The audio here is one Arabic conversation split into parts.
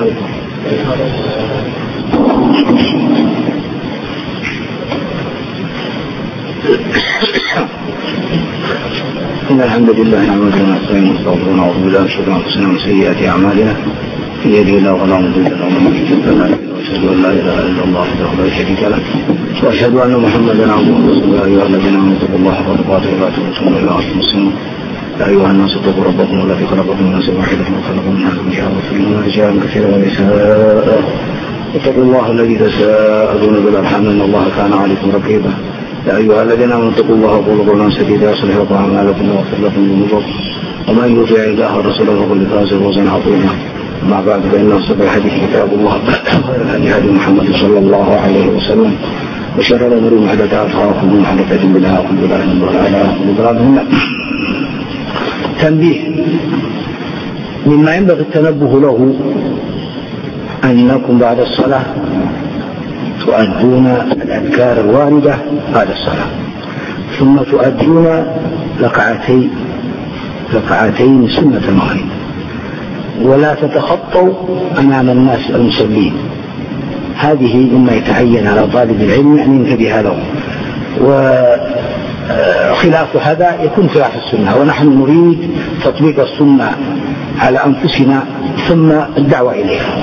إن الحمد لله نحمده ونستعينه ونستغفره ونعوذ بالله من شرور أنفسنا ومن سيئات أعمالنا من يهده الله فلا مضل له ومن يضلل فلا هادي له وأشهد أن لا إله إلا الله وحده لا شريك له وأشهد أن محمدا عبده ورسوله. يا أيها الذين آمنوا اتقوا الله حق تقاته ولا تموتن إلا وأنتم مسلمون. يا أيها الناس اتقوا ربكم الذي خلقكم من نفس واحدة وخلق منها زوجها وبث منهما رجالا كثيرا ونساء. اتقوا الله الذي تساءلون به والأرحام إن الله كان عليكم رقيبا. يا أيها الذين آمنوا اتقوا الله وقولوا قولا سديدا يصلح لكم أعمالكم ويغفر لكم ذنوبكم ومن يطع الله ورسوله فقد فاز فوزا عظيما. أما بعد فإن أصدق الحديث كتاب الله خير الهدي هدي محمد صلى الله عليه وسلم وشر الأمور محدثاتها وكل محدثة بدعة وكل بدعة ضلالة وكل ضلالة. تنبيه: مما ينبغي التنبه له أنكم بعد الصلاة تؤدون الأذكار الواردة بعد الصلاة، ثم تؤدون ركعتين سنة المغرب، ولا تتخطوا أمام الناس المصلين. هذه مما يتعين على طالب العلم أن ينتبه له، وخلاف هذا يكون خلاف السنة، ونحن نريد تطبيق السنة على أنفسنا ثم الدعوة إليها.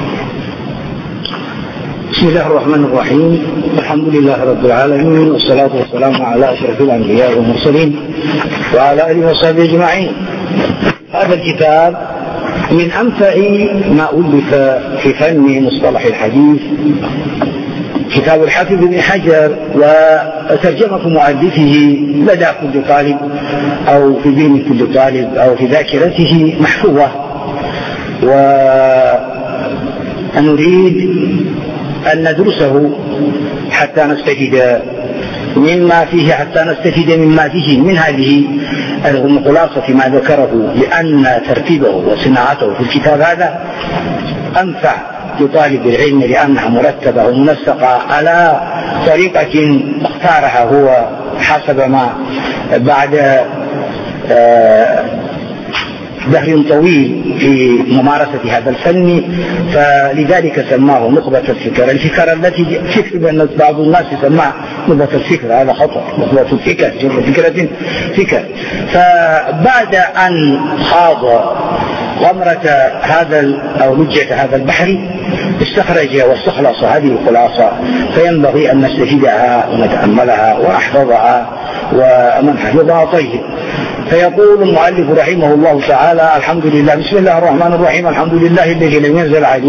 بسم الله الرحمن الرحيم. الحمد لله رب العالمين، والصلاة والسلام على أشرف الأنبياء والمرسلين وعلى آله وصحبه أجمعين. هذا الكتاب من أنفع ما ألف في فن مصطلح الحديث، كتاب الحافظ بن حجر، وترجمة مؤلفه لدى كل طالب أو في ذهن كل طالب أو في ذاكرته محفوظة، ونريد أن ندرسه حتى نستفيد مما فيه، حتى نستفيد مما فيه من هذه الخلاصة ما ذكره، لأن ترتيبه وصناعته في الكتاب هذا أنفع لطالب العلم، لأنها مرتبة ومنسقة على طريقة اختارها هو حسب ما بعد دهر طويل في ممارسة هذا الفن، فلذلك سماه نخبة الفكر. الفكر التي فكر بعض الناس يسمى نخبة الفكر، هذا خطأ. نخبة الفكر فكرة فكر. فبعد أن خاض غمرة هذا أو لجة هذا البحر استخرج واستخلص هذه الخلاصة، فينبغي أن نستفيدها ونتأملها ونحفظها، ومن حفظها طيب. فيقول المؤلف رحمه الله تعالى: الحمد لله، بسم الله الرحمن الرحيم، الحمد لله الذي لم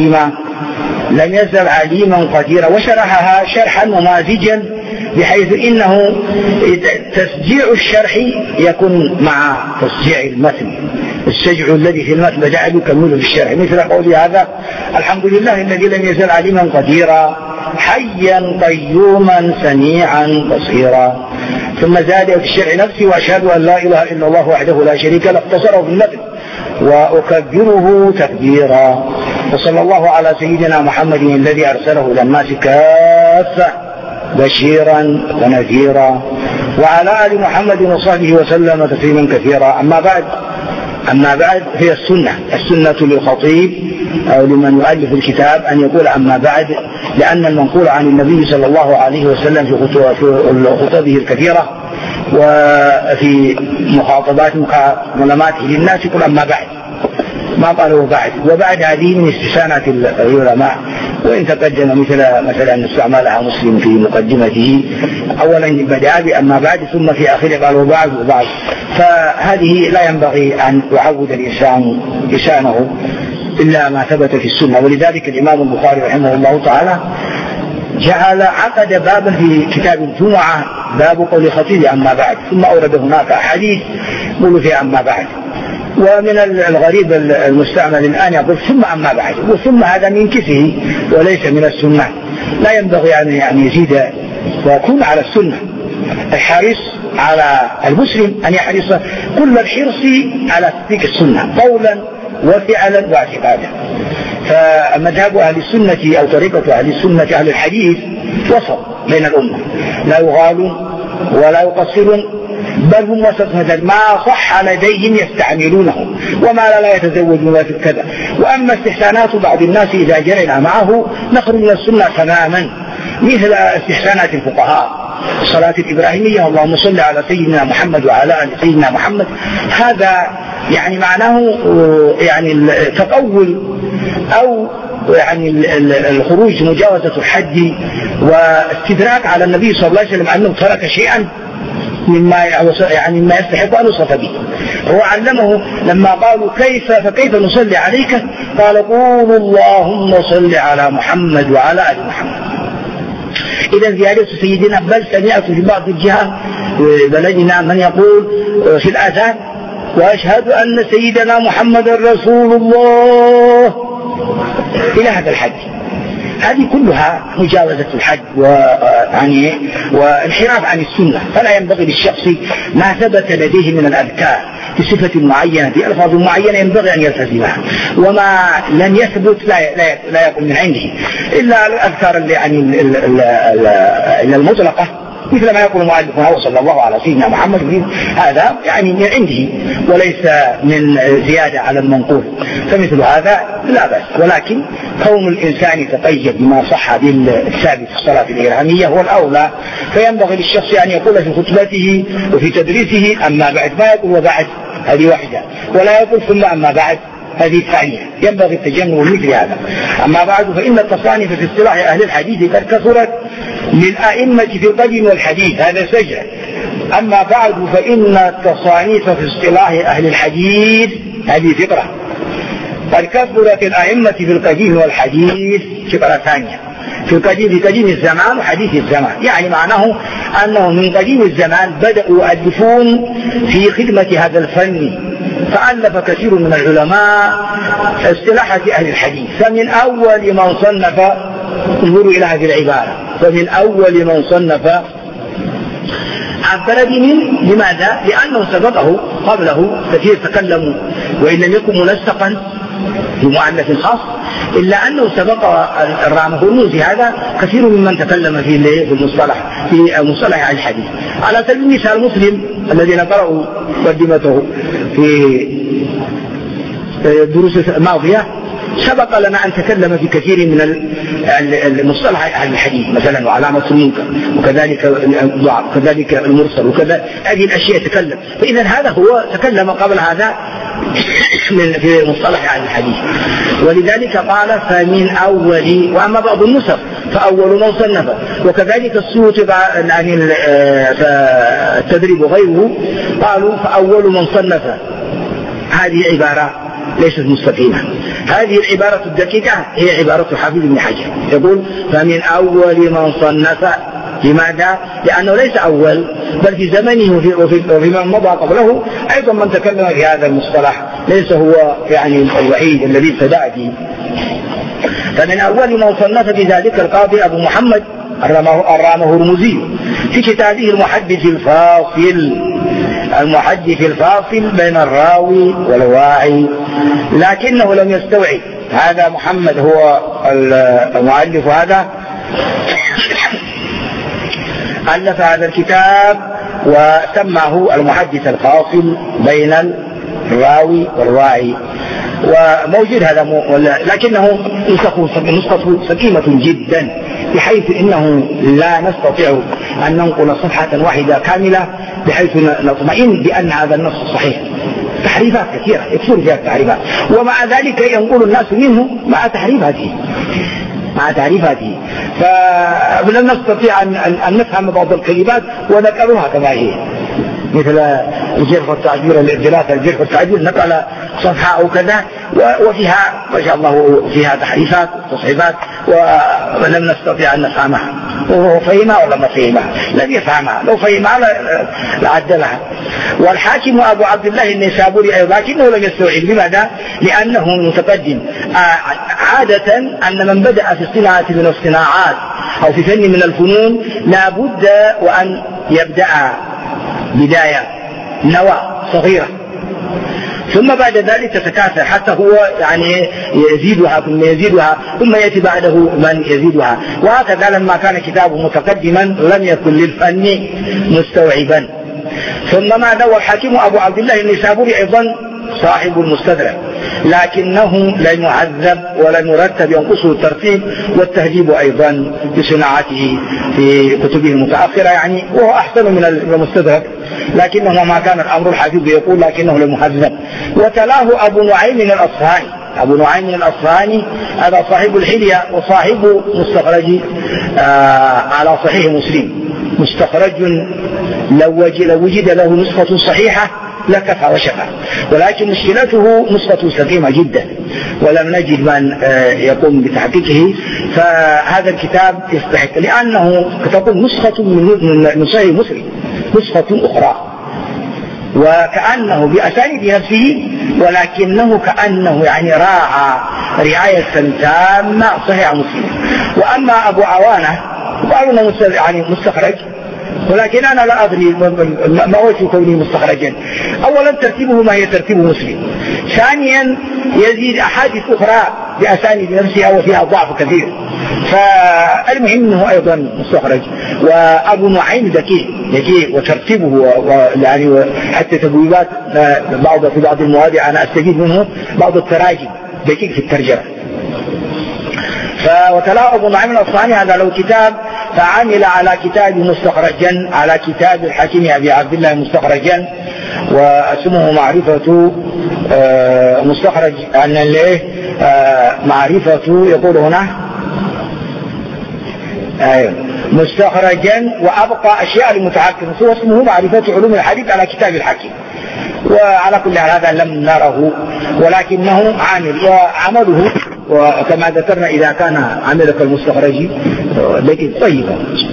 يزل عليما قديرا. وشرحها شرحا ممازجا، بحيث إنه تسجيع الشرح يكون مع تسجيع المتن، السجع الذي في المتن بدأ يكمله في الشرح، مثل قول هذا: الحمد لله الذي لم يزل عليما قديرا حيا قيوما سميعا بصيرا. ثم زاد في الشرع نفسي: وأشهد أن لا إله إلا الله وحده لا شريك له، اختصره في المتن: وأكبره تكبيرا. وصلى الله على سيدنا محمد الذي أرسله إلى الناس كافة بشيرا ونذيرا، وعلى آل محمد وصحبه وسلم تسليما كثيرا. أما بعد هي السنة للخطيب أو لمن يؤلف الكتاب أن يقول أما بعد، لأن المنقول عن النبي صلى الله عليه وسلم في خطبه الكثيرة وفي مخاطبات مكالماته للناس يقول أما بعد، ما قالوا وبعد هذه من استشانة العلماء، وإن تقدم مثلا أن استعملها مسلم في مقدمته، أولا بدأ بأما بعد ثم في آخره قال وبعد. فهذه لا ينبغي أن يعود الإنسان لسانه إلا ما ثبت في السنة. ولذلك الإمام البخاري رحمه الله تعالى عقد بابا في كتاب الجمعة، باب قول خطيب أما بعد، ثم أورد هناك أحاديث قول في أما بعد. ومن الغريب المستعمل الآن يقول ثم أما بعد، وثم هذا من كسه وليس من السنة. لا ينبغي أن يزيد ويكون على السنة. الحريص على المسلم أن يحرص كل الحرص على تطبيق السنة قولا وفعلا واعتقادا. فمذهب أهل السنة أو طريقة أهل السنة أهل الحديث وسط بين الأمة، لا يغالون ولا يقصرون بل هم وسطهم ما صح لديهم يستعملونه، وما لا يتزوجون في كذا. وأما استحسانات بعض الناس إذا جرينا معه نخرج من السنة تماما، مثل استحسانات الفقهاء الصلاة الإبراهيمية اللهم صل على سيدنا محمد وعلى آل سيدنا محمد، هذا يعني معناه يعني تطول أو يعني الخروج مجاوزة الحد واستدراك على النبي صلى الله عليه وسلم أنه ترك شيئا مما يستحق أن يوصف به. هو علمه لما قالوا فكيف نصلي عليك؟ قال قولوا اللهم صل على محمد وعلى آل محمد. إذا زيادة سيدنا، بل سمعت في بعض الجهات بلدنا من يقول في الآذان وأشهد أن سيدنا محمد رسول الله إلى هذا الحد. هذه كلها مجاوزة الحد وانحراف عن السنة. فلا ينبغي للشخص ما ثبت لديه من الأذكار بصفة معينة بألفاظ معينة ينبغي أن يلتزمها، وما لم يثبت لا يكون من عنده، إلا الأذكار المطلقة مثل ما يقول المؤلف صلى الله على سيدنا محمد، هذا يعني من عنده وليس من زيادة على المنقول، فمثل هذا لا بأس. ولكن كون الإنسان يتقيد بما صح بالثابت في الصلاة الإبراهيمية هو الأولى. فينبغي للشخص أن يقول في خطبته وفي تدريسه أما بعد، ما يقول وبعد هذه واحدة، ولا يقول ثم أما بعد هذه الثانية، ينبغي التجنب مثل هذا. أما بعد فإن التصانيف في اصطلاح أهل الحديث قد كثرت للأئمة في القديم والحديث، هذا سجع. أما بعد فإن التصانيف في اصطلاح أهل الحديث هذه فقرة، قد كثرت الأئمة في القديم والحديث فقرة ثانية، في قديم الزمان وحديث الزمان، يعني معناه أنه من قديم الزمان بدأوا يؤلفون في خدمة هذا الفن، فألف كثير من العلماء اصطلاحات أهل الحديث. فمن أول من صنف، انظروا إلى هذه العبارة، فمن أول من صنف عبر بمن، لماذا؟ لأنه سبقه قبله كثير تكلموا، وإن لم يكن منسقا بمؤلف خاص، إلا أنه سبق الرامهرموزي هذا كثير ممن تكلم في مصطلح الحديث. على سبيل المثال مسلم الذين قرأوا مقدمته في الدروس الماضية سبق لنا أن تكلم في كثير من المصطلح أهل الحديث، مثلا وعلامة المنكر وكذلك الضعف وكذلك المرسل وكذا، هذه الأشياء تكلم. فإذا هذا هو تكلم قبل هذا في مصطلح أهل الحديث، ولذلك قال فمن أول. وأما بعض النسخ فأول من صنف، وكذلك السيوطي يعني التدريب غيره قالوا فأول من صنف. هذه عبارة ليست مستقيمة. هذه العبارة الدقيقة هي عبارة حافظ بن حجر، يقول فمن أول من صنف. لماذا؟ لأنه ليس أول، بل في زمنه وفي من مضى قبله أيضا من تكلم في هذا المصطلح، ليس هو يعني الوحيد الذي ابتدأ فيه. فمن أول من صنف بذلك القاضي أبو محمد الرامهرموزي في كتابه المحدث الفاصل بين الراوي والواعي، لكنه لم يستوعب. هذا محمد هو المؤلف، هذا ألف هذا الكتاب وسماه المحدث الفاصل بين الراوي والواعي، وموجود هذا لكنه نسخة سقيمة جدا، بحيث إنه لا نستطيع أن ننقل صفحة واحدة كاملة بحيث نطمئن بأن هذا النص صحيح. تحريفات كثيرة يكثر فيها التحريفات، ومع ذلك ينقل الناس منه مع تعريفاته، فلن نستطيع أن نفهم بعض الكلمات ونقلها كما هي، مثل الجرح والتعديل الجرح والتعديل نقل صفحة أو كذا وفيها ما شاء الله فيها تحريفات وتصحيفات ولم نستطيع أن نفهمها. وهو فهمها ولا ما فهمها؟ لم يفهمها، لو فهمها لعدلها. والحاكم أبو عبد الله النيسابوري أيضا لكنه لم يستوعب. لماذا؟ لأنه متقدم. عادة أن من بدأ في صناعة من الصناعات أو في فن من الفنون لا بد وأن يبدأ بداية نواة صغيرة، ثم بعد ذلك تتكاثر حتى هو يعني يزيدها ثم يأتي بعده من يزيدها، وهكذا لما كان كتابه متقدما لم يكن للفن مستوعبا. ثم ماذا؟ والحاكم أبو عبد الله النيسابوري أيضا صاحب المستدرك، لكنه لم يعذب ولم يرتب، ينقصه الترتيب والتهذيب أيضا بصناعته في كتبه المتأخرة يعني، وهو أحسن من المستدرك، لكنه ما كان الأمر الحافظ يقول لكنه لم يهذب. وتلاه أبو نعيم الأصفهاني. أبو نعيم الأصفهاني هذا صاحب الحلية وصاحب مستخرج على صحيح مسلم، مستخرج لو وجد له نسخة صحيحة لكفى وشفى، ولكن مشكلته نسخة سقيمة جدا ولم نجد من يقوم بتحقيقه. فهذا الكتاب يستحق، لأنه تكون نسخة من صحيح مسلم، نسخة أخرى، وكأنه بأسانيد نفسه، ولكنه كأنه يعني راعى رعاية تامة صحيح مسلم. وأما أبو عوانة قالوا يعني مستخرج، ولكن أنا لا أدري ما وجه كونه مستخرجا. أولا ترتيبه ما هي ترتيب مسلم، ثانيا يزيد أحاديث أخرى بأسانيد نفسها وفيها ضعف كثير، فالمهم أنه أيضا مستخرج. وأبو نعيم ذكي وترتيبه يعني حتى تبويبات في بعض المواضع أنا أستفيد منه بعض التراجم، ذكي في الترجمة. وتلاه أبو نعيم الأصفهاني هذا له كتاب، فعمل على كتاب مستخرجا على كتاب الحكيم أبي عبد الله مستخرجا، واسمه معرفة مستخرج عن معرفة يقول هنا مستخرجا وأبقى أشياء للمتعقل، هو اسمه معرفة علوم الحديث على كتاب الحكيم. وعلى كل حال هذا لم نره، ولكنه عامل وعمله، وكما ذكرنا إذا كان عملك المستخرج لكن طيبا.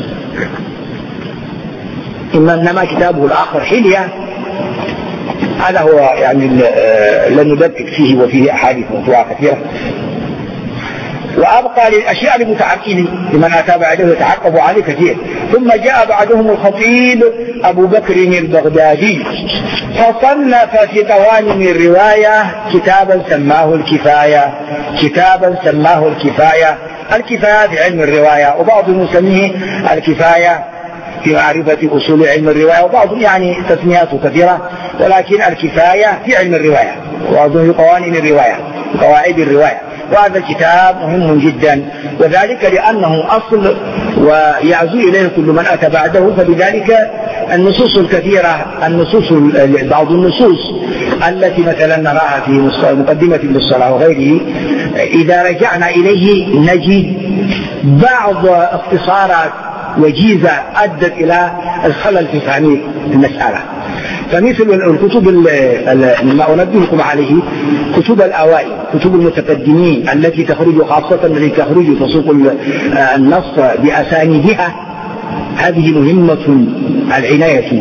إنما كتابه الآخر حلية، هذا هو يعني لن ندقق فيه وفيه أحاديث موضوعة كثيرة. وأبقى للأشياء المتعقل لمن أتى بعده يتعقب عليه كثير. ثم جاء بعدهم الخطيب أبو بكر البغدادي فصنف في قوانين الرواية كتابا سماه الكفاية، الكفاية في علم الرواية، وبعضهم يسميه الكفاية في معرفة أصول علم الرواية، وبعضهم يعني تسمياته كثيرة، ولكن الكفاية في علم الرواية، وبعضهم في قوانين الرواية، قواعد الرواية. وهذا الكتاب مهم جدا، وذلك لأنه أصل ويعزو إليه كل من أتى بعده. فلذلك النصوص الكثيرة، بعض النصوص التي مثلا نراها في مقدمة للصلاة وغيره، إذا رجعنا إليه نجد بعض اختصارات وجيزة أدت إلى الخلل في فهم المسألة. فمثل الكتب ما أنبهكم عليه كتب الأوائل، كتب المتقدمين التي تخرج خاصة التي تخرج تسوق النص بأسانيدها، هذه مهمة العناية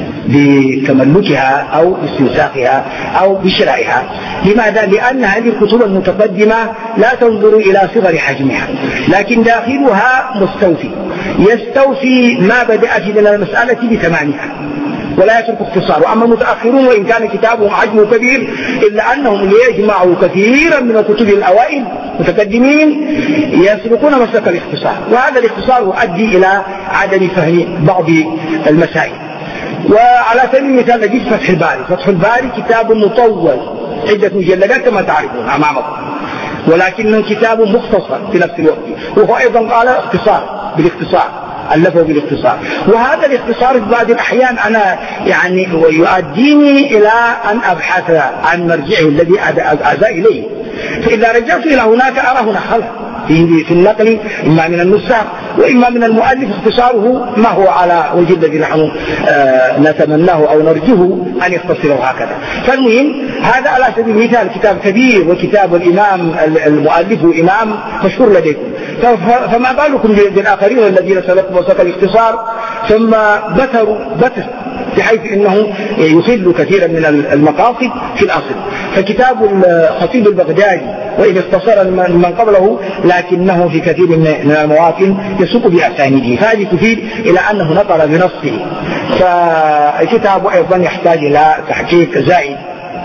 بتملكها أو استنساخها أو بشرائها. لماذا؟ لأن هذه الكتب المتقدمة لا تنظر إلى صغر حجمها، لكن داخلها مستوفي، يستوفي ما بدأت من المسألة بتمامها ولا يترك اختصاره. أما المتأخرون وإن كان كتابهم حجمه كبير إلا أنهم ليجمعوا كثيرا من الكتب الأوائل متقدمين يسلكون مسلك الاختصار، وهذا الاختصار يؤدي إلى عدم فهم بعض المسائل. وعلى سبيل المثال نجد فتح الباري كتاب مطول عدة مجلدات كما تعرفون أمامكم، ولكنه كتاب مختصر في نفس الوقت، وهو أيضا قال اختصار بالاختصار، ألفه بالاختصار. وهذا الاختصار في بعض الأحيان أنا يعني يؤديني إلى أن أبحث عن مرجعه الذي أدى إليه، فإذا رجعت إلى هناك أرى هنا خلل في النقل، إما من النساخ وإما من المؤلف اختصاره ما هو على وجه الذي نحن نتمناه أو نرجوه أن يختصره هكذا. فالمهم هذا على سبيل المثال كتاب كبير، وكتاب الإمام المؤلف إمام مشهور لديكم، فما بالكم بالآخرين الذين سلكوا مسلك الاختصار ثم بتر بحيث انه يخل كثيرا من المقاصد في الاصل. فكتاب الخطيب البغدادي وإن اختصر من قبله لكنه في كثير من المواطن يسوق بأسانيده، فهذه تفيد إلى أنه نقل بنصه. فالكتاب أيضا يحتاج إلى تحقيق زائد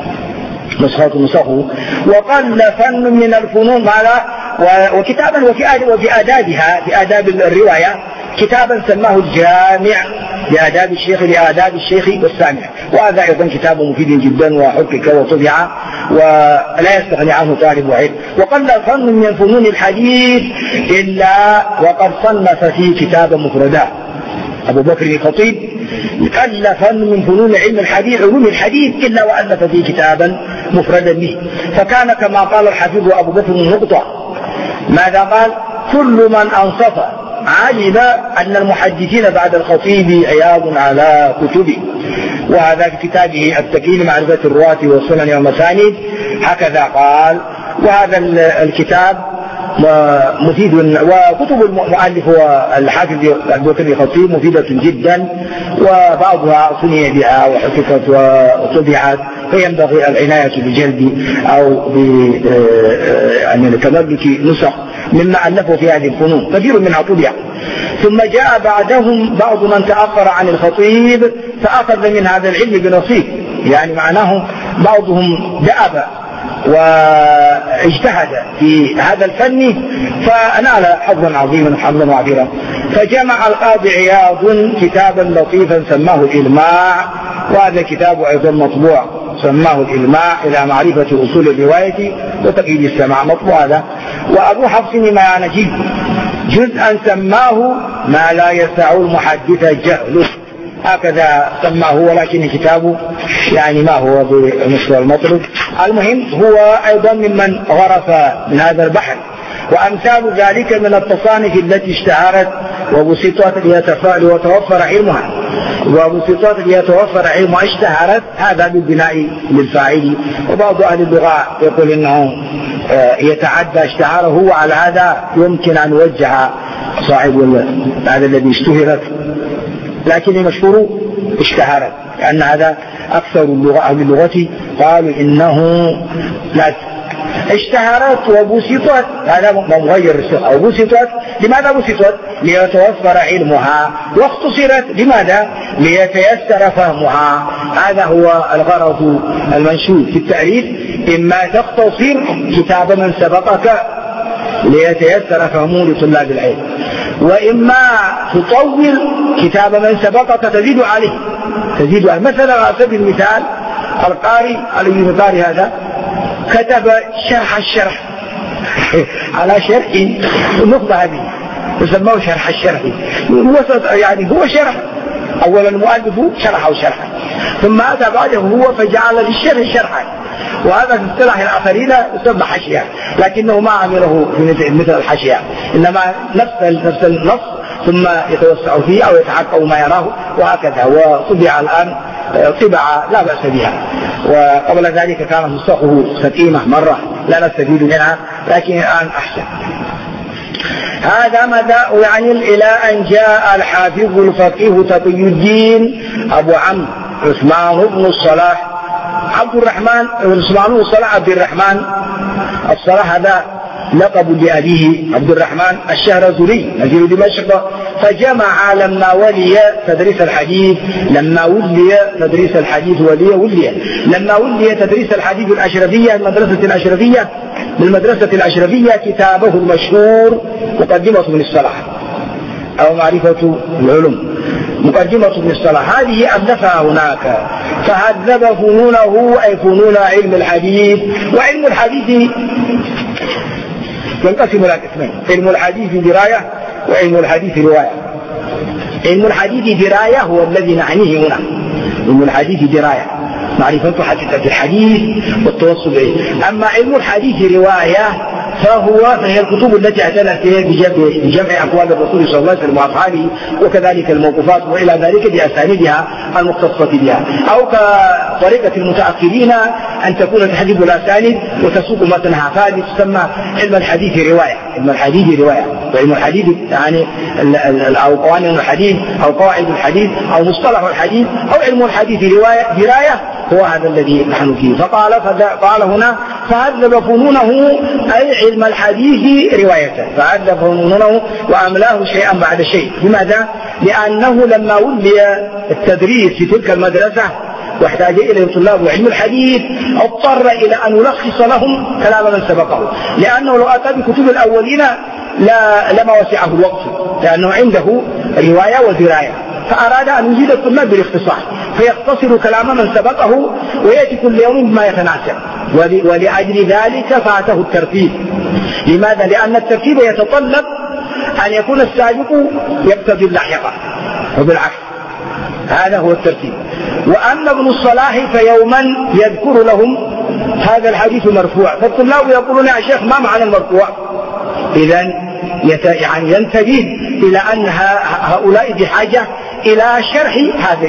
نسخه. وقل فن من الفنون ماذا وكتابا وفي آدابها، في آداب الرواية كتابا سماه الجامع بآداب الشيخ لآداب الشيخ والسامع. وهذا أيضا كتاب مفيد جدا وحقق وطبع ولا يستغني عنه طالب علم. وقل فن من فنون الحديث إلا وقد صنف فيه كتابا مفردا. أبو بكر الخطيب قل فن من فنون علم الحديث علوم الحديث إلا وألف فيه كتابا مفردا به. فكان كما قال الحافظ أبو بكر النقطة، ماذا قال؟ كل من أنصف علم أن المحدثين بعد الخطيب عياض على كتبه. وهذا في كتابه التكيل معرفة الرواة والسنن والمسانيد هكذا قال. وهذا الكتاب مفيد، وكتب المؤلف والحافظ أبو بكر الخطيب مفيدة جدا، وبعضها صنع بها وحققت وطبعت، فينبغي العناية بجلد أو يعني تملك نسخ مما ألفوا في هذه الفنون، كثير منها طبع. ثم جاء بعدهم بعض من تأخر عن الخطيب فأخذ من هذا العلم بنصيب، يعني معناه بعضهم دأب واجتهد في هذا الفن فنال حظا عظيما وحظا وعبيرا. فجمع القاضي عياض كتابا لطيفا سماه الإلماع، وهذا كتاب أيضا مطبوع سماه الإلماع إلى معرفة أصول الرواية وتقييد السماع، مطبوع هذا. وأبو حفص ما نجيب جزءا سماه ما لا يسع المحدث جهله، هكذا سماه، ولكن كتابه يعني ما هو بمثل المطلب. المهم هو أيضا ممن غرف من هذا البحر. وأمثال ذلك من التصانيف التي اشتهرت وبسطت ليتوفر علمها، وبسطت ليتوفر علمها اشتهرت، هذا بالبناء للفاعل. وبعض أهل اللغة يقول إنه يتعدى اشتهاره، وعلى هذا يمكن أن يوجه صاحب هذا الذي اشتهرت، لكن المشهور اشتهرت، لأن هذا أكثر أهل اللغة قالوا إنه لا اشتهرت وبسطت، هذا مغير الصيغة. وبسطت لماذا بسطت؟ ليتوفر علمها، واختصرت لماذا؟ ليتيسر فهمها. هذا هو الغرض المنشود في التعريف، إما تختصر كتاب من سبقك ليتيسر فهمه لطلاب العلم، وإما تطول كتاب من سبقك تزيد عليه. مثلا على سبيل المثال القاري علي بن قاري هذا كتب شرح الشرح على شرح النخبة هذه وسموه شرح الشرح، يعني هو شرح. أولا المؤلف شرحه شرحا، ثم أتى بعده هو فجعل للشرح شرحا، وهذا في اصطلاح الآخرين يسمى حشية، لكنه ما عمله مثل الحشية، إنما نفس النص ثم يتوسع فيه أو يتعقب ما يراه، وهكذا. وطبع الآن طبعة لا بأس بها، وقبل ذلك كان نسخه سقيمة مرة لا نستفيد منها، لكن الآن أحسن. هذا مدى يعني إلى أن جاء الحافظ الفقيه تقي الدين أبو عمرو عثمان بن الصلاح عبد الرحمن عثمان بن الصلاح عبد الرحمن الصلاح، هذا لقب لأبيه عبد الرحمن الشهرزوري نزيل دمشق. فجمع لما ولي تدريس الحديث، لما ولي تدريس الحديث لما ولي تدريس الحديث الأشرفية بالمدرسة الأشرفية كتابه المشهور مقدمة ابن الصلاح أو معرفة العلوم، مقدمة ابن الصلاح، هذه ألفها هناك. فهذب فنونه أي فنون علم الحديث. وعلم الحديث ينقسم إلى قسمين: علم الحديث دراية وعلم الحديث رواية. علم الحديث دراية هو الذي نعنيه هنا، علم الحديث دراية معرفة حقيقة الحديث والتوصل إليه. أما علم الحديث رواية فهي الكتب التي اعتنت بجمع أقوال الرسول صلى الله عليه وسلم وأفعاله، وكذلك الموقوفات وإلى ذلك بأسانيدها المختصة بها، أو كطريقة المتأخرين أن تكون تحديد الأسانيد وتسوق متنها، فهذه تسمى علم الحديث رواية. علم الحديث رواية، وعلم الحديث يعني أو قوانين الحديث أو قواعد الحديث أو مصطلح الحديث أو علم الحديث دراية هو هذا الذي نحن فيه. فقال هنا فهذب فنونه أي علم الحديث روايته، فهذب فنونه وأملاه شيئا بعد شيء. لماذا؟ لأنه لما ولي التدريس في تلك المدرسة واحتاج إليه طلاب علم الحديث اضطر إلى أن يلخص لهم كلام من سبقه، لأنه لو أتى بكتب الأولين لما وسعه الوقت، لأنه عنده رواية ودراية. فأراد أن يزيد الطلاب بالاختصار فيختصر كلام من سبقه ويأتي كل يوم بما يتناسب، ولأجل ذلك فاته الترتيب. لماذا؟ لأن الترتيب يتطلب أن يكون السابق يقتضي اللاحق وبالعكس، هذا هو الترتيب. وأما ابن الصلاح فيوما يذكر لهم هذا الحديث مرفوع، فالطلاب يقولون يا شيخ ما معنى المرفوع؟ إذن يعني ينتبه إلى أن هؤلاء بحاجة إلى شرح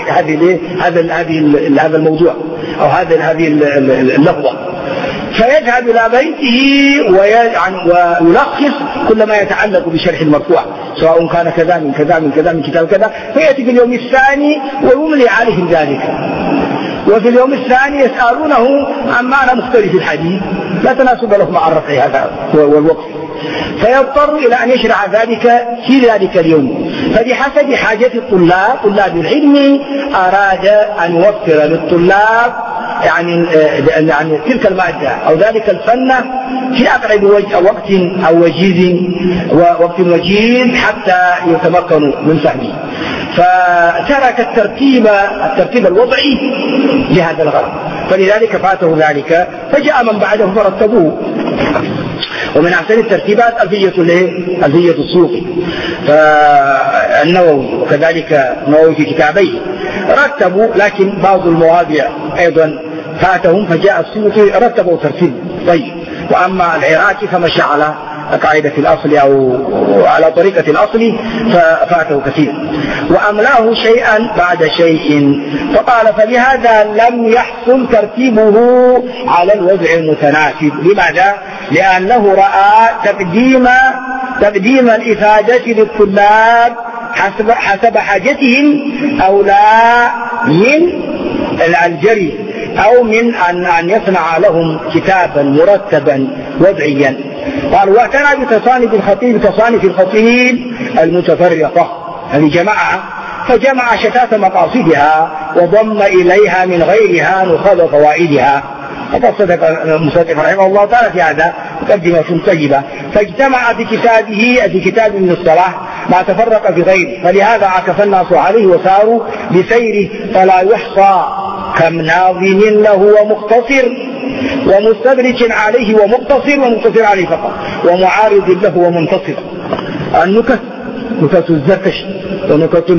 هذا الموضوع أو هذه اللفظة، فيذهب إلى بيته ويلخص كل ما يتعلق بشرح المرفوع، سواء كان كذا من كذا من كذا من كتاب كذا، فيأتي في اليوم الثاني ويملي عليهم ذلك. وفي اليوم الثاني يسألونه عن معنى مختلف الحديث لا تناسب له مع الرفع هذا والوقف، فيضطر إلى أن يشرع ذلك في ذلك اليوم. فبحسب حاجة طلاب العلم أراد أن يوفر للطلاب يعني تلك المادة أو ذلك الفن في أقرب وقت أو وقت وجيز حتى يتمكنوا من فهمه، فترك الترتيب الوضعي لهذا الغرض، فلذلك فاته ذلك، فجاء من بعده فرتبوه. ومن أحسن الترتيبات ألفية السيوطي فالنووي، وكذلك النووي في كتابيه رتبوا، لكن بعض المواضع أيضا فاتهم، فجاء السيوطي رتبوا ترتيب طيب. وأما العراقي فمشى على قاعدة الأصل أو على طريقة الأصل ففاته كثير، وأملاه شيئا بعد شيء، فقال فلهذا لم يحصل ترتيبه على الوضع المتناسب. لماذا؟ لأنه رأى تقديم الإفادة للطلاب حسب حاجتهم أولى من الجري أو من أن يصنع لهم كتابا مرتبا وضعيا. قال واعتنى بتصانيف الخطيب المتفرقة، يعني جمعها، فجمع شتات مقاصدها وضم إليها من غيرها نخاذ فوائدها. فقد صدق المصنف رحمه الله تعالى في هذا مقدمة طيبة، فاجتمع في كتاب من الصلاح ما تفرق في غيره، فلهذا عكف الناس عليه وساروا بسيره فلا يحصى، كم ناظم له ومختصر ومستدرج عليه ومقتصر عليه فقط، ومعارض له ومنتصر. النكت، نكت الزركشي ونكت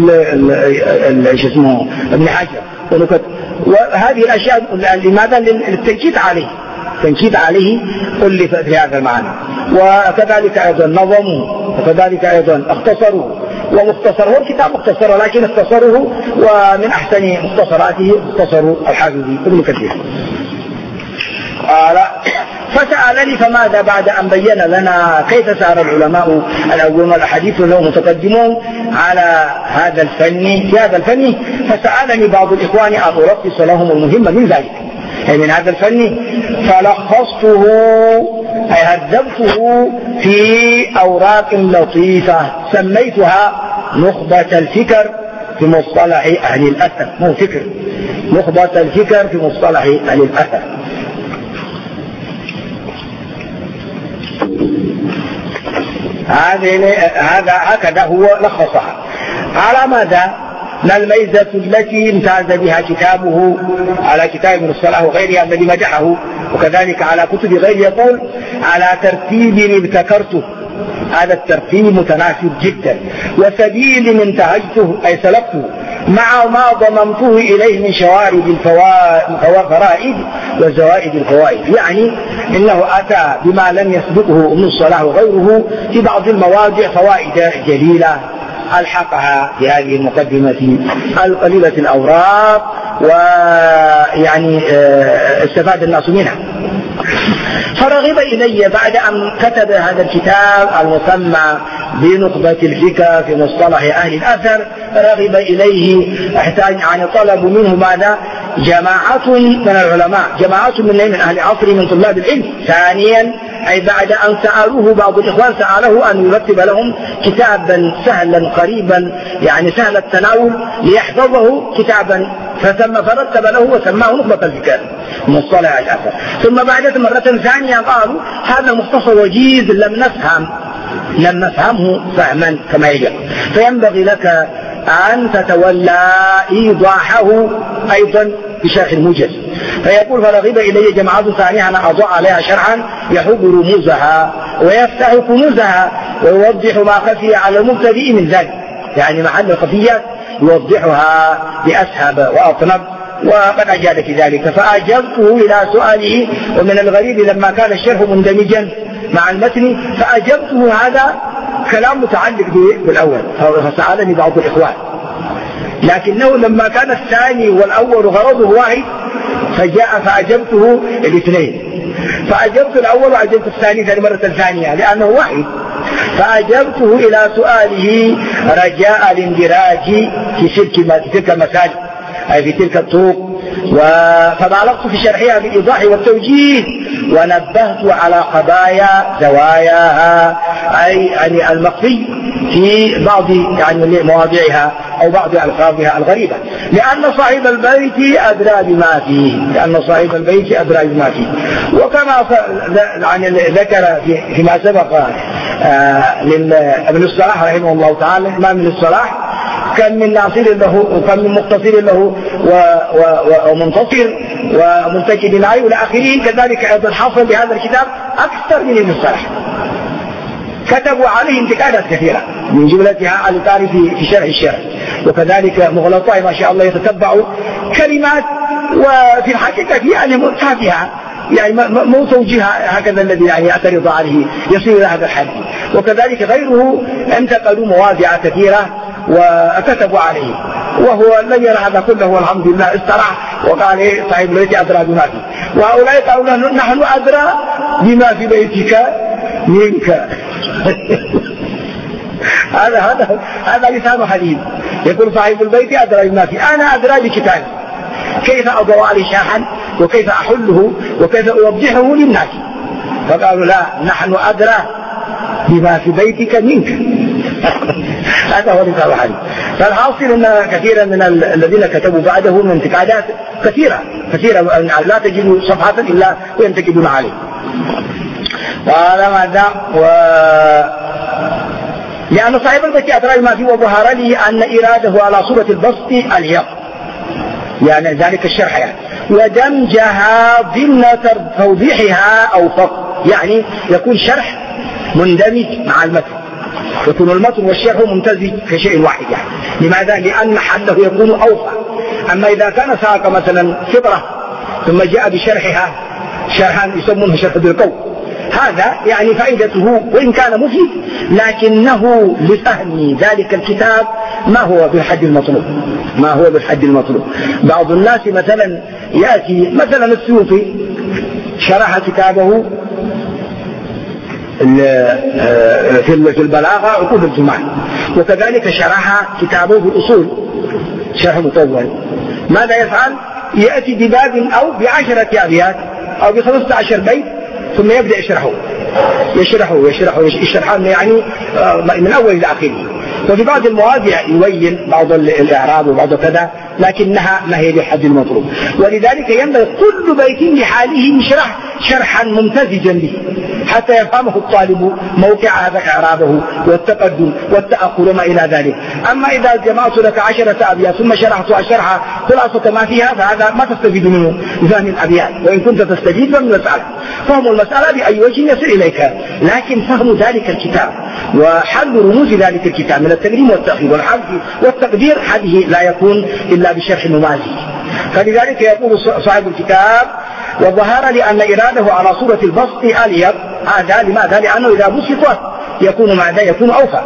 ابن حجر ونكت، وهذه الأشياء لماذا؟ للتنكيد عليه ألف في هذا المعنى. وكذلك أيضا نظموا، وكذلك أيضا اختصروا ومختصره، الكتاب مختصر لكن اختصره، ومن أحسن مختصراته اختصروا الحافظ ابن كثير. قال فسألني فماذا بعد أن بين لنا كيف سار العلماء الأولون الأحاديث لهم متقدمون على هذا الفن، فسألني بعض الإخوان أن ألخص لهم المهم من ذلك، أي من هذا الفن، فلخصته أي هذبته في أوراق لطيفة سميتها نخبة الفكر في مصطلح أهل الأثر، مو فكر، نخبة الفكر في مصطلح أهل الأثر. هكذا هو لخصها. على ماذا؟ ما الميزة التي امتاز بها كتابه على كتاب ابن الصلاح وغيرها الذي مدحه، وكذلك على كتب غيره، يقول على ترتيب ابتكرته، هذا الترتيب متناسب جدا، وسبيل انتهجته أي سلكته، مع ما ضممته إليه من شوارد الفرائد وزوائد الفوائد، يعني إنه أتى بما لم يسبقه ابن الصلاح وغيره في بعض المواضع فوائد جليلة ألحقها في هذه المقدمة القليلة الأوراق، ويعني استفاد الناس منها. فرغب إلي بعد أن كتب هذا الكتاب المسمى بنخبة الفكر في مصطلح أهل الأثر، رغب إليه احتاج عن طلب منه ماذا؟ جماعة من العلماء، جماعة من أهل عصر من طلاب العلم. ثانيا أي بعد أن سألوه بعض الإخوان سأله أن يرتب لهم كتابا سهلا قريبا، يعني سهل التناول ليحفظه كتابا، فرتب له وسماه نخبة الفكر مصطلح الأثر. ثم بعد مرة ثانية قالوا هذا مختصر وجيز لم نفهمه فهما كما يجب، فينبغي لك أن تتولى إيضاحه أيضا بشرح الموجز. فيقول فرغب إلي جماعة ثانية أن أضع عليها شرحا يحب رموزها ويفتح كنوزها ويوضح ما خفي على المبتدئ من ذلك، يعني محل الخفيات يوضحها بأسهب وأطنب، وقد أجاد في ذلك. فأجبته إلى سؤاله. ومن الغريب لما كان الشرح مندمجا مع المتن فأجبته، هذا كلام متعلق بالأول، فسألني بعض الإخوان، لكنه لما كان الثاني والأول غرضه واحد فجاء فأجبته الاثنين، فأجبت الأول وأجبت الثاني للمرة الثانية لأنه واحد. فأجبته إلى سؤاله رجاء الاندراج في تلك المسائل أي في تلك الطرق، فبالغت في شرحها بالإيضاح والتوجيه ونبهت على قضايا زواياها أي يعني المخفي في بعض يعني مواضعها أو بعض ألفاظها الغريبة، لأن صاحب البيت أدرى بما فيه، وكما يعني ذكر فيما سبق لابن الصلاح رحمه الله تعالى، ما من الصلاح كان من ناصر له وكان من مقتصر له ومنتصر ومنتجد عليه إلى آخره. كذلك أيضا حصل بهذا الكتاب أكثر من ابن الصلاح، كتبوا عليه انتقادات كثيرة من جملتها على تعرف في شرح الشرح، وكذلك مغلطاء ما شاء الله يتتبع كلمات وفي الحقيقة يعني تافهة، يعني مو توجيهها هكذا الذي يعني يعترض عليه يصير إلى هذا الحد. وكذلك غيره انتقدوا مواضع كثيرة وكتبوا عليه، وهو لم يرى هذا كله والحمد لله استراح وقال صاحب البيت أدرى بما فيه. وهؤلاء قالوا نحن أدرى بما في بيتك منك. هذا لسان حديث، يقول صاحب البيت أدرى بما فيه، أنا أدرى بكتابي كيف أضع عليه شاحا وكيف أحله وكيف أوضحه للناس. فقالوا لا، نحن أدرى بما في بيتك منك. هذا هو لسان الحديث. فالحاصل أن كثيرا من الذين كتبوا بعده من انتقادات كثيرة لا تجد صفحة إلا وينتقدون عليه. وهذا ماذا لأن صاحب البيت أدرى بما فيه، وظهر لي أن إراده على صورة البسط اليق، يعني ذلك الشرح يعني، ودمجها ضمن توضيحها أوفق، يعني يكون شرح مندمج مع المتن، يكون المتن والشرح ممتزج كشيء واحد يعني. لماذا؟ لأن محله يكون أوفى. أما إذا كان ساق مثلا فطرة ثم جاء بشرحها شرحا يسمونه شرح بالقول، هذا يعني فائدته وإن كان مفيد لكنه لفهم ذلك الكتاب ما هو بالحد المطلوب. بعض الناس مثلا يأتي مثلا السيوطي شرح كتابه في البلاغة عقود الجمال، وكذلك شرح كتابه في الأصول شرح مطول. ماذا يفعل؟ يأتي بباب أو ب10 أبيات أو ب15 بيت ثم يبدأ يشرحه يعني من أول إلى آخره. وفي بعض المواضع يبين بعض الإعراب وبعض كذا، لكنها ما هي بالحد المطلوب. ولذلك ينبغي كل بيت لحاله يشرح شرحا ممتزجا به حتى يفهمه الطالب موقع هذا إعرابه والتقدم والتأخر وما إلى ذلك. أما إذا جمعت لك 10 أبيات ثم شرحتها شرحا خلاصة ما فيها، فهذا ما تستفيد منه بفهم الأبيات، وإن كنت تستفيد من المسألة. فهم المسألة بأي وجه يصل إليك، لكن فهم ذلك الكتاب وحل رموز ذلك الكتاب من التقديم والتأخير والحذف والتقدير، هذه لا يكون إلا بشرح ممازج. فلذلك يقول صاحب الكتاب وظهر لأن إراده على صورة البسط أليق. هذا لماذا؟ لأنه إذا بسطت يكون ماذا؟ يكون أوفى.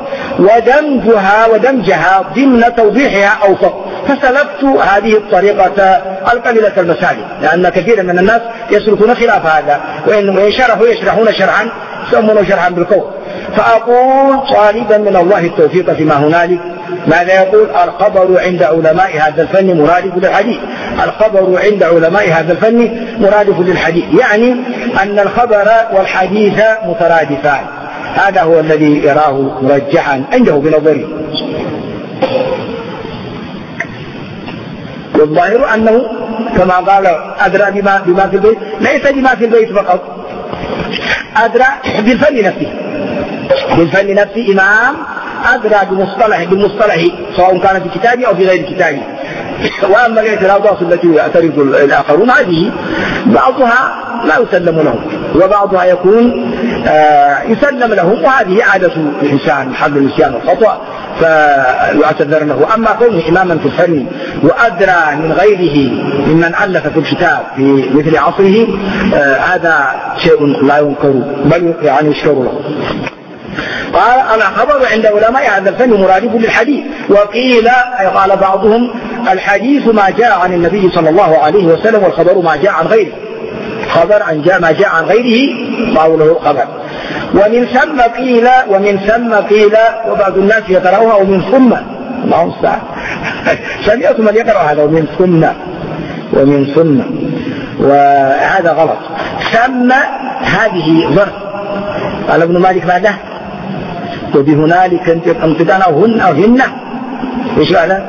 ودمجها ضمن توضيحها أوفق. فسلبت هذه الطريقة القليلة المسالك، لأن كثير من الناس يسلكون خلاف هذا، وإن يشرحون شرحا يسمونه شرحا بالقول. فأقول طالبا من الله التوفيق فيما هنالك. ماذا يقول؟ الخبر عند علماء هذا الفن مرادف للحديث. الخبر عند علماء هذا الفن مرادف للحديث، يعني أن الخبر والحديث مترادفان. هذا هو الذي يراه مرجحا عنده بنظره. والظاهر أنه كما قال أدرى بما في البيت، ليس بما في البيت فقط، أدرى بالفن نفسه إمام أدرى بالمصطلح سواء كان في كتابه أو في غير كتابه. وأما الاعتراضات التي يعترض الآخرون هذه بعضها لا يسلم لهم وبعضها يكون يسلم لهم، وهذه عادة الإنسان محل النسيان والخطأ فيعتذر له. أما كونه إماما في الفن وأدرى من غيره ممن ألف في الكتاب في مثل عصره هذا شيء لا ينكر بل يعني يشكر له. قال الخبر عند علماء هذا الفن مرادف للحديث. وقيل قال بعضهم الحديث ما جاء عن النبي صلى الله عليه وسلم والخبر ما جاء عن غيره، خبر عن ما جاء عن غيره قوله خبر. ومن ثم قيل وبعض الناس يقرأوها ومن ثم الله المستعان سمعت من يقرأ هذا ومن ثم وهذا غلط. ثم هذه ظرف قال ابن مالك بعده وبهنالك انقطعن أو هن ايش هذا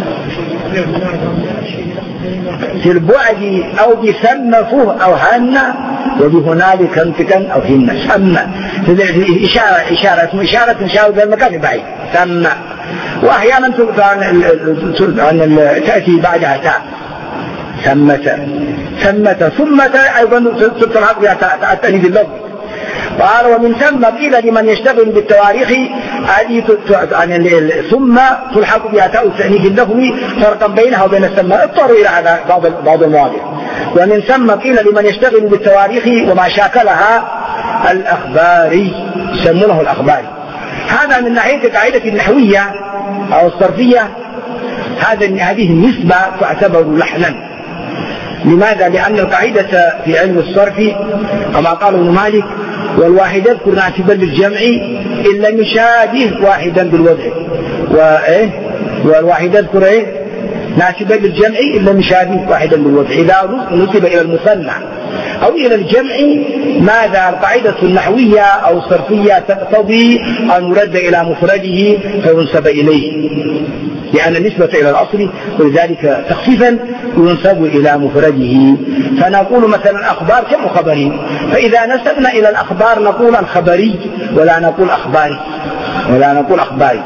في البعد أو بثم فه أو هن وبهنالك انقطعن أو هن. ثم إشارة تشاور بين المكان بعيد ثم. وأحيانا تأتي بعدها تاء ثمة أيضا تلحق بها التأنيث اللفظي. قال ومن ثم قيل لمن يشتغل بالتواريخ هذه ثم تلحق بها تاء التأنيث اللفظي فرقا بينها وبين الثم. اضطروا إلى هذا بعض المواضع. ومن ثم قيل لمن يشتغل بالتواريخ وما شاكلها الأخباري يسمونه الأخباري. هذا من ناحية قاعدة النحوية أو الصرفية هذه النسبة تعتبر لحنا. لماذا؟ لأن القاعدة في علم الصرف كما قال ابن مالك والواحد يذكر ناسبا للجمع إن لم يشابه واحدا بالوضع والواحد يذكر ناسبا للجمع إن لم يشابه واحدا بالوضع. إذا نسب إلى المثنى أو إلى الجمع ماذا القاعدة النحوية أو الصرفية تقتضي أن يرد إلى مفرده فينسب إليه لأن النسبة إلى الأصل ولذلك تخفيفا ينسب إلى مفرده. فنقول مثلا أخبار جمع خبري، فإذا نسبنا إلى الأخبار نقول الخبري ولا نقول أخباري.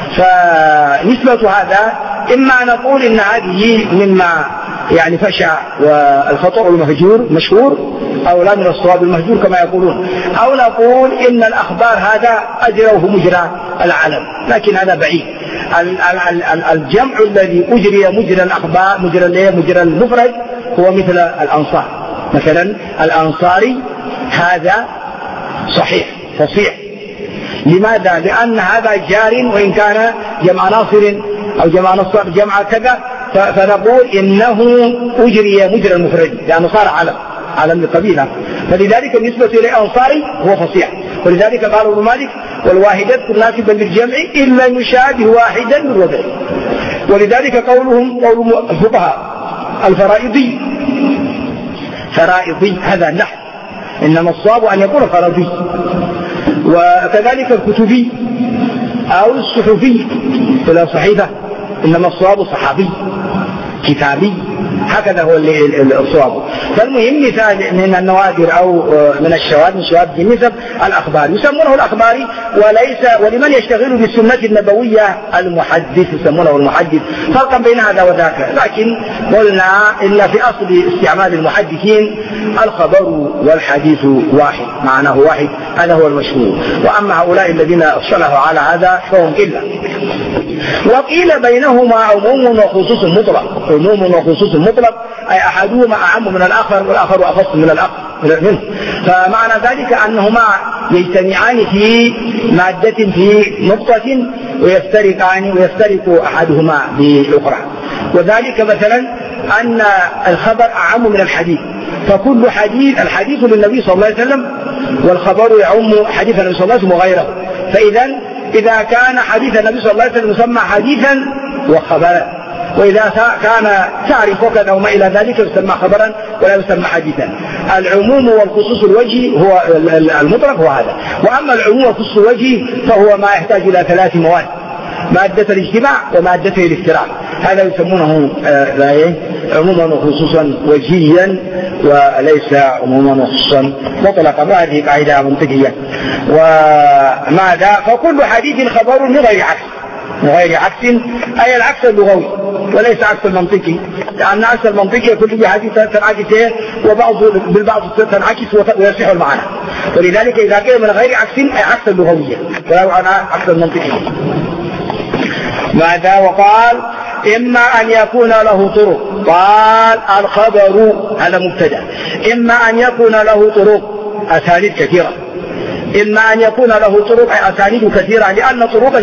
فنسبة هذا إما نقول إن هذه مما يعني فشى والخطأ المهجور مشهور أو لا من الصواب المهجور كما يقولون، أو نقول إن الأخبار هذا أجره مجرى العلم، لكن هذا بعيد. الجمع الذي أجري مجرى الأخبار مجرى المفرد هو مثل الأنصار مثلا. الأنصاري هذا صحيح فصيح. لماذا؟ لأن هذا جار وإن كان جمع ناصر أو جمع نصر جمع كذا فنقول إنه أجري مجرى المفرد لأنه صار علم القبيلة. فلذلك بالنسبة للأنصاري هو فصيح. ولذلك قال ابن مالك والواحد يذكر ناسبا للجمع إلا يشابه واحدا من الوضع. ولذلك قول الفقهاء الفرائضي هذا النحو إنما الصواب أن يكون فرضي. وكذلك الكتبي أو الصحفي إلى صحيفة إنما الصواب صحابي كتابي، هكذا هو الصواب. فالمهم مثال من النوادر أو من الشواذ من شواذ النسب الأخبار يسمونه الأخباري. ولمن يشتغل بالسنة النبوية المحدث يسمونه المحدث. فرقا بين هذا وذاك، لكن قلنا إلا في أصل استعمال المحدثين الخبر والحديث واحد معناه واحد، هذا هو المشهور. وأما هؤلاء الذين صلحوا على هذا فهم إلا. وقيل بينهما عموم وخصوص مطلق أي أحدهما أعم من الآخر والآخر أخص من منه. فمعنى ذلك أنهما يجتمعان في مادة في نقطة ويفترق أحدهما بالأخرى. وذلك مثلا أن الخبر أعم من الحديث، فكل الحديث للنبي صلى الله عليه وسلم والخبر يعم حديث النبي صلى الله عليه وسلم وغيره. إذا كان حديث النبي صلى الله عليه وسلم يسمى حديثا وخبرا، وإذا كان تعرف وكذا وما إلى ذلك يسمى خبرا ولا يسمى حديثا. العموم والخصوص الوجه هو المطلق هو هذا. وأما العموم والخصوص الوجه فهو ما يحتاج إلى 3 مواد: مادة الاجتماع ومادة الافتراق. هذا يسمونه عموما وخصوصا وجهيا وليس عموما وخصوصا مطلقا، وهذه قاعدة منطقية. وماذا؟ فكل حديث خبر من غير عكس، من غير عكس أي العكس اللغوي وليس عكس المنطقي، لأن عكس المنطقي يكون به حديث تنعكس وبعض بالبعض تنعكس ويصح المعنى، ولذلك إذا كان من غير عكس أي عكس اللغوية ولا عكس المنطقي. ماذا؟ وقال إما أن يكون له طرق، قال الخبر هذا مبتدأ، إما أن يكون له طرق أسانيد كثيرة، إما أن يكون له طرق أسانيد كثيرة، لأن طرقا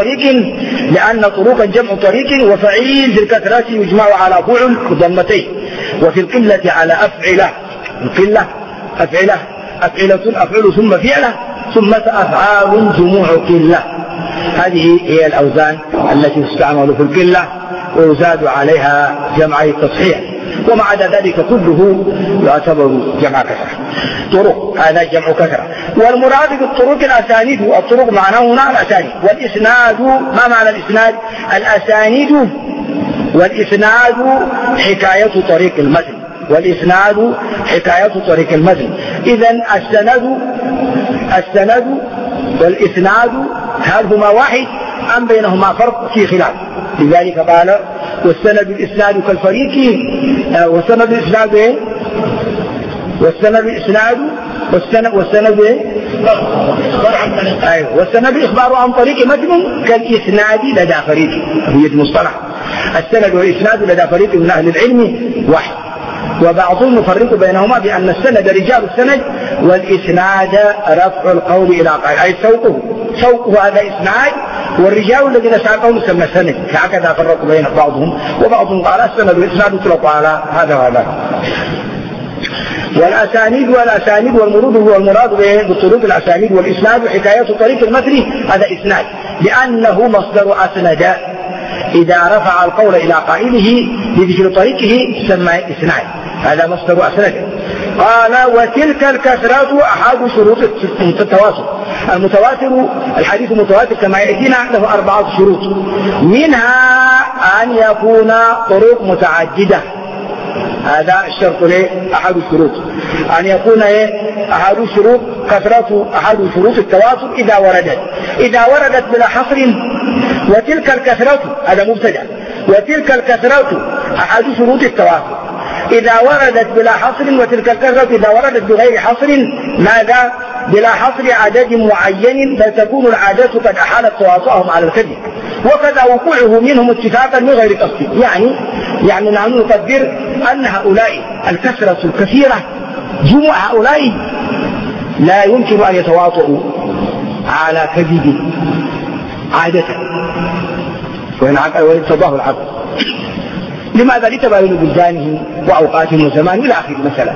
جمع طريق، وفعيل في الكثرة يجمع على فعل بضمتين، وفي القلة على أفعلة، القلة أفعلة أفعل ثم فعلة ثم أفعال جموع قلة. هذه هي الأوزان التي تستعمل في القلة ويزاد عليها جمع التصحيح، وما عدا ذلك كله يعتبر جمع كثرة. طرق هذا جمع كثرة. والمراد بالطرق الأسانيد، الطرق معناه هنا الأسانيد. والإسناد ما معنى الإسناد؟ الأسانيد والإسناد حكاية طريق المتن، والإسناد حكاية طريق المتن. إذن السند والإسناد هل هما واحد أم بينهما فرق؟ في خلاف. لذلك قال والسند الإسناد كالفريق، والسند الإسناد إيه؟ والسند إخبار عن طريق متن كالإسناد لدى فريق، هي المصطلح. السند والإسناد لدى فريق من أهل العلم واحد، وبعضهم يفرق بينهما بأن السند رجال السند والإسناد رفع القول إلى قائل، أي سوقه هذا إسناد، والرجال الذين ساقهم يسمى سند. هكذا فرقوا بين بعضهم، وبعضهم قال السند والإسناد يطلق على هذا وهذا. والأسانيد والمراد بالطرق الأسانيد والإسناد حكاية طريق المتن، هذا إسناد، لأنه مصدر أسند، إذا رفع القول إلى قائله بذكر طريقه سمى إسناد، هذا مصدر أسند. قال وتلك الكثرة أحد شروط التواتر. المتواتر الحديث المتواتر كما يأتينا له 4 شروط، منها أن يكون طرق متعددة، هذا الشرط له أحد الشروط، أن يكون أحد شروط كثرة أحد شروط التواتر إذا وردت بلا حصر. وتلك الكثرة هذا مبتدأ، وتلك الكثرة أحد شروط التواتر إذا وردت بلا حصر، وتلك الكثرة إذا وردت بغير حصر. ماذا؟ بلا حصر عدد معين، فتكون العادات قد أحالت تواطؤهم على الكذب، وكذا وقوعه منهم اتفاقا من غير قصد. يعني نحن نقدر أن هؤلاء الكثرة الكثيرة جموع هؤلاء لا يمكن أن يتواطؤوا على كذب عادة، وإن تضاه العقل. لماذا؟ لتباين بلدانهم وأوقاتهم وزمان إلى آخر مثلا.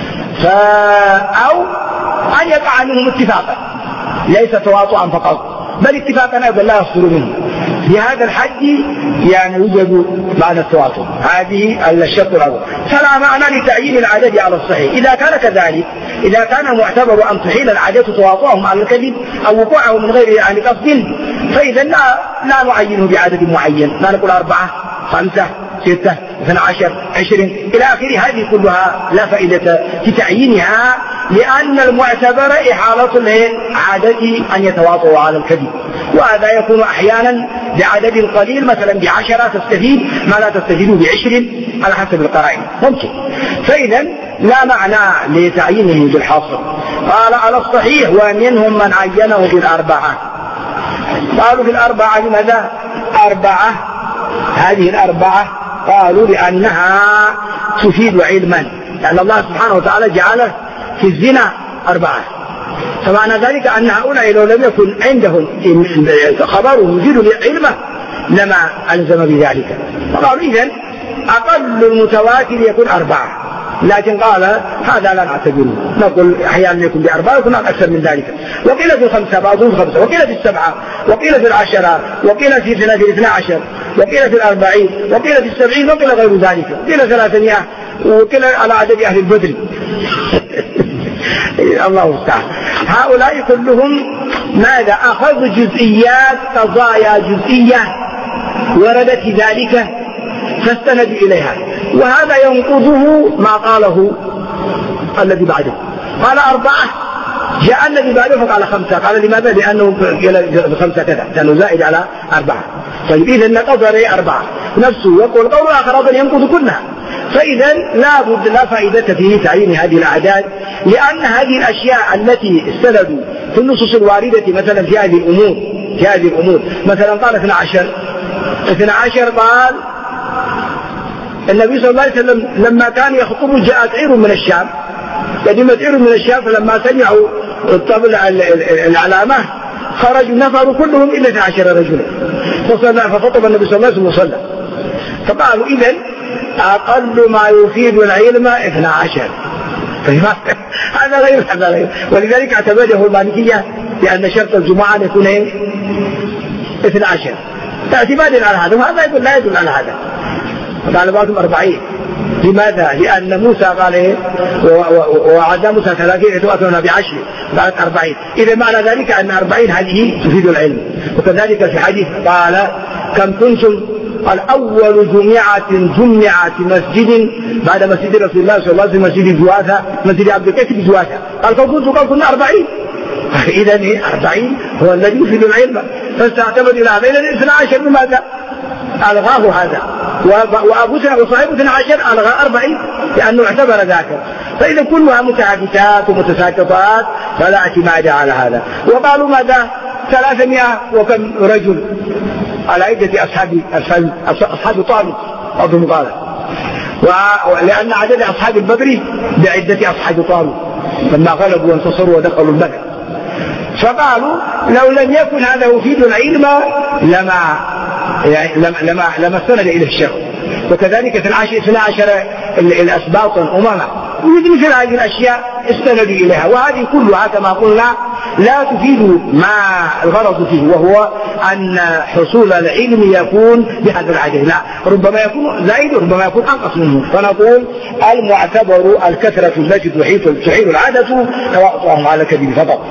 أو أن يقع منهم اتفاقا ليس تواطؤا فقط، بل اتفاقا أيضا لا يصدر منه. بهذا الحد يوجد معنى التواطؤ. هذه الشرط الأول. فلا معنى لتعيين العدد على الصحيح. إذا كان كذلك، إذا كان المعتبر أن تحيل العادات تواطؤهم على الكذب أو وقوعه من غير قصد، فإذا لا نعينه بعدد معين، لا نقول 4 5 6 12 20 إلى آخره. هذه كلها لا فائدة في تعيينها، لأن المعتبر إحالة العادة أن يتواطؤوا على الكذب، وهذا يكون أحيانا بعدد قليل، مثلا ب10 تستفيد ما لا تستفيد ب20 على حسب القرائن ممكن. فإذا لا معنى لتعيينه بالحصر. قال على الصحيح ومنهم من عينه بال4. قالوا بال4 لماذا 4؟ هذه ال4 قالوا لأنها تفيد علما، لأن الله سبحانه وتعالى جعل في الزنا 4. فمعنى ذلك أن هؤلاء لو لم يكن عندهم خبر يفيد علمه لما ألزم بذلك. فقالوا إذن أقل المتواتر يكون 4، لكن قال هذا لا نعتبره، نقول أحيانا يكون ب4 ويكون أكثر من ذلك. وقيل في 5 بعضهم 5، وقيل في 7، وقيل في 10، وقيل في 12، وقيل في 40، وقيل في 70، وقيل غير ذلك، وقيل 300، وقيل على عدد أهل البدر. الله المستعان. هؤلاء كلهم ماذا؟ أخذوا جزئيات، قضايا جزئية وردت ذلك فاستندوا إليها، وهذا ينقضه ما قاله الذي بعده. قال 4، جاء الذي بعده فقال 5. قال لماذا؟ لأنه ب5 كذا، لأنه زائد على 4. طيب إذا نقض عليه 4 نفسه. يقول قول آخر أيضا ينقض كلها. فإذا لا فائدة في تعيين هذه الأعداد، لأن هذه الأشياء التي استندوا في النصوص الواردة مثلا في هذه الأمور مثلا قال 12 قال النبي صلى الله عليه وسلم لما كان يخطب جاءت عير من الشام، قدمت عير من الشام، فلما سمعوا الطبل العلامة خرجوا نفروا كلهم إلا 12 رجلا، فخطب النبي صلى الله عليه وسلم فقالوا إذن أقل ما يفيد العلم 12. هذا غير. ولذلك اعتمده المالكية لأن شرط الجمعة يكون 12 اعتمادا على هذا، وهذا لا يدل على هذا. قال بعضهم 40. لماذا؟ لأن موسى قال وعد موسى 30 يتواترون ب10، قالت 40. إذا معنى ذلك أن 40 هذه تفيد العلم. وكذلك في حديث قال كم كنتم؟ قال أول جمعة مسجد بعد مسجد رسول الله صلى الله عليه وسلم مسجد عبد القيس بجواسة. قال قال كنا 40. إذا 40 هو الذي يفيد العلم. فاستعتمد إلى هذا. إذا 12 بماذا؟ ألغاه هذا. وأبو صاحب 12 ألغى 40 لأنه اعتبر ذاك. فإذا كلها متعددات ومتساقطات فلا اعتماد على هذا. وقالوا ماذا؟ 300 وكم رجل على عدة أصحاب طالب أظن قال، ولأن عدد أصحاب البدر بعدة أصحاب طالب لما غلبوا وانتصروا ودخلوا البدر. فقالوا لو لم يكن هذا يفيد العلم لما استند إلى الشر. وكذلك 12 الأسباط أمما مثل هذه الأشياء استندوا إليها، وهذه كلها كما قلنا لا تفيد ما الغرض فيه، وهو أن حصول العلم يكون بهذا العدد. لا، ربما يكون زائد وربما يكون أنقص منه. فنقول المعتبر الكثرة التي تحيل العادة تواطؤهم على الكذب فقط.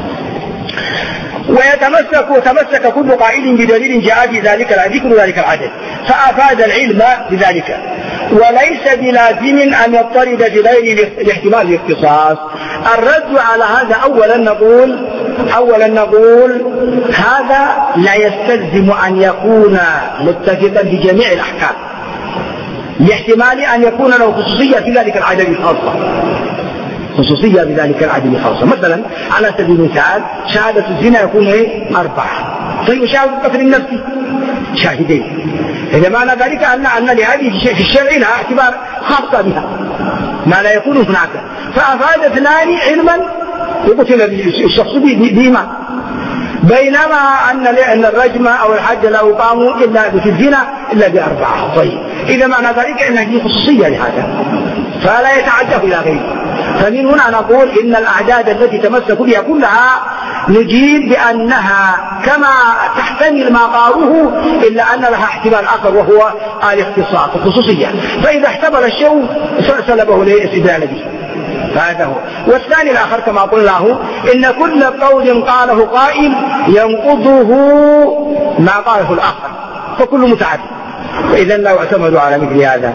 وتمسك كل قائل بدليل جاء بذلك ذكر ذلك العدد فأفاد العلم بذلك، وليس بلازم أن يضطرد في غير الاحتمال الاختصاص. الرد على هذا أولا نقول هذا لا يستلزم أن يكون متفقا بجميع الأحكام، لاحتمال أن يكون له خصوصية في ذلك العدد الخاصة، خصوصية بذلك العدد الخاصة. مثلا على سبيل المثال شهادة الزنا يكون 4. طيب شهادة القتل النفسي شاهدين. إذا معنى ذلك أن لهذه في الشرع لها اعتبار خاصة بها ما لا يكون هناك. فأفاد 2 علما يقتل الشخص بهما، بينما أن الرجم أو الحج لا يقام إلا في الزنا إلا ب4. طيب إذا معنى ذلك أن هذه خصوصية لهذا فلا يتعدى إلى غيره. فمن هنا نقول إن الأعداد التي تمسك بها كلها نجيب بأنها كما تحتمل ما قالوه إلا أن لها احتمال آخر وهو الاختصاص الخصوصية. فإذا احتمل الشيء سلبه الاستدلال به، فهذا هو. والثاني الآخر كما قلناه إن كل قول قاله قائل ينقضه ما قاله الآخر، فكل متعدد، فإذا لا يعتمد على مثل هذا.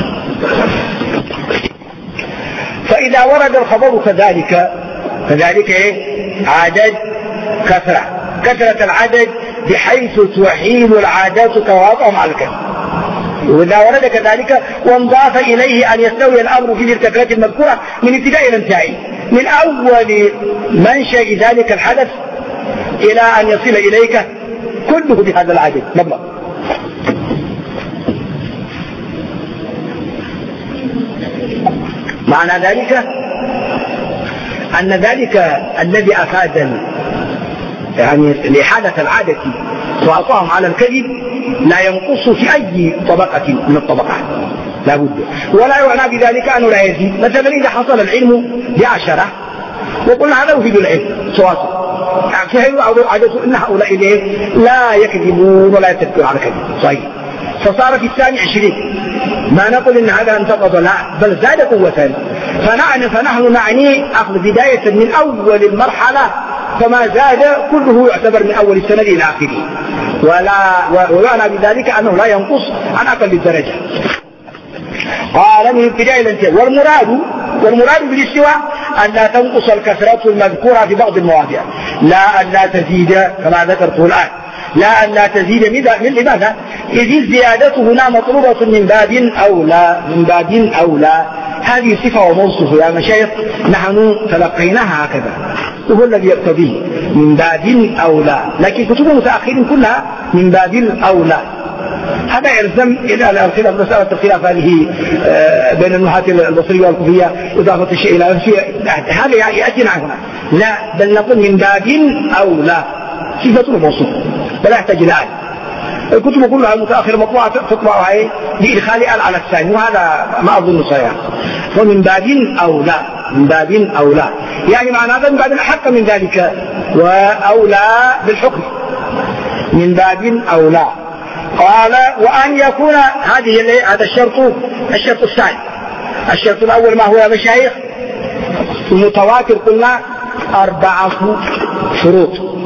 فإذا ورد الخبر كذلك عدد كثرة العدد بحيث تحيل العادات تواطؤهم على الكذب. وإذا ورد كذلك وانضاف إليه أن يستوي الأمر في الكثرة المذكورة من ابتداء إلى انتهاء، من أول منشأ ذلك الحدث إلى أن يصل إليك كله بهذا العدد مبلغ. معنى ذلك أن ذلك الذي أفاد يعني لحالة العادة وأطاهم على الكذب لا ينقص في أي طبقة من الطبقات لا بد، ولا يعنى بذلك أنه لا يزيد. مثلا إذا حصل العلم ب10 وقلنا هذا يفيد العلم سواء فهي عادة إن هؤلاء لا يكذبون ولا يتكلون على كذب صحيح، فصار في الثاني 20 ما نقول إن هذا انتقض، لا بل زاد قوة. فنحن نعني أخذ بداية من أول المرحلة، فما زاد كله يعتبر من أول السنة إلى آخره، ويعنى بذلك أنه لا ينقص عن أقل الدرجة. قال من ابتداء إلى انتهاء. والمراد بالاستواء أن لا تنقص الكثرة المذكورة في بعض المواضع، لا أن لا تزيد كما ذكرته الآن، لا أن لا تزيد من لماذا؟ إذ الزيادة هنا مطلوبة من باب أولى. هذه صفة وموصف يا مشايخ نحن تلقيناها هكذا، وهو الذي يقتضيه من باب أولى، لكن كتب المتأخرين كلها من باب أولى. هذا يلزم إلى مسألة الخلاف هذه بين النحاة البصرية والكوفية إضافة الشيء إلى نفسه، هذا يأتينا هنا. لا، بل نقول من باب أولى، صفة وموصوف ولا يحتاج إلى آل. الكتب كلها المتأخرة مطبوعة تطبع بإدخال آل على الثاني، وهذا ما أظن صحيح. فمن باب أولى، من باب أولى يعني معنى هذا من باب أحق من ذلك وأولى بالحكم، من باب أولى. قال وأن يكون هذا الشرط الثاني. الشرط الأول ما هو يا مشايخ؟ المتواتر قلنا 4 شروط.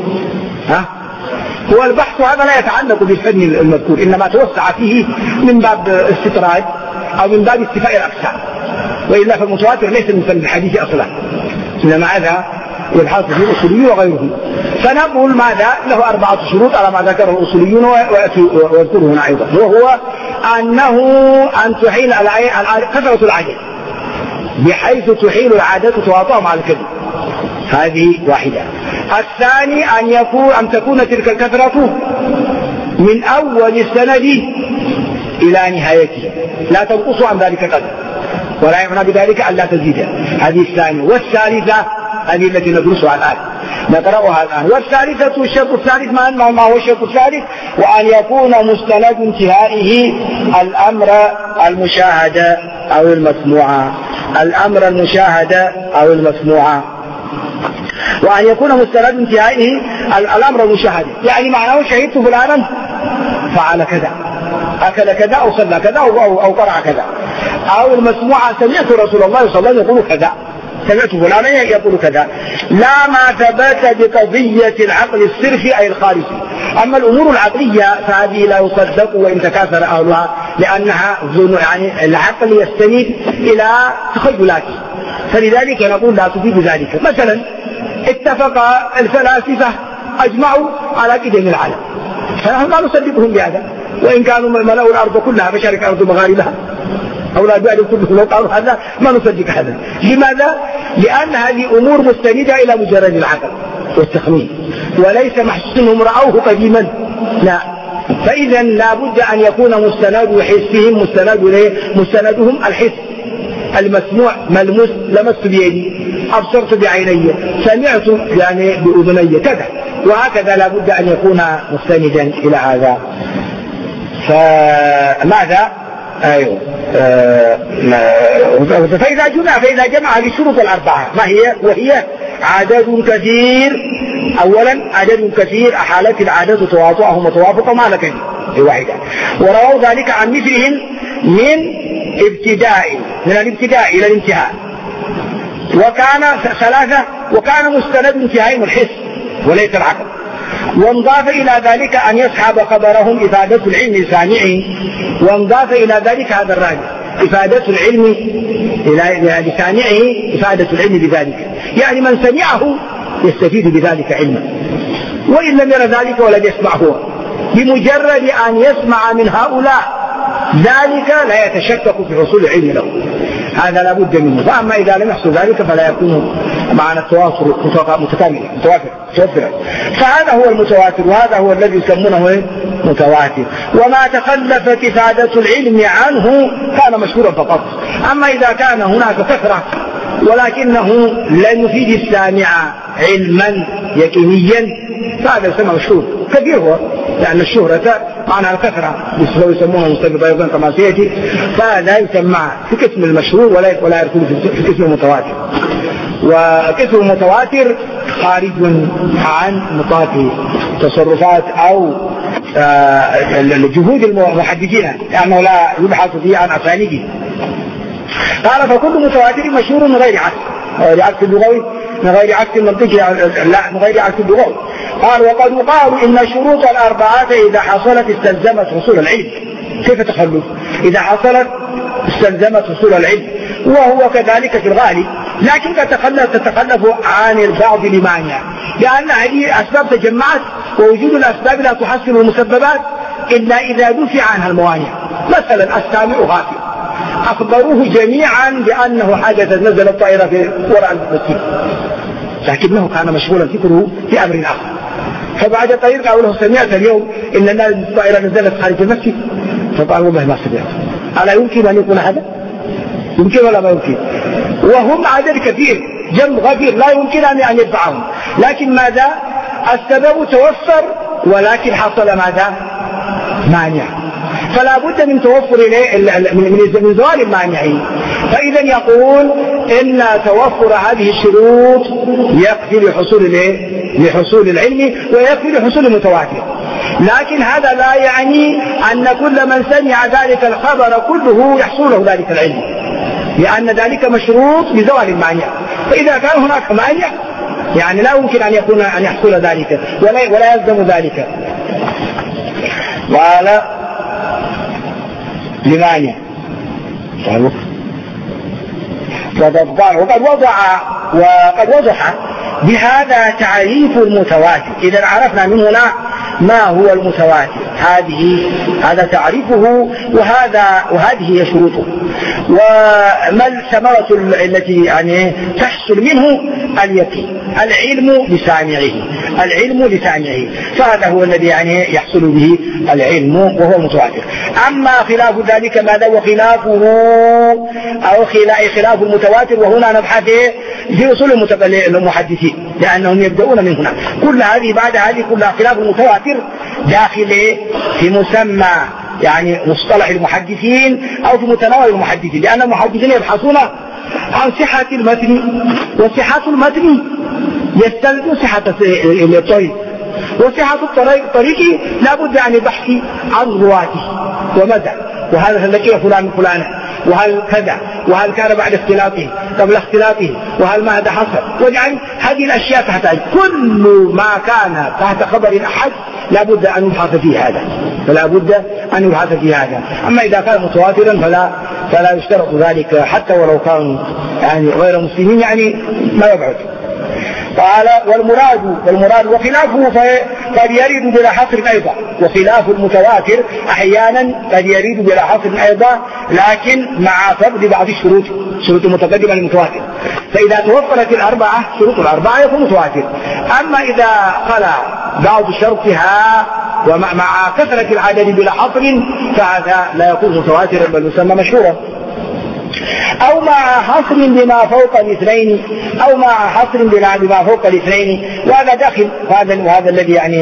هو البحث هذا لا يتعلق بالفن المذكور، إنما توسع فيه من باب استطراد أو من باب استفاء الأقسام، وإلا فالمتواتر ليس من فن الحديث أصلا، إنما هذا يبحث فيه الأصوليون وغيرهم. فنقول ماذا؟ له 4 شروط على ما ذكره الأصوليون ويذكره هنا أيضا، وهو أن تحيل كثرة العدد بحيث تحيل العادة تواطؤ مع الكذب، هذه واحدة. الثاني أن تكون تلك الكثرة من أول السند إلى نهايته، لا تنقص عن ذلك قدر، ولا يمنع بذلك أن لا تزيد. هذه الثانية. والثالثة هذه التي ندرسها الآن نقرأها الآن. والثالثة الشرط الثالث ما هو الشرط الثالث؟ وأن يكون مستند انتهائه الأمر المشاهد أو المسموع، الأمر المشاهد أو المسموع. وأن يكون مستند انتهائه الأمر المشاهد، يعني معناه شهدت فلانا فعل كذا، أكل كذا أو صلى كذا أو قرأ كذا. أو المسموع سمعت رسول الله صلى الله عليه وسلم يقول كذا، سمعت فلانا يقول كذا، لا ما ثبت بقضية العقل الصرفي أي الخارجي. أما الأمور العقلية فهذه لا يصدق وإن تكاثر أهلها، لأنها يعني العقل يستند إلى تخيلاته، فلذلك نقول لا تفيد ذلك. مثلا اتفق الفلاسفة أجمعوا على قدم العالم، فنحن لا نصدقهم بهذا، وإن كانوا ملأوا الأرض كلها فشارك الأرض مغاربها أو لا بعد كله لو قالوا هذا ما نصدق هذا. لماذا؟ لأن هذه أمور مستندة إلى مجرد العقل والتخمين، وليس محسنهم رأوه قديما، لا. فإذا لا بد أن يكون مستند حسهم مستندهم الحس، المسموع ملموس، لمست بيدي، أبصرت بعيني، سمعت يعني بأذني كذا، وهكذا لا بد أن يكون مستندا إلى هذا. فماذا؟ أيوه. فإذا جمع الشروط الأربعة ما هي؟ وهي عدد كثير. أولا عدد كثير أحالت العدد تواطؤهم وتوافقهم على كثير واحدة، ورووا ذلك عن مثلهم من الابتداء إلى الانتهاء. وكان 3 وكان مستند انتهائهم الحس وليس العقل. وانضاف إلى ذلك أن يسحب خبرهم إفادة العلم لسامعه، وانضاف إلى ذلك هذا الراجع إفادة العلم لسامعه، إفادة العلم بذلك، يعني من سمعه يستفيد بذلك علما، وإن لم ير ذلك ولم يسمع هو، بمجرد أن يسمع من هؤلاء ذلك لا يتشكك في حصول العلم له، هذا لا بد منه. فأما إذا لم يحصل ذلك فلا يكون معنى التواصل متوافرا. فهذا هو المتواتر، وهذا هو الذي يسمونه متواتر. وما تخلفت إفادة العلم عنه كان مشهورا فقط. أما إذا كان هناك كثرة ولكنه لن يفيد السامع علما يقينيا فهذا يسمى مشهور كثير، هو لأن الشهرة معنى الكثرة يسمونها مستند أيضا كما سيأتي، فهذا يسمى في قسم المشهور ولا يكون في قسم المتواتر. وقسم المتواتر خارج عن نطاق تصرفات أو جهود المحدثين، لأنه لا يبحث فيه عن أسانيده. قال فكل متواتر مشهور من غير عكس اللغوي، من غير عكس المنطقي، لا من غير عكس اللغوي. قال وقد يقال إن الشروط الأربعة إذا حصلت استلزمت حصول العلم. كيف تخلف؟ إذا حصلت استلزمت حصول العلم، وهو كذلك في الغالب، لكن تتخلف عن البعض لمانع، لأن هذه أسباب تجمعت، ووجود الأسباب لا تحصل المسببات إلا إذا دفع عنها الموانع. مثلا السامع غافل، أخبروه جميعا بأنه حدث نزل الطائرة في وراء المسجد، لكنه كان مشغولا فكره في أمر آخر، فبعد قليل قالوا له سمعت اليوم إن الطائرة نزلت خارج المسجد؟ فقال والله ما سمعت. ألا يمكن أن يكون هذا؟ يمكن ولا ما يمكن؟ وهم عدد كثير جمع غفير لا يمكن أن يدفعهم، لكن ماذا؟ السبب توفر، ولكن حصل ماذا؟ مانع، فلا بد من توفر من زوال المانعين. فإذا يقول إن توفر هذه الشروط يكفي لحصول العلم ويكفي لحصول المتواتر، لكن هذا لا يعني أن كل من سمع ذلك الخبر كله يحصل له ذلك العلم، لأن ذلك مشروط بزوال المانع. فإذا كان هناك مانع يعني لا يمكن أن يحصل ذلك ولا يلزم ذلك. قال لمانع وقد وضح بهذا تعريف المتواتر. إذا عرفنا من هنا ما هو المتواتر، هذا تعريفه وهذه هي شروطه، وما الثمرة التي يعني تحصل منه؟ اليقين، العلم لسامعه، فهذا هو الذي يعني يحصل به العلم وهو متواتر. أما خلاف ذلك ماذا؟ وخلافه أو خلاف المتواتر، وهنا نبحث في أصول المحدثين لأنهم يبدأون من هنا. كل هذه بعد هذه كلها خلاف المتواتر داخل في مسمى يعني مصطلح المحدثين أو في متناول المحدثين، لأن المحدثين يبحثون عن صحة المتن، وصحة المتن يستلزم صحة الطريق، وصحة الطريق لا بد عن البحث عن رواته ومدى، وهذا لقي فلان فلانة، وهل كذا، وهل كان بعد اختلافه قبل اختلافه، وهل ماذا حصل، واجعل هذه الأشياء تحتاج كل ما كان تحت خبر أحد لا بد أن يبحث فيه هذا، أما إذا كان متواترا فلا يشترط ذلك حتى ولو كانوا يعني غير مسلمين، يعني ما يبعد. قال والمراد وخلافه قد يرد بلا حصر أيضا، وخلاف المتواتر أحيانا قد يرد بلا حصر أيضا، لكن مع فقد بعض الشروط المتقدمة للمتواتر. فإذا توفرت شروط الأربعة يكون متواتر. أما إذا خلا بعض شرطها ومع كثرة العدد بلا حصر فهذا لا يكون متواترا بل يسمى مشهورا، أو مع حصر بما فوق الاثنين، وهذا داخل وهذا الذي يعني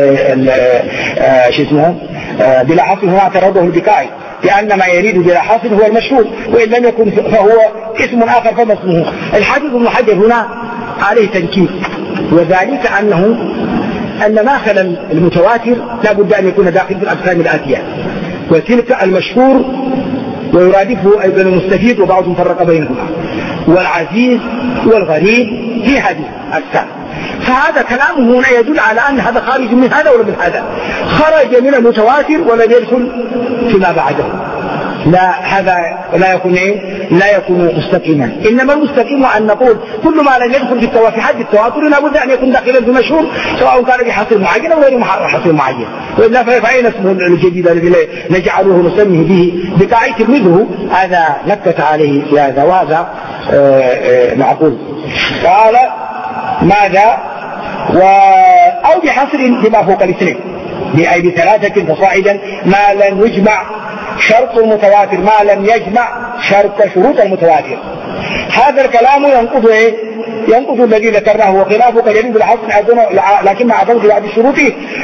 بلا حصر هو اعترضه البكائي، لأن ما يريد بلا حصر هو المشهور، وإن لم يكن فهو اسم آخر فما اسمه. الحافظ ابن حجر هنا عليه تنكير، وذلك أن ما خلا المتواتر لا بد أن يكون داخل في الأقسام الآتية، وتلك المشهور ويرادفه أيضا المستفيد، وبعضهم فرق بينهما، والعزيز والغريب في هذه الأقسام. فهذا كلامه هنا يدل على أن هذا خارج من هذا ولا من هذا، خرج من المتواتر ولم يدخل فيما بعده. لا، هذا لا يكون مستقيما. إنما المستقيم أن نقول كل ما لم يدخل في حد التواتر لا بد أن يكون داخلا في مشهور، سواء كان بحصر معين أو غير حصر معين، وإلا فأين اسمه الجديد الذي نجعله نسميه به بقاعدة تلميذه، هذا نكت عليه في هذا، وهذا معقول. قال ماذا؟ أو بحصر بما فوق الاثنين، بأي بثلاثة فصاعدا ما لم يجمع شرط المتواتر، ما لم يجمع شروط المتواتر. هذا الكلام ينقض الذي ذكرناه، وخلافه قد يريد الحصر لكن مع فوق بعض الشروط.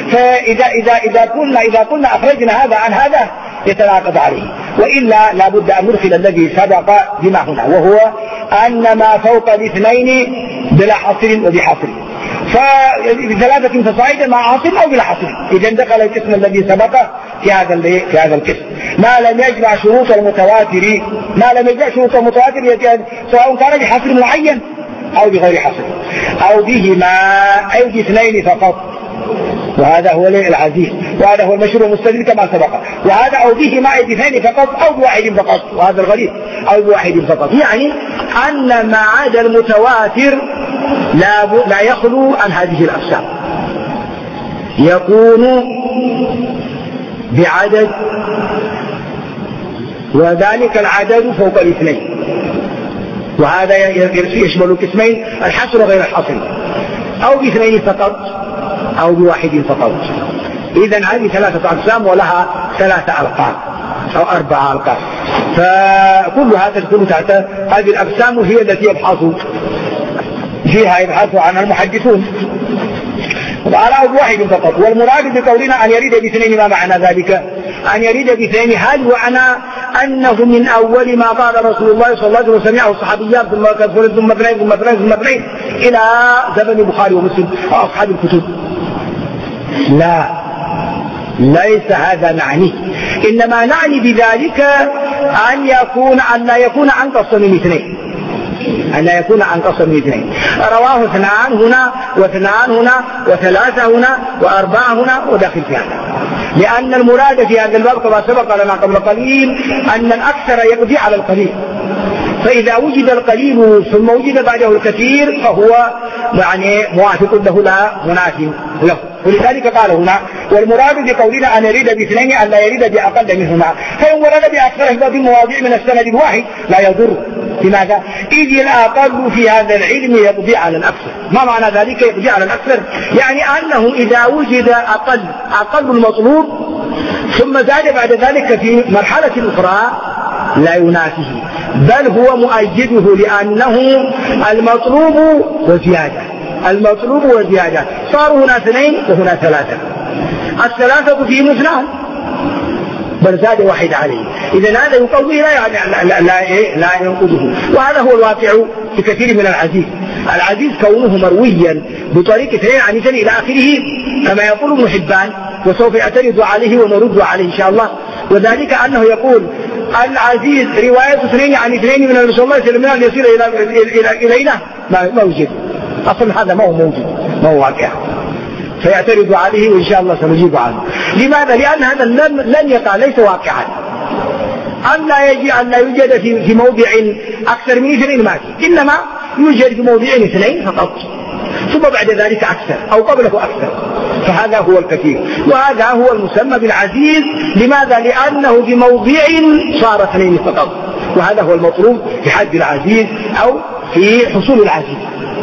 فإذا قلنا أخرجنا هذا عن هذا يتناقض عليه، وإلا لا بد أن نرسل الذي سبق بما هنا، وهو أن ما فوق الاثنين بلا حصر وبحصر، فبثلاثة فصاعدا مع حصر أو بلا حصر. إذا دخل القسم الذي سبق في هذا القسم. ما لم يجمع شروط المتواتر، سواء كان بحصر معين أو بغير حصر، أو بهما أو باثنين فقط، وهذا هو العزيز، وهذا هو المشهور المستدل كما سبق. وهذا أو به مع باثنين فقط أو بواحد فقط، وهذا الغريب أو بواحد فقط، يعني أن ما عدا المتواتر لا يخلو عن هذه الأقسام، يكون بعدد، وذلك العدد فوق الاثنين، وهذا يشمل القسمين الحصر غير الحصر، أو باثنين فقط أو بواحد فقط. إذن هذه 3 أقسام ولها 3 ألقاب أو 4 ألقاب، فكلها تدخل تحت هذه الأقسام، وهي التي يبحث عنها المحدثون. وقال أو بواحد فقط. والمراد بقولنا أن يريد باثنين، ما معنى ذلك؟ أن يريد باثنين هل معنى أنه من أول ما قال رسول الله صلى الله عليه وسلم سمعه الصحابيات ثم كثر ثم اثنين ثم اثنين ثم اثنين إلى زمن البخاري ومسلم أو أصحاب الكتب؟ لا، ليس هذا نعني، إنما نعني بذلك أن لا يكون أنقص من اثنين، أن لا يكون أنقص من اثنين. رواه 2 هنا و2 هنا و3 هنا و4 هنا وداخل في هذا، لأن المراد في هذا الباب كما سبق لنا قبل قليل أن الأكثر يقضي على القليل، فإذا وجد القليل ثم وجد بعده الكثير فهو يعني موافق له لا منافي له. ولذلك قال هنا والمراد بقولنا أن يريد باثنين أن لا يريد بأقل منهما، فإن ورد بأكثر في مواضيع من السند الواحد لا يضر. لماذا؟ إذ الأقل في هذا العلم يقضي على الأكثر. ما معنى ذلك يقضي على الأكثر؟ يعني أنه إذا وجد أقل المطلوب ثم زاد بعد ذلك في مرحلة أخرى لا ينافيه، بل هو مؤيده، لأنه المطلوب وزيادة. صاروا هنا 2 وهنا 3، 3 فيهم 2 بل زاد 1 عليه، إذن هذا يقوي لا ينقضه. وهذا هو الواقع في كثير من العزيز كونه مرويا بطريق 2 عن 2 إلى آخره كما يقول ابن حبان، وسوف يعترض عليه ونرد عليه إن شاء الله. وذلك أنه يقول العزيز رواية 2 عن 2 من الرسول الله صلى الله عليه وسلم يصير إلينا ما يوجد أصلا، هذا ما هو موجود، ما هو واقع، فيعترض عليه وإن شاء الله سنجيب عنه. لماذا؟ لأن هذا لن يقع، ليس واقعا. أن لا يوجد في موضع أكثر من 2 ما فيه، إنما يوجد في موضع 2 فقط، ثم بعد ذلك أكثر أو قبله أكثر، فهذا هو الكثير، وهذا هو المسمى بالعزيز. لماذا؟ لأنه في موضع صار 2 فقط، وهذا هو المطلوب في حد العزيز أو في حصول العزيز،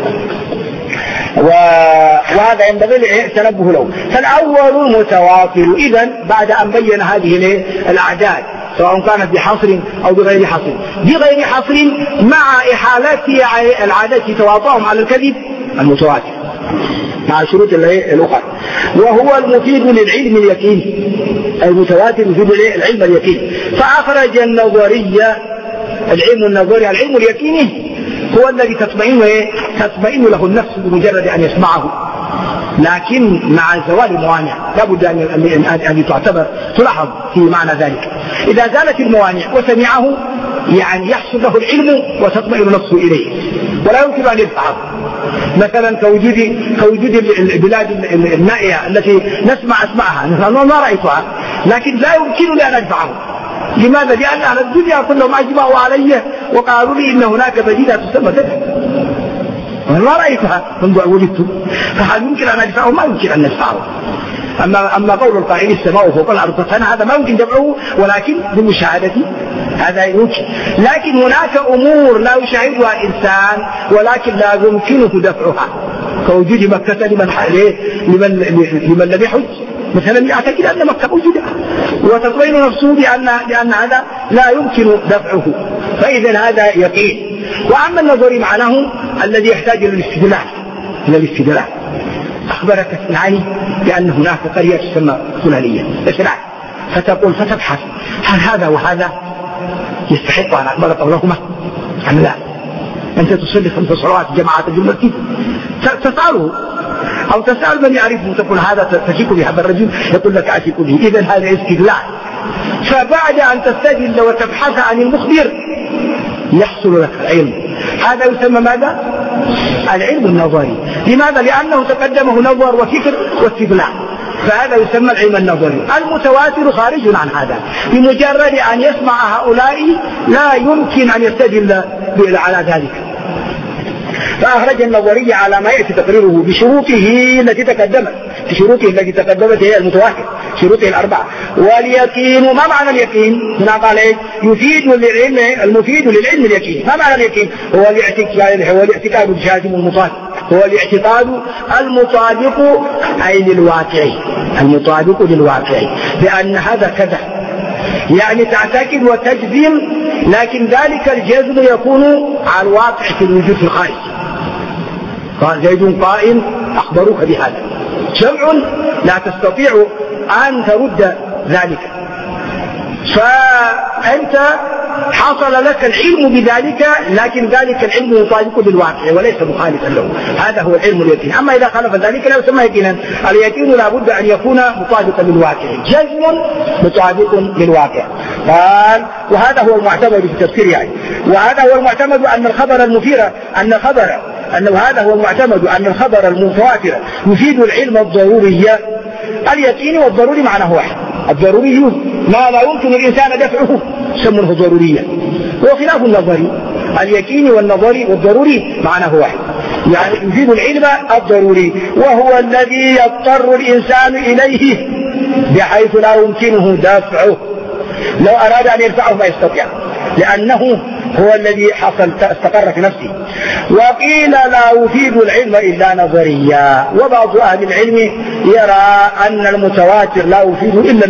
وهذا ينبغي التنبه له. فالأول متواتر. إذن بعد أن بين هذه الأعداد سواء كانت بحصر أو بغير حصر مع إحالة العادة تواطؤهم على الكذب، المتواتر مع شروط الأخرى، وهو المفيد للعلم اليقين، المتواتر يفيد العلم اليقين. فأخرج النظرية، العلم اليقيني هو الذي تطمئن له النفس بمجرد أن يسمعه، لكن مع زوال الموانع لابد أن تلاحظ في معنى ذلك. إذا زالت الموانع وسمعه يعني يحصل له العلم وتطمئن نفسه إليه، ولا يمكن أن يدفعه. مثلا كوجود البلاد النائية التي نسمع أسماءها، أنا ما رأيتها، لكن لا يمكنني أن أدفعه. لماذا؟ لأن أهل الدنيا كلهم أجمعوا علي وقالوا لي إن هناك مدينة تسمى كذا، أنا ما رأيتها منذ ولدت، فهل يمكن أن أدفعه؟ ما يمكن أن ندفعه. أما قول القائل السماء فوق الأرض هذا ما يمكن دفعه، ولكن بمشاهدة هذا يمكن. لكن هناك أمور لا يشاهدها الإنسان ولكن لا يمكنه دفعها، كوجود مكة لمن لم يحج مثلا، يعتقد أن مكة موجودة وتطمئن نفسه بأن هذا لا يمكن دفعه، فإذا هذا يقين. وأما النظر معناه الذي يحتاج إلى الاستدلال، أخبرك الثاني بأن هناك قرية تسمى فلانية إسلام، فتقول فتبحث هل هذا وهذا يستحق أن أقبل قولهما أم لا؟ أنت تصلي 5 صلوات جماعة المسجد، تسأله أو تسأل من يعرفه تقول هذا تثق به، هذا الرجل يقول لك أثق به، إذن هذا استدلال. فبعد أن تستدل وتبحث عن المخبر يحصل لك العلم، هذا يسمى ماذا؟ العلم النظري. لماذا؟ لأنه تقدمه نظر وفكر واستدلال، فهذا يسمى العلم النظري. المتواتر خارج عن هذا، بمجرد أن يسمع هؤلاء لا يمكن أن يستدل على ذلك. فأخرج النظرية على ما يأتي تقريره بشروطه التي تقدمت، بشروطه التي تقدمت هي المتواتر، شروطه الأربعة. واليقين، ما معنى اليقين؟ هنا قال يفيد للعلم، المفيد للعلم اليقين. ما معنى اليقين؟ هو الاعتقاد الجازم المطابق، هو الاعتقاد المطابق أي للواقع، المطابق للواقع، بأن هذا كذا، يعني تعتقد وتجزم، لكن ذلك الجزم يكون على الواقع في الوجود في الخارج. قال زيد قائم أخبروك بهذا، جمع لا تستطيع أن ترد ذلك، فأنت حصل لك العلم بذلك، لكن ذلك العلم يطابق للواقع وليس مخالفا له. هذا هو العلم اليقين. أما إذا خالف ذلك لا يسمى يقينا. اليقين لا بد أن يكون مطابقا للواقع، جزم مطابق للواقع. قال وهذا هو المعتمد في التفسير يعني، وهذا هو المعتمد أن الخبر المثير أنه هذا هو المعتمد أن الخبر المتواتر يفيد العلم الضروري. اليقين والضروري معناه واحد. الضروري ما لا يمكن الإنسان دفعه سمونه ضروريا، هو خلاف النظري. اليقين والنظري والضروري معناه واحد، يعني يفيد العلم الضروري، وهو الذي يضطر الإنسان إليه بحيث لا يمكنه دفعه. لو أراد أن يرفعه ما يستطيع، لأنه هو الذي استقر في نفسه. وقيل لا يفيد العلم إلا نظريا، وبعض أهل العلم يرى أن المتواتر لا يفيد إلا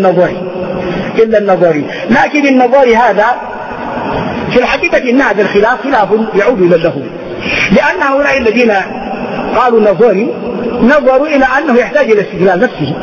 النظري. لكن النظري هذا في الحقيقة إن هذا الخلاف خلاف يعود إلى له، لأن هؤلاء الذين قالوا نظري نظروا إلى أنه يحتاج إلى استدلال نفسه.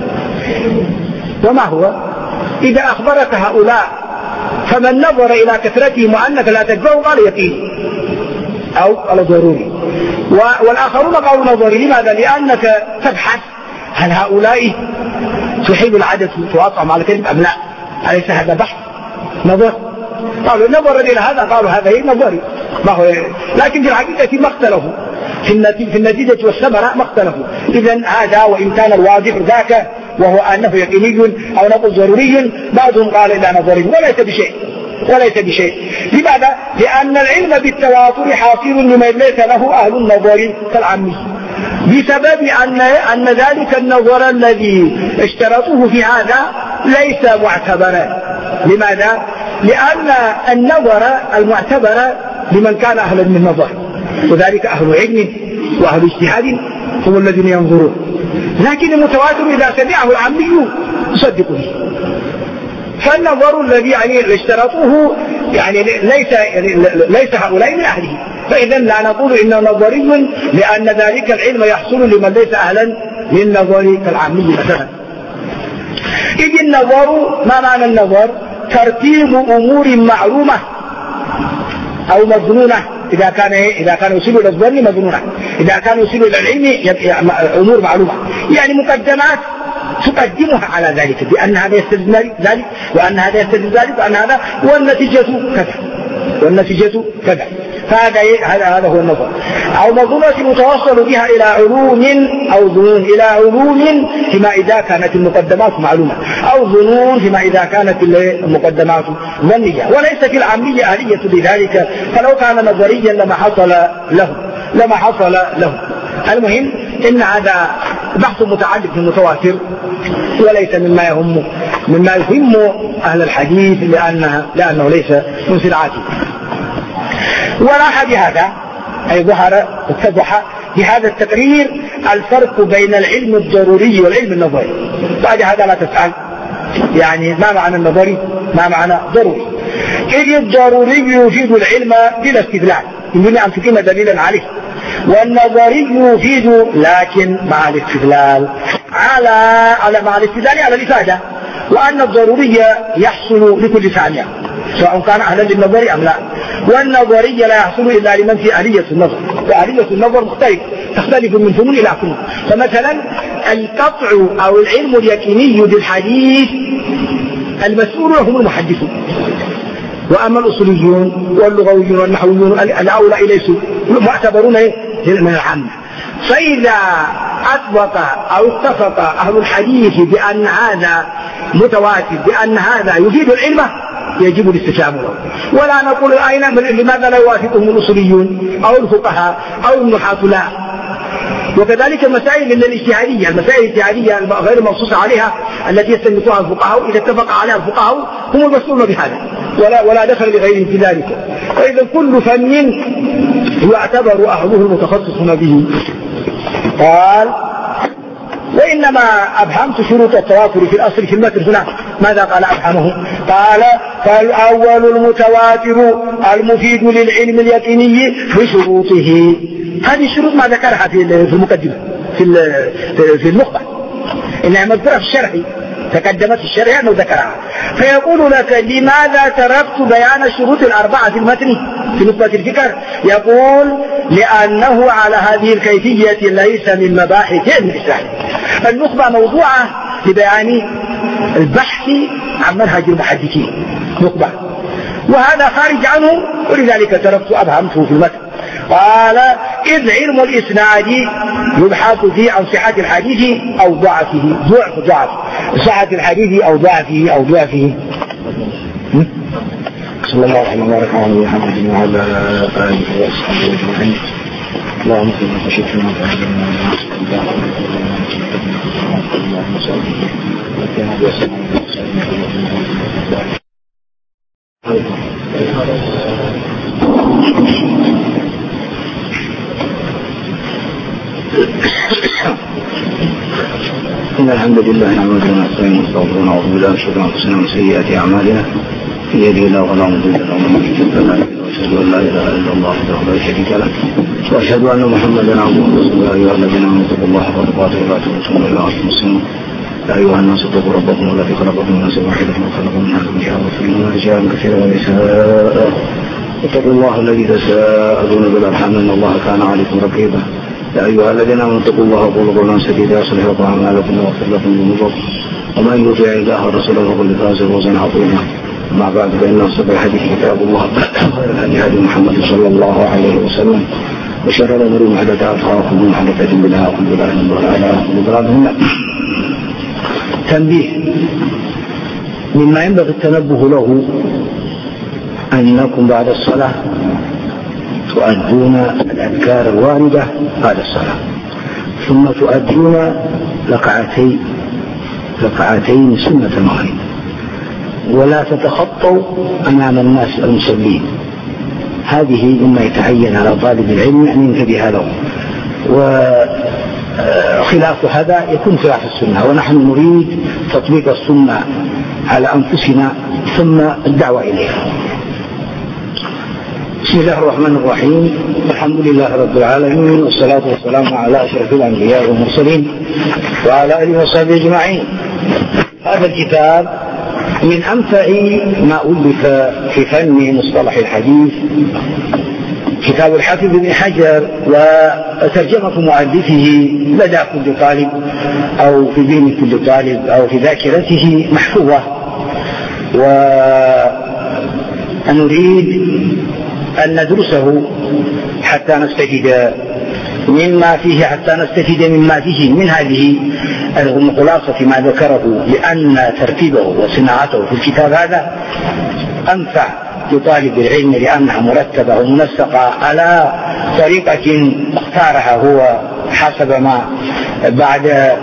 وما هو؟ إذا أخبرك هؤلاء فمن نظر إلى كثرتهم وأنك لا تتبعه قال يقين أو قال ضروري، والآخرون قالوا نظري. لماذا؟ لأنك تبحث هل هؤلاء تحيل العدد وتواطعهم على كلمة أم لا، أليس هذا بحث نظر؟ قالوا نظر إلى هذا، قالوا هذا هي نظري، ما هو. لكن في الحقيقة ما اختلفوا في النتيجة والثمرة، ما اختلفوا. إذن هذا وإن كان الواضح ذاك وهو أنه يقيني أو نقول ضروري، بعضهم قال إلا نظري وليس بشيء. لماذا؟ لأن العلم بالتواتر حاصل لمن ليس له أهل النظر كالعامي، بسبب أن ذلك النظر الذي اشترطوه في هذا ليس معتبرا. لماذا؟ لأن النظر المعتبر لمن كان أهلا من النظر، وذلك أهل علم وأهل اجتهاد هم الذين ينظرون. لكن المتواتر إذا سمعه العامي يصدق به. فالنظر الذي يعني اشترطوه يعني ليس هؤلاء من أهله، فإذا لا نقول إنه نظري، لأن ذلك العلم يحصل لمن ليس أهلا للنظر كالعامي مثلا. إذ النظر، ما معنى النظر؟ ترتيب أمور معلومة أو مظنونة. إذا كان يصل إلى الظن مظنونة، إذا كان يصل إلى العلم أمور معلومة، يعني مقدمات تقدمها على ذلك بأن هذا يستدل ذلك وأن هذا يستدل ذلك وأن هذا، والنتيجة كذا. هذا هو النظر. أو مظنونة متوصل بها إلى علوم أو ظنون، إلى علوم فيما إذا كانت المقدمات معلومة، أو ظنون فيما إذا كانت المقدمات ظنية، وليس في العامية آلية لذلك، فلو كان نظريا لما حصل له. المهم إن هذا بحث متعلق بالمتواتر وليس مما يهم أهل الحديث، لأنه ليس من صنعته. وراح بهذا أي اتضح بهذا التقرير الفرق بين العلم الضروري والعلم النظري. بعد هذا لا تسأل يعني ما معنى النظري ما معنى ضروري. إذ الضروري يفيد العلم بلا استدلال، يمكن أن تقيم دليلا عليه، والنظري يفيد لكن مع الاستدلال مع الاستدلال على الإفادة، وأن الضروري يحصل لكل ثانية سواء كان أهلا للنظر أم لا، والنظري لا يحصل إلا لمن في آلية النظر، وآلية النظر تختلف من فنون إلى فنون. فمثلا القطع أو العلم اليقيني بالحديث المسؤول هم المحدثون، وأما الأصوليون واللغويون والنحويون الأولى ليسوا معتبرون من العامة. فإذا أطلق أو اتفق أهل الحديث بأن هذا متواتر، بأن هذا يفيد العلم، يجب الاستسلام له، ولا نقول لماذا لا يوافقهم الأصوليون أو الفقهاء أو النحاة، لا. وكذلك المسائل الاجتهادية، المسائل الاجتهادية غير المنصوص عليها التي يستنبطها الفقهاء، إذا اتفق عليها الفقهاء هم المسؤولون بهذا، ولا دخل لغيرهم في ذلك. فإذا كل فن يعتبر أهله المتخصصون به. قال: وإنما أبهمت شروط التواتر في الأصل في المتن هنا. ماذا قال أبهمه؟ قال: فالأول المتواتر المفيد للعلم اليقيني بشروطه. هذه الشروط ما ذكرها في المقدمة في النخبة، إنها مذكورة في الشرح، تقدمت في الشرح أنه ذكرها. فيقول لك: لماذا تركت بيان الشروط الأربعة في المتن في نخبة الفكر؟ يقول: لأنه على هذه الكيفية ليس من مباحث علم الإسلام. النخبة موضوعة لبيان البحث عن منهج المحدثين، نخبة، وهذا خارج عنه، ولذلك تركت أبهمته في المتن. قال: إذ علم الإسناد يبحث فيه عن صحة الحديث أو ضعفه، ضعف صحة الحديث أو ضعفه. صلى الله عليه وسلم محمد وعلى آله وصحبه أجمعين. اللهم صل على سيدنا محمد إن الحمد لله نحمده ونستعينه ونستغفره ونعوذ بالله من شرور أنفسنا ومن سيئات أعمالنا، من يهده الله فلا مضل له ومن يضلل فلا هادي له، وأشهد أن لا إله إلا الله وحده لا شريك له، وأشهد أن محمدا عبده ورسوله. يا أيها الذين آمنوا اتقوا الله حق تقاته ولا تموتن إلا وأنتم مسلمون. يا أيها الناس اتقوا ربكم الذي خلقكم من نفس واحدة وخلق منها زوجها وبث منهما رجالا كثيرا ونساء. اتقوا الله الذي تساءلون به والأرحام إن الله كان عليكم رقيبا. يا أيها الذين آمنوا اتقوا الله وقولوا قولا سديدا يصلح لكم أعمالكم ويغفر لكم ذنوبكم، ومن يطع الله ورسوله فقد فاز فوزا عظيما. أما بعد، فإن أصدق الحديث كتاب الله، خير الهدي هدي محمد صلى الله عليه وسلم، وشر الأمور محدثاتها، وكل محدثة بدعة، وكل بدعة ضلالة، وكل ضلالة. تنبيه: مما ينبغي التنبه له أنكم بعد الصلاة تؤدون الأذكار الواردة بعد الصلاة، ثم تؤدون ركعتين سنة المغرب، ولا تتخطوا أمام الناس المصلين. هذه مما يتعين على طالب العلم أن ينتبه له، وخلاف هذا يكون خلاف السنة، ونحن نريد تطبيق السنة على أنفسنا ثم الدعوة إليها. بسم الله الرحمن الرحيم. الحمد لله رب العالمين، والصلاة والسلام على أشرف الأنبياء والمرسلين وعلى آله وصحبه أجمعين. هذا الكتاب من أنفع ما ألف في فن مصطلح الحديث، كتاب الحافظ بن حجر، وترجمة مؤلفه لدى كل طالب أو في ذهن كل طالب أو في ذاكرته محفوظة، ونريد أن ندرسه حتى نستفيد مما فيه، حتى نستفيد مما فيه من هذه الخلاصة ما ذكره، لأن ترتيبه وصناعته في الكتاب هذا أنفع لطالب العلم، لأنها مرتبة ومنسقة على طريقة اختارها هو حسب ما بعد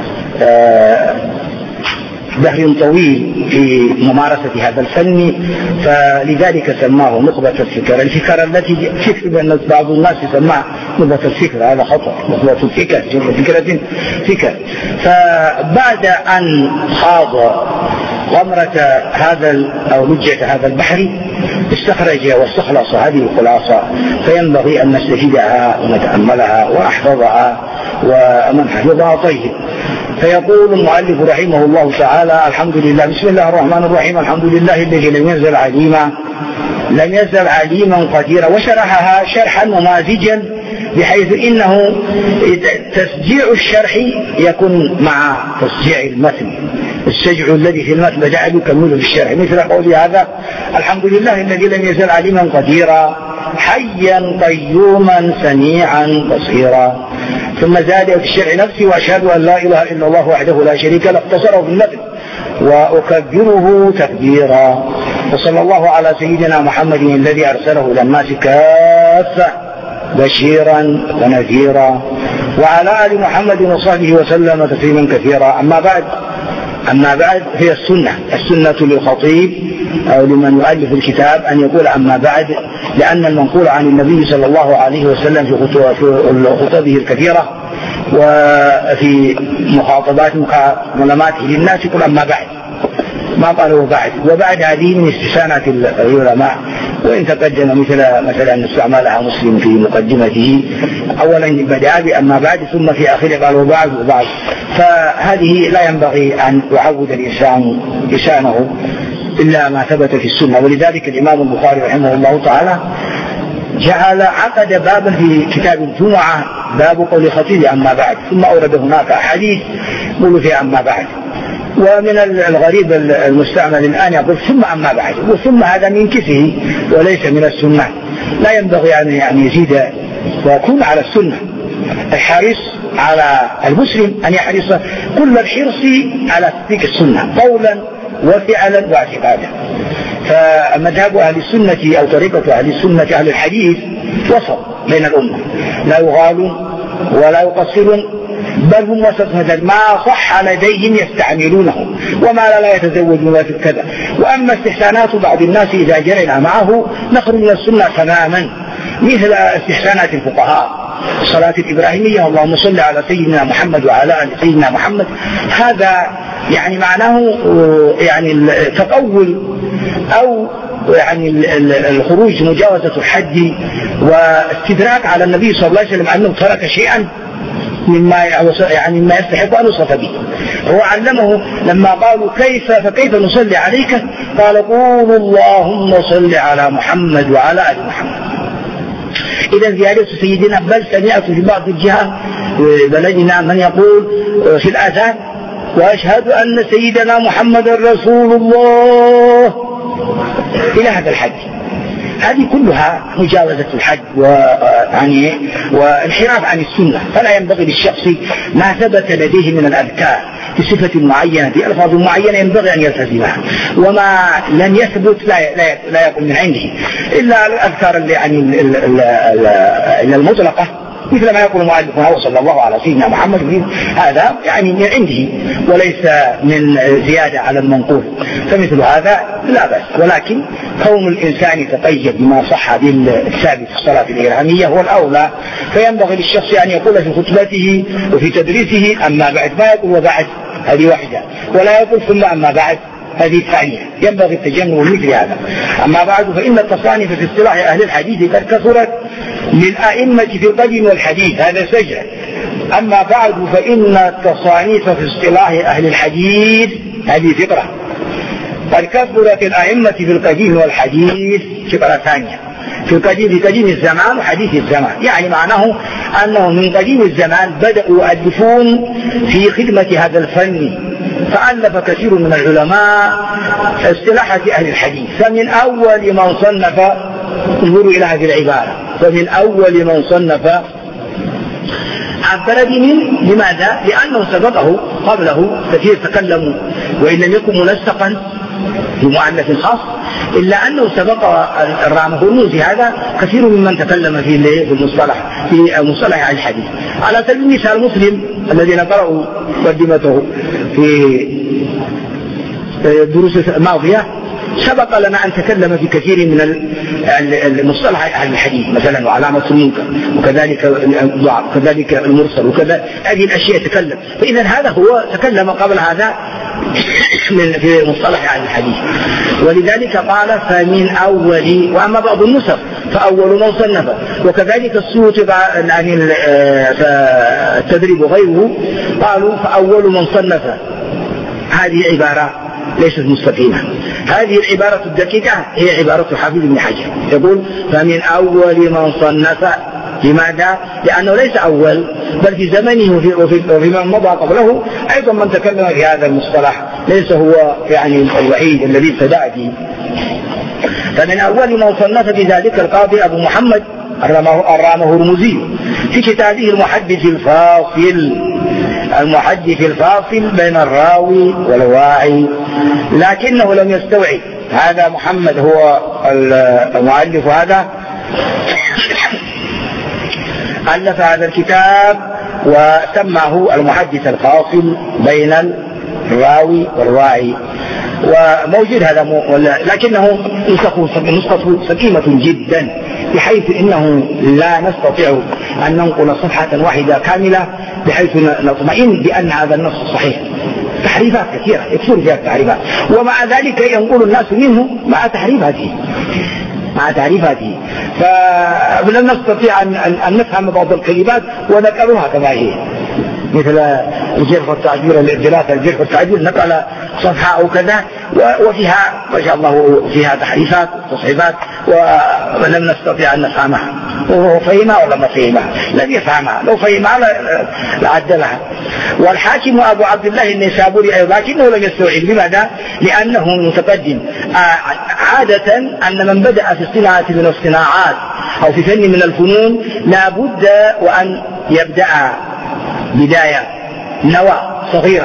دهر طويل في ممارسة هذا الفن، فلذلك سماه نخبة الفكر. الفكر التي فكر بعض الناس يسمى نخبة الفكر، هذا خطأ. نخبة الفكر جمع فكرة فكر. فبعد أن خاض غمرة هذا أو لجة هذا البحر استخرج واستخلص هذه الخلاصة، فينبغي أن نستفيدها ونتأملها ونحفظها، ومن حفظها طيب. فيقول المؤلف رحمه الله تعالى: الحمد لله، بسم الله الرحمن الرحيم، الحمد لله الذي لم يزل عليما قديرا. وشرحها شرحا ممازجا، بحيث إنه تسجيع الشرح يكون مع تسجيع المتن، السجع الذي في المتن جعل يكمله في الشرح، مثل قول هذا: الحمد لله الذي لم يزل عليما قديرا، حيا قيوما سميعا بصيرا. ثم زاد في الشرع نفسه وأشهد أن لا إله إلا الله وحده لا شريك له اقتصره في النفل وأكبره تكبيرا. وصلى الله على سيدنا محمد الذي أرسله إلى الناس كافة بشيرا ونذيرا وعلى آل محمد وصحبه وسلم تسليما كثيرا. أما بعد هي السنة للخطيب أو لمن يؤلف الكتاب أن يقول أما بعد، لأن المنقول عن النبي صلى الله عليه وسلم في خطبه الكثيرة وفي مخاطبات مكالماته للناس يقول أما بعد، ما قالوا بعد. وبعد هذه من استثناءات العلماء، وإن تقدم مثلا أن استعملها مسلم في مقدمته أولا بدأ بأما بعد ثم في آخره قالوا بعد وبعد، فهذه لا ينبغي أن يعود الإنسان لسانه إلا ما ثبت في السنة. ولذلك الإمام البخاري رحمه الله تعالى عقد بابا في كتاب الجمعة باب قول خطيب أما بعد، ثم أورد هناك أحاديث يقول في أما بعد. ومن الغريب المستعمل الآن يقول ثم أما بعد، وثم هذا من كسه وليس من السنة. لا ينبغي أن يزيد ويكون على السنة. الحريص على المسلم أن يحرص كل الحرص على تطبيق السنة قولا وفعلا واعتقادا. فمذهب أهل السنة أو طريقة أهل السنة أهل الحديث وسط بين الأمة، لا يغالون ولا يقصرون، بل هم وسط ما صح لديهم يستعملونه وما لا يتزوجون في كذا. وأما استحسانات بعض الناس إذا جرينا معه نخرج من السنة تماما، مثل استحسانات الفقهاء الصلاة الإبراهيمية اللهم صل على سيدنا محمد وعلى آل سيدنا محمد، هذا يعني معناه يعني التطول أو يعني الخروج مجاوزة الحد واستدراك على النبي صلى الله عليه وسلم أنه ترك شيئا مما يستحق أن يوصف به. هو علمه لما قالوا فكيف نصلي عليك؟ قال قولوا اللهم صل على محمد وعلى آل محمد. إذا زيادة سيدنا، بل سمعت في بعض الجهات بلدنا من يقول في الآذان وأشهد أن سيدنا محمد رسول الله إلى هذا الحد. هذه كلها مجاوزة الحد وانحراف عن السنة. فلا ينبغي للشخص ما ثبت لديه من الأذكار بصفة معينة بألفاظ معينة ينبغي أن يلتزمها، وما لم يثبت لا يكون من عنده إلا الأذكار المطلقة مثل ما يقول المؤلف صلى الله على سيدنا محمد، هذا يعني من عنده وليس من زيادة على المنقول، فمثل هذا لا بأس. ولكن كون الإنسان يتقيد بما صح بالثابت في الصلاة الإبراهيمية هو الأولى. فينبغي للشخص أن يقول في خطبته وفي تدريسه أما بعد، ما يقول وبعد، هذه واحدة، ولا يقول ثم أما بعد، هذه الثانية. ينبغي التجنب مثل هذا. أما بعد فإن التصانيف في اصطلاح أهل الحديث قد كثرت للأئمة في القديم والحديث، هذا سجع. أما بعد فإن التصانيف في اصطلاح أهل الحديث هذه فقرة قد كثرت الأئمة في القديم والحديث، فقرة ثانية في قديم الزمان وحديث الزمان. يعني معناه أنه من قديم الزمان بدأوا يؤلفون في خدمة هذا الفن، فألف كثير من العلماء اصطلاحات أهل الحديث. فمن أول من صنف، انظروا إلى هذه العبارة، فمن أول من صنف عبر بمن. لماذا؟ لأنه سبقه قبله كثير تكلموا، وإن لم يكن منسقا بمؤلف خاص إلا أنه سبق الرامهرموزي هذا كثير ممن تكلم في مصطلح الحديث. على سبيل المثال مسلم الذي نقرأ مقدمته في الدروس الماضية سبق لنا أن تكلم في كثير من المصطلح أهل الحديث، مثلا وعلامة المنكر وكذلك الضعف وكذلك المرسل وكذا، هذه الأشياء تكلم. فإذا هذا هو تكلم قبل هذا في مصطلح أهل الحديث. ولذلك قال فمن أول. وأما بعض النسخ فأول من صنف، وكذلك السيوطي يعني التدريب وغيره قالوا فأول من صنف. هذه عبارة ليست مستقيمة. هذه العبارة الدقيقة هي عبارة حافظ بن حجر، يقول فمن أول من صنف. لماذا؟ لأنه ليس أول، بل في زمنه وفي من مضى قبله أيضا من تكلم في هذا المصطلح، ليس هو يعني الوحيد الذي ابتدأ فيه. فمن أول من صنف بذلك القاضي أبو محمد الرامهرمزي في كتابه المحدث الفاصل بين الراوي والواعي، لكنه لم يستوعب. هذا محمد هو المؤلف، هذا ألف هذا الكتاب وسماه المحدث الفاصل بين الراوي والواعي، وموجود هذا لكنه نسخة سقيمة جدا، بحيث إنه لا نستطيع أن ننقل صفحة واحدة كاملة بحيث نطمئن بأن هذا النص صحيح. تحريفات كثيرة يكثر فيها التحريفات، ومع ذلك ينقل الناس منه مع تحريفاته. فلن نستطيع أن نفهم بعض الكلمات ونقلها كما هي، مثل الجرح والتعديل، الإدلاء الجرح والتعديل، نقل صفحة أو كذا وفيها ما شاء الله فيها تحريفات وتصحيفات ولم نستطيع أن نفهمها. وهو فهمها ولا ما فهمها؟ لم يفهمها، لو فهمها لعدلها. والحاكم أبو عبد الله النيسابوري أيضا لكنه لم يستوعب. لماذا؟ لأنه متقدم. عادة أن من بدأ في صناعة من الصناعات أو في فن من الفنون لا بد وأن يبدأ بداية نواة صغيرة،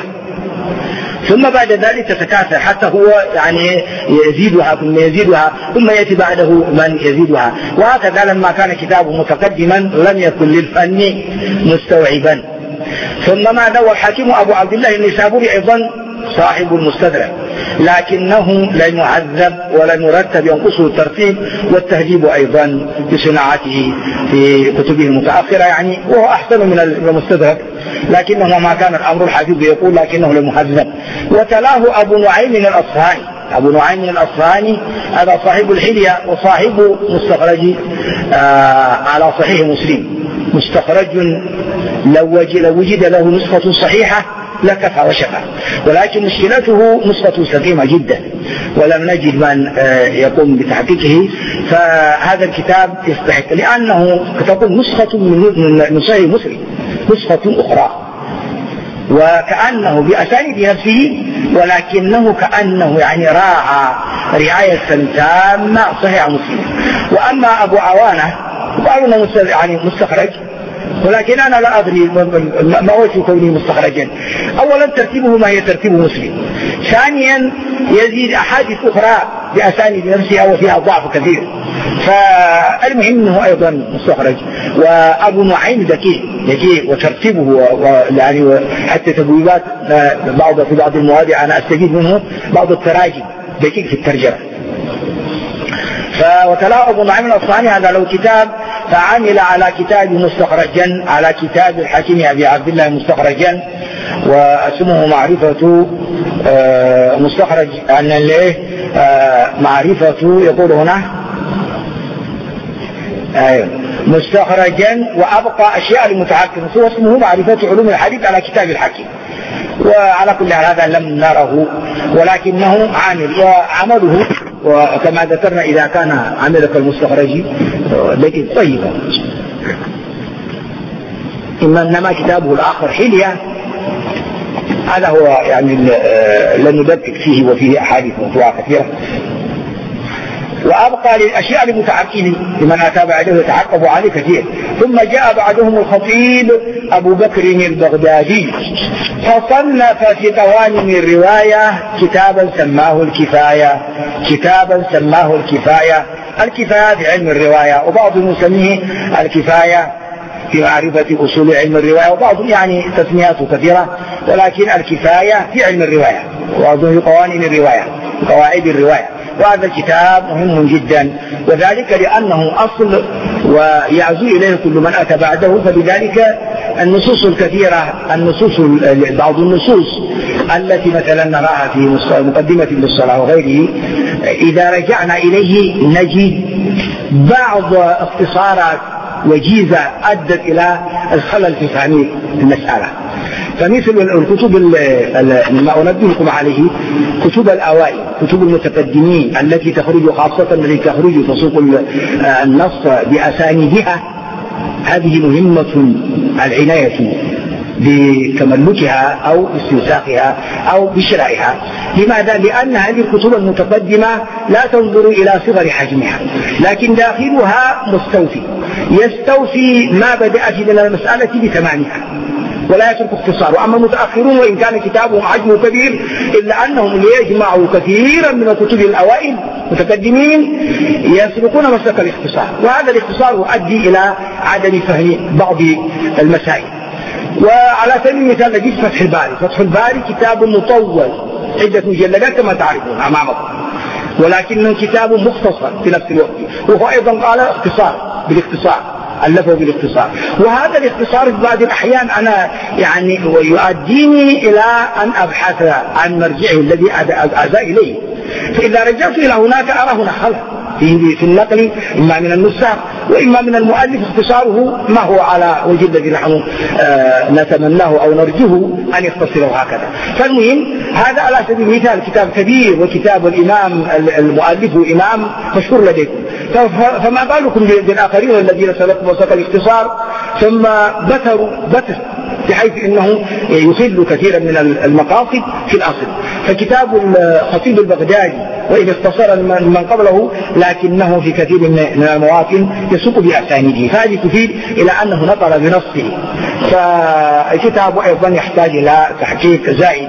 ثم بعد ذلك تتكاثر حتى هو يعني يزيدها ثم يأتي بعده من يزيدها، وهكذا لما كان كتابه متقدما لم يكن للفن مستوعبا. ثم ماذا؟ والحاكم أبو عبد الله النيسابوري أيضا صاحب المستدرك، لكنه لم يعذب ولم يرتب، ينقصه الترتيب والتهذيب أيضا في صناعته في كتبه المتأخرة يعني، وهو أحسن من المستدرك، لكنه ما كان الأمر الحافظ يقول لكنه لم يهذب. وتلاه أبو نعيم الأصفهاني هذا صاحب الحلية وصاحب مستخرج على صحيح مسلم، مستخرج لو وجد له نسخة صحيحة لكفى وشفى، ولكن مشكلته نسخة سقيمة جدا ولم نجد من يقوم بتحقيقه. فهذا الكتاب يستحق، لأنه تكون نسخة من صحيح مسلم، نسخة أخرى، وكأنه بأسانيد نفسه، ولكنه كأنه يعني راعى رعاية تامة صحيح مسلم. وأما أبو عوانة بعضنا يعني مستخرج، ولكن أنا لا أدري ما وجه كونه مستخرجا. أولا ترتيبه ما هي ترتيب مسلم، ثانيا يزيد أحاديث أخرى بأسانيد نفسها وفيها ضعف كثير، فالمهم أنه أيضا مستخرج. وأبو نعيم ذكي وترتيبه يعني حتى تبويبات في بعض المواضع أنا أستفيد منه بعض التراجم دقيق في الترجمة. وتلاه أبو نعيم الأصفهاني هذا له كتاب، فعمل على كتاب مستخرجا على كتاب الحاكم أبي عبد الله مستخرجا، واسمه معرفة مستخرج عن معرفة يقول هنا مستخرجا وأبقى أشياء للمتحكم، هو اسمه معرفة علوم الحديث على كتاب الحاكم. وعلى كل حال هذا لم نره، ولكنه وعمله وكما ذكرنا إذا كان عملك المستخرج لكن طيبا. إنما كتابه الآخر حلية، هذا هو يعني لن ندقق فيه وفيه أحاديث موضوعة كثيرة. وأبقى للأشياء المتعقبين لمن أتى بعده يتعقب عليه كثير. ثم جاء بعدهم الخطيب أبو بكر البغدادي فصنف في قوانين الرواية كتابا سماه الكفاية في علم الرواية، وبعضهم يسميه الكفاية في معرفة أصول علم الرواية، وبعضهم يعني تسمياته كثيرة، ولكن الكفاية في علم الرواية، وبعضهم في قوانين الرواية قواعد الرواية. وهذا الكتاب مهم جدا، وذلك لأنه أصل ويعزو إليه كل من أتى بعده. فبذلك النصوص الكثيرة بعض النصوص التي مثلا نراها في مقدمة للصلاة وغيره، إذا رجعنا إليه نجد بعض اختصارات وجيزة أدت إلى الخلل في فهم المسألة. فمثل الكتب ما أنبهكم عليه كتب الأوائل، كتب المتقدمين التي تخرج خاصة التي تخرج تسوق النص بأسانيدها، هذه مهمة العناية بتملكها أو باستنساخها أو بشرائها. لماذا؟ لأن هذه الكتب المتقدمة لا تنظر إلى صغر حجمها، لكن داخلها مستوفي، يستوفي ما بدأت من المسألة بتمامها ولا يترك اختصاره. أما المتأخرون وإن كان كتابهم حجمه كبير إلا أنهم ليجمعوا كثيرا من الكتب الأوائل متقدمين يسلكون مسلك الاختصار، وهذا الاختصار يؤدي إلى عدم فهم بعض المسائل. وعلى سبيل المثال نجد فتح الباري. فتح الباري كتاب مطول عدة مجلدات كما تعرفون أمامكم، ولكنه كتاب مختصر في نفس الوقت، وهو أيضا قال اختصار بالاختصار، ألفه بالاختصار. وهذا الاختصار في بعض الأحيان أنا يعني يؤديني إلى أن أبحث عن مرجعه الذي أعزى إليه، فإذا رجعت إلى هناك أرى هنا خلل في النقل، إما من النساخ وإما من المؤلف اختصاره ما هو على وجه الذي نحن نتمناه أو نرجوه أن يختصره هكذا. فالمهم هذا على سبيل المثال كتاب كبير، وكتاب الإمام المؤلف إمام مشهور لديكم، فما بالكم بالآخرين الذين سلكوا وسط الاختصار ثم بتر بحيث انه يخل كثيرا من المقاصد في الاصل. فكتاب الخطيب البغدادي وإن اختصر من قبله لكنه في كثير من المواطن يسوق بأسانيده، فهذه تفيد إلى أنه نقل بنصه. فالكتاب أيضا يحتاج إلى تحقيق زائد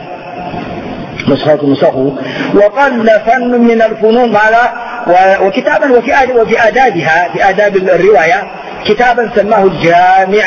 نسخه. وقل فن من الفنون ماذا وكتابا وفي آدابها، في آداب الرواية كتابا سماه الجامع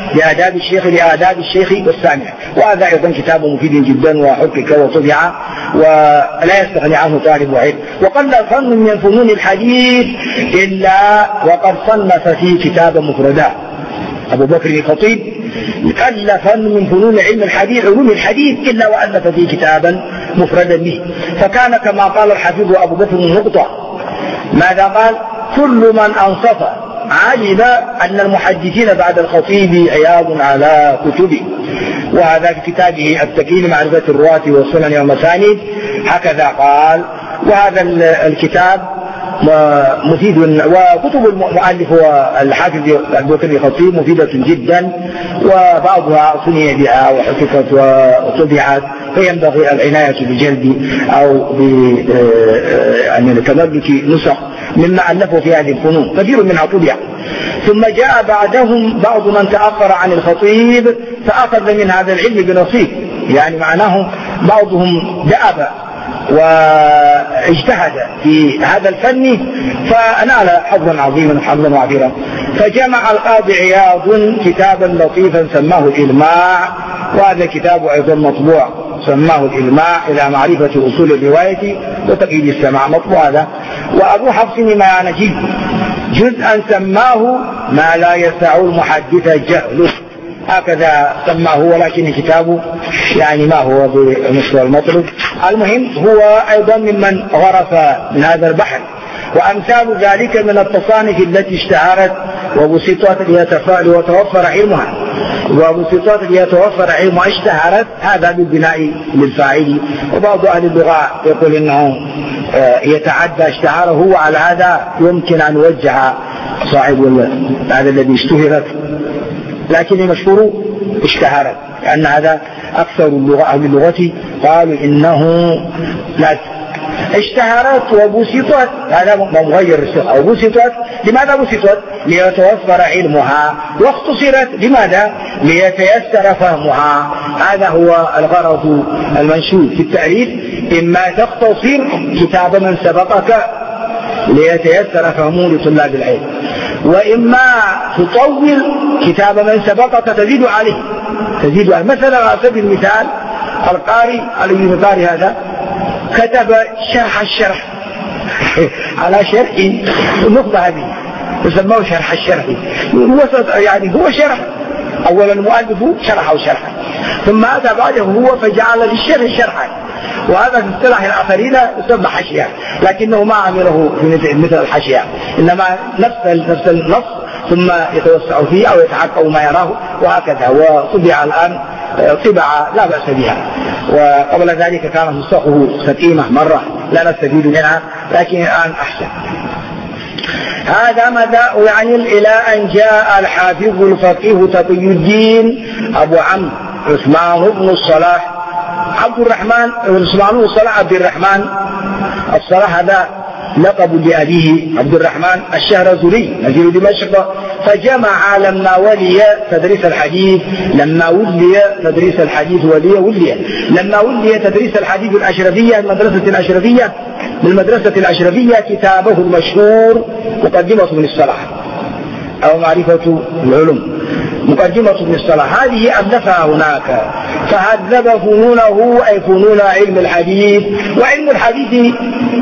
لآداب الشيخ والسامع، وهذا أيضا كتاب مفيد جدا وحقق وطبع ولا يستغني عنه طالب علم. وقل فن من فنون الحديث إلا وقد صنف فيه كتابا مفردا. أبو بكر الخطيب قل فن من فنون علم الحديث علوم الحديث إلا وألف فيه كتابا مفردا به. فكان كما قال الحافظ أبو بكر النقطة ماذا قال؟ كل من أنصف علم أن المحدثين بعد الخطيب عياض على كتبه. وهذا في كتابه التكيين معرفة الرواة والسنن والمسانيد هكذا قال. وهذا الكتاب مفيد، وكتب المؤلف والحافظ أبو بكر الخطيب مفيدة جدا، وبعضها صنع بها وحققت وطبعت، فينبغي العناية بجلب أو يعني تملك نسخ مما ألفوا في هذه الفنون، كثير منها طبع. ثم جاء بعدهم بعض من تأخر عن الخطيب فأخذ من هذا العلم بنصيب، يعني معناه بعضهم دأب واجتهد في هذا الفن فنال حظا عظيما حظا وعبيرا. فجمع القاضي عياض كتابا لطيفا سماه الإلماع، وهذا كتاب أيضا مطبوع سماه الإلماع إلى معرفة أصول الرواية وتقييد السماع، مطبوع هذا. وأبو حفص الميانجي جزءا سماه ما لا يسع المحدث جهله، هكذا سماه، ولكن كتابه يعني ما هو بمستوى المطلوب. المهم هو أيضا ممن غرف من هذا البحر. وأمثال ذلك من التصانيف التي اشتهرت وبسطت ليتوفر علمها، وبسطت ليتوفر علمها اشتهرت، هذا بالبناء للفاعل. وبعض أهل اللغة يقول إنه يتعدى اشتهاره، وعلى هذا يمكن أن يوجه صاحب هذا الذي اشتهرت، لكن المشهور اشتهرت، لأن هذا أكثر أهل اللغة قالوا إنه لا اشتهرت وبسطت، هذا مغير الصيغة. وبسطت لماذا بسطت؟ ليتوفر علمها، واختصرت لماذا؟ ليتيسر فهمها. هذا هو الغرض المنشود في التعريف، إما تختصر كتاب من سبقك ليتيسر فهمه لطلاب العلم، وإما تطول كتاب من سبقك تزيد عليه. مثلا على سبيل المثال القاري علي القاري هذا كتب شرح الشرح على شرح النخبة هذه وسموه شرح الشرح، يعني هو شرح. أولا المؤلف شرحه شرحا، ثم أتى بعده هو فجعل للشرح شرحا، وهذا في اصطلاح الآخرين يسمى حشية، لكنه ما عمله مثل الحشية، إنما نفس النص ثم يتوسع فيه أو يتحقق ما يراه، وهكذا. وطبع الآن طبعة لا بأس بها، وقبل ذلك كان نسخه سقيمة مرة لا نستفيد منها، لكن الآن أحسن. هذا مدى يعني إلى أن جاء الحافظ الفقيه تقي الدين أبو عمرو عثمان بن الصلاح عبد الرحمن، عثمان بن الصلاح عبد الرحمن الصلاح هذا لقب لأبيه عبد الرحمن الشهرزوري نزيل دمشق. فجمع لما ولي تدريس الحديث، لما ولي تدريس الحديث لما ولي تدريس الحديث الأشرفية بالمدرسة الأشرفية كتابه المشهور مقدمة ابن الصلاح أو معرفة العلوم، مقدمة ابن الصلاح هذه ألفها هناك. فهذب فنونه أي فنون علم الحديث. وعلم الحديث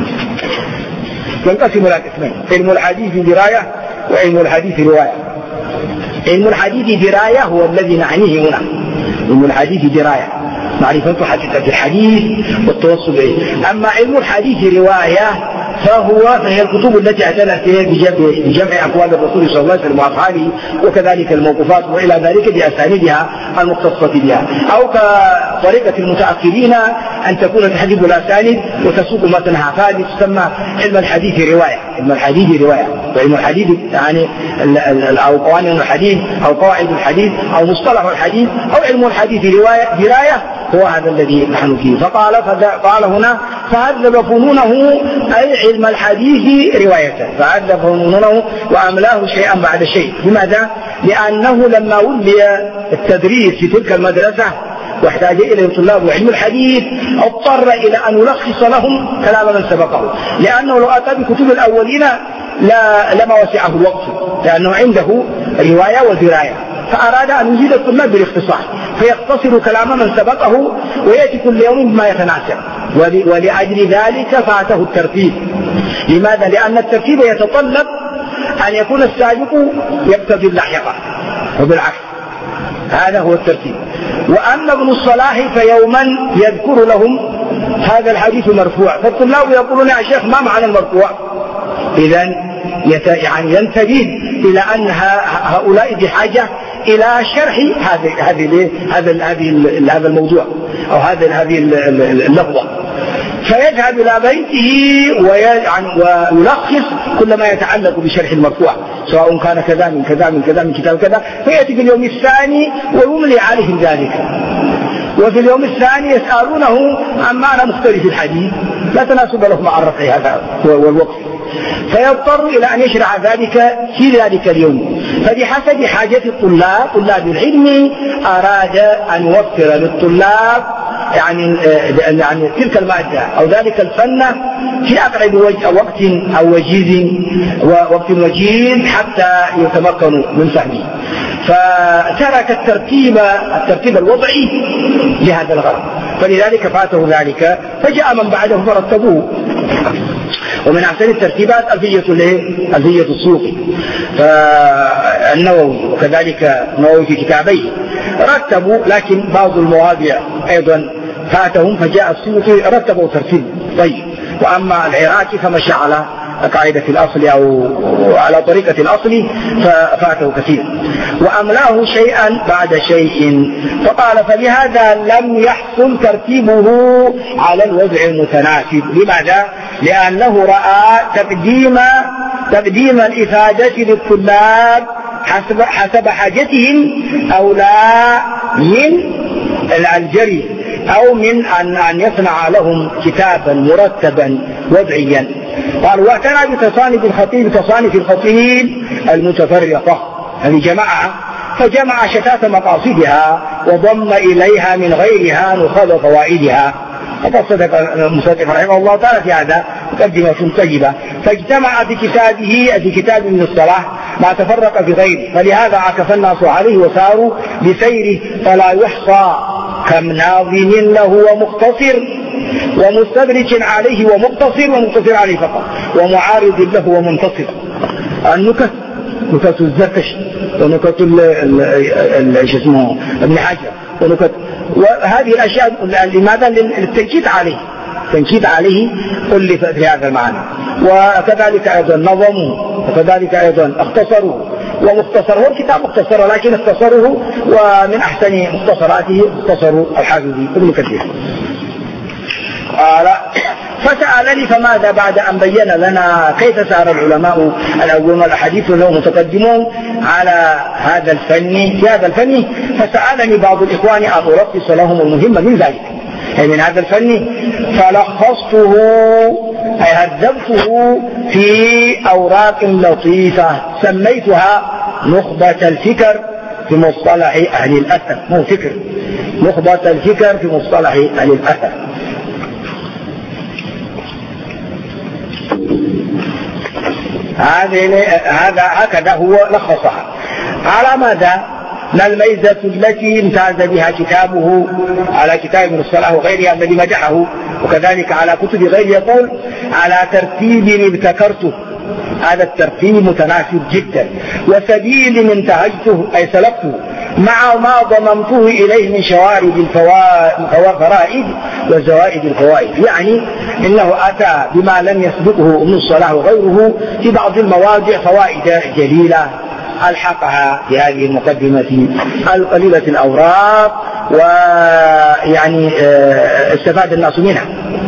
ينقسم إلى قسمين: علم الحديث دراية وعلم الحديث رواية. علم الحديث دراية هو الذي نعنيه هنا، علم الحديث دراية معرفة حقيقة الحديث والتوصل إليه. أما علم الحديث رواية فهي الكتب التي اعتنت بجمع أقوال الرسول صلى الله عليه وسلم وأفعاله وكذلك الموقوفات وإلى ذلك بأسانيدها المختصة بها، أو كطريقة المتأخرين أن تكون تحديد الأسانيد وتسوق متنها، فهذه تسمى علم الحديث رواية. علم الحديث رواية، وعلم الحديث يعني أو قوانين الحديث أو قواعد الحديث أو مصطلح الحديث أو علم الحديث دراية هو هذا الذي نحن فيه. فقال هنا فهذب فنونه أي علم الحديث رواية، فهذب فنونه وأملاه شيئا بعد شيء. لماذا؟ لأنه لما ولي التدريس في تلك المدرسة واحتاج إليه طلاب علم الحديث اضطر إلى أن يلخص لهم كلام من سبقه، لأنه لو أتى بكتب الأولين لما وسعه الوقت، لأنه عنده رواية ودراية، فأراد أن يزيد الطلاب بالاختصار فيختصر كلام من سبقه ويأتي كل يوم بما يتناسب. ولأجل ذلك فاته الترتيب. لماذا؟ لأن الترتيب يتطلب أن يكون السابق يقتضي اللاحق وبالعكس، هذا هو الترتيب. وأما ابن الصلاح فيوما يذكر لهم هذا الحديث مرفوع، فالطلاب يقولون يا شيخ ما معنى المرفوع؟ إذن يعني ينتبه إلى أن هؤلاء بحاجة إلى شرح هذا الموضوع أو هذه اللفظة، فيذهب إلى بيته ويلخص كل ما يتعلق بشرح المرفوع، سواء كان كذا من كذا من كذا من كتاب كذا، فيأتي في اليوم الثاني ويملي عليهم ذلك. وفي اليوم الثاني يسألونه عن معنى مختلف الحديث لا تناسب له مع الرفع هذا والوقف، فيضطر إلى أن يشرع ذلك في ذلك اليوم. فبحسب حاجة طلاب العلم أراد أن يوفر للطلاب يعني تلك المادة أو ذلك الفن في أقرب وقت أو وقت وجيز حتى يتمكنوا من فهمه. فترك الترتيب الوضعي لهذا الغرض، فلذلك فاته ذلك، فجاء من بعده فرتبوه. ومن أحسن الترتيبات ألفية السيوطي فالنووي، وكذلك النووي في كتابيه رتبوا، لكن بعض المواضيع أيضا فاتهم، فجاء السيوطي رتبوا ترتيب طيب. وأما العراقي فمشى على قاعدة الأصل أو على طريقة الأصل ففاته كثير. وأملاه شيئا بعد شيء، فقال فلهذا لم يحصل ترتيبه على الوضع المتناسب. لماذا؟ لأنه رأى تقديم الإفادة للطلاب حسب حاجتهم أولى من الجري أو من أن يصنع لهم كتابا مرتبا وضعيا. قال واعتنى بتصانيف الخطيب المتفرقة، هذه جماعة، فجمع شتات مقاصدها وضم إليها من غيرها نخاذ فوائدها. فقد صدق المصنف رحمه الله تعالى في هذا مقدمة طيبة. فاجتمع في كتاب ابن الصلاح ما تفرق في غيره، فلهذا عكف الناس عليه وساروا بسيره فلا يحصى، كم ناظم له ومختصر ومستدرك عليه ومقتصر عليه فقط، ومعارض له ومنتصر. النكت، نكت الزركشي ونكت اسمه ابن حجر ونكت، وهذه الأشياء لماذا؟ للتنكيد عليه ألف في هذا المعنى. وكذلك أيضا نظموا، وكذلك أيضا اختصروا، ومختصر هو الكتاب مختصر، لكن اختصروه، ومن أحسن مختصراته مختصر الحافظ ابن كثير. قال فسألني فماذا بعد أن بين لنا كيف سار العلماء الأولون الأحاديث لهم متقدمون على هذا الفن في هذا الفن، فسألني بعض الإخوان أن ألخص لهم المهم من ذلك، أي من هذا الفن، فلخصته أي هذبته في أوراق لطيفة سميتها نخبة الفكر في مصطلح أهل الأثر، مو فكر، نخبة الفكر في مصطلح أهل الأثر. هذا هكذا هو لخصها. على ماذا؟ ما الميزة التي امتاز بها كتابه على كتاب ابن الصلاح وغيرها الذي مدحه، وكذلك على كتب غيره، يقول على ترتيب ابتكرته، هذا الترتيب متناسب جدا، وسبيل انتهجته أي سلكته، مع ما ضممته إليه من شوارد الفرائد وزوائد الفوائد، يعني إنه أتى بما لم يسبقه ابن الصلاح وغيره في بعض المواضع فوائد جليلة ألحقها في هذه المقدمة القليلة الأوراق، ويعني استفاد الناس منها.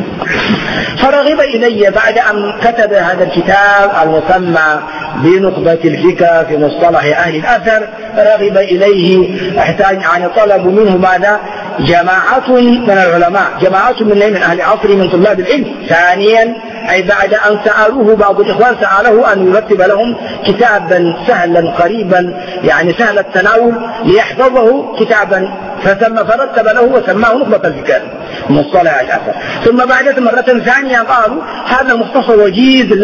فرغب إلي بعد أن كتب هذا الكتاب المسمى بنخبة الفكر في مصطلح أهل الأثر، رغب إليه احتاج يعني طلب منه ماذا؟ جماعة من العلماء، جماعة من أهل عصر من طلاب العلم. ثانيا أي بعد أن سألوه بعض الإخوان سأله أن يرتب لهم كتابا سهلا قريبا يعني سهل التناول ليحفظه كتابا، فرتب له وسماه نخبة الفكر مصطلح الأثر. ثم بعد مرة ثانية قالوا هذا مختصر وجيز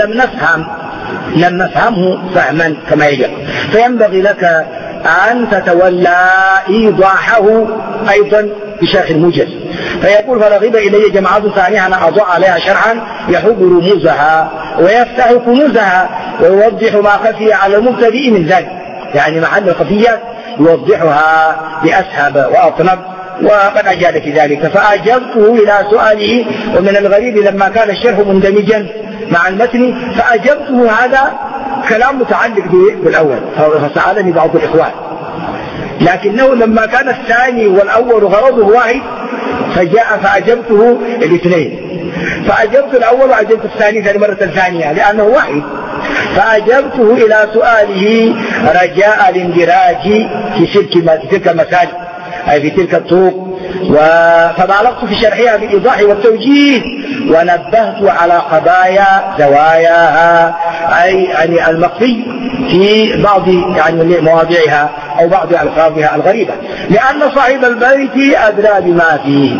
لم نفهمه فهما كما يجب، فينبغي لك أن تتولى إيضاحه أيضا بشرح الموجز. فيقول فرغب إلي جماعة ثانية أنا أضع عليها شرحا يحب رموزها ويفتح كنوزها ويوضح ما خفي على المبتدئ من ذلك، يعني محل الخفيات يوضحها بأسهب وأطنب، وقد أجاد في ذلك. فأجبته إلى سؤاله، ومن الغريب لما كان الشرح مندمجا مع المتن فأجبته، هذا كلام متعلق بالأول، فسألني بعض الإخوان، لكنه لما كان الثاني والأول غرضه واحد فجاء فأجبته الاثنين، فأجبت الأول وأجبت الثاني مرة ثانية لأنه واحد. فأجبته إلى سؤاله رجاء الاندراج في تلك المساجد أي في تلك الطرق، فبالغت في شرحها بالإيضاح والتوجيه، ونبهت على قضايا زواياها أي يعني المخفي في بعض يعني مواضعها أو بعض ألفاظها الغريبة، لأن صاحب البيت أدرى بما فيه،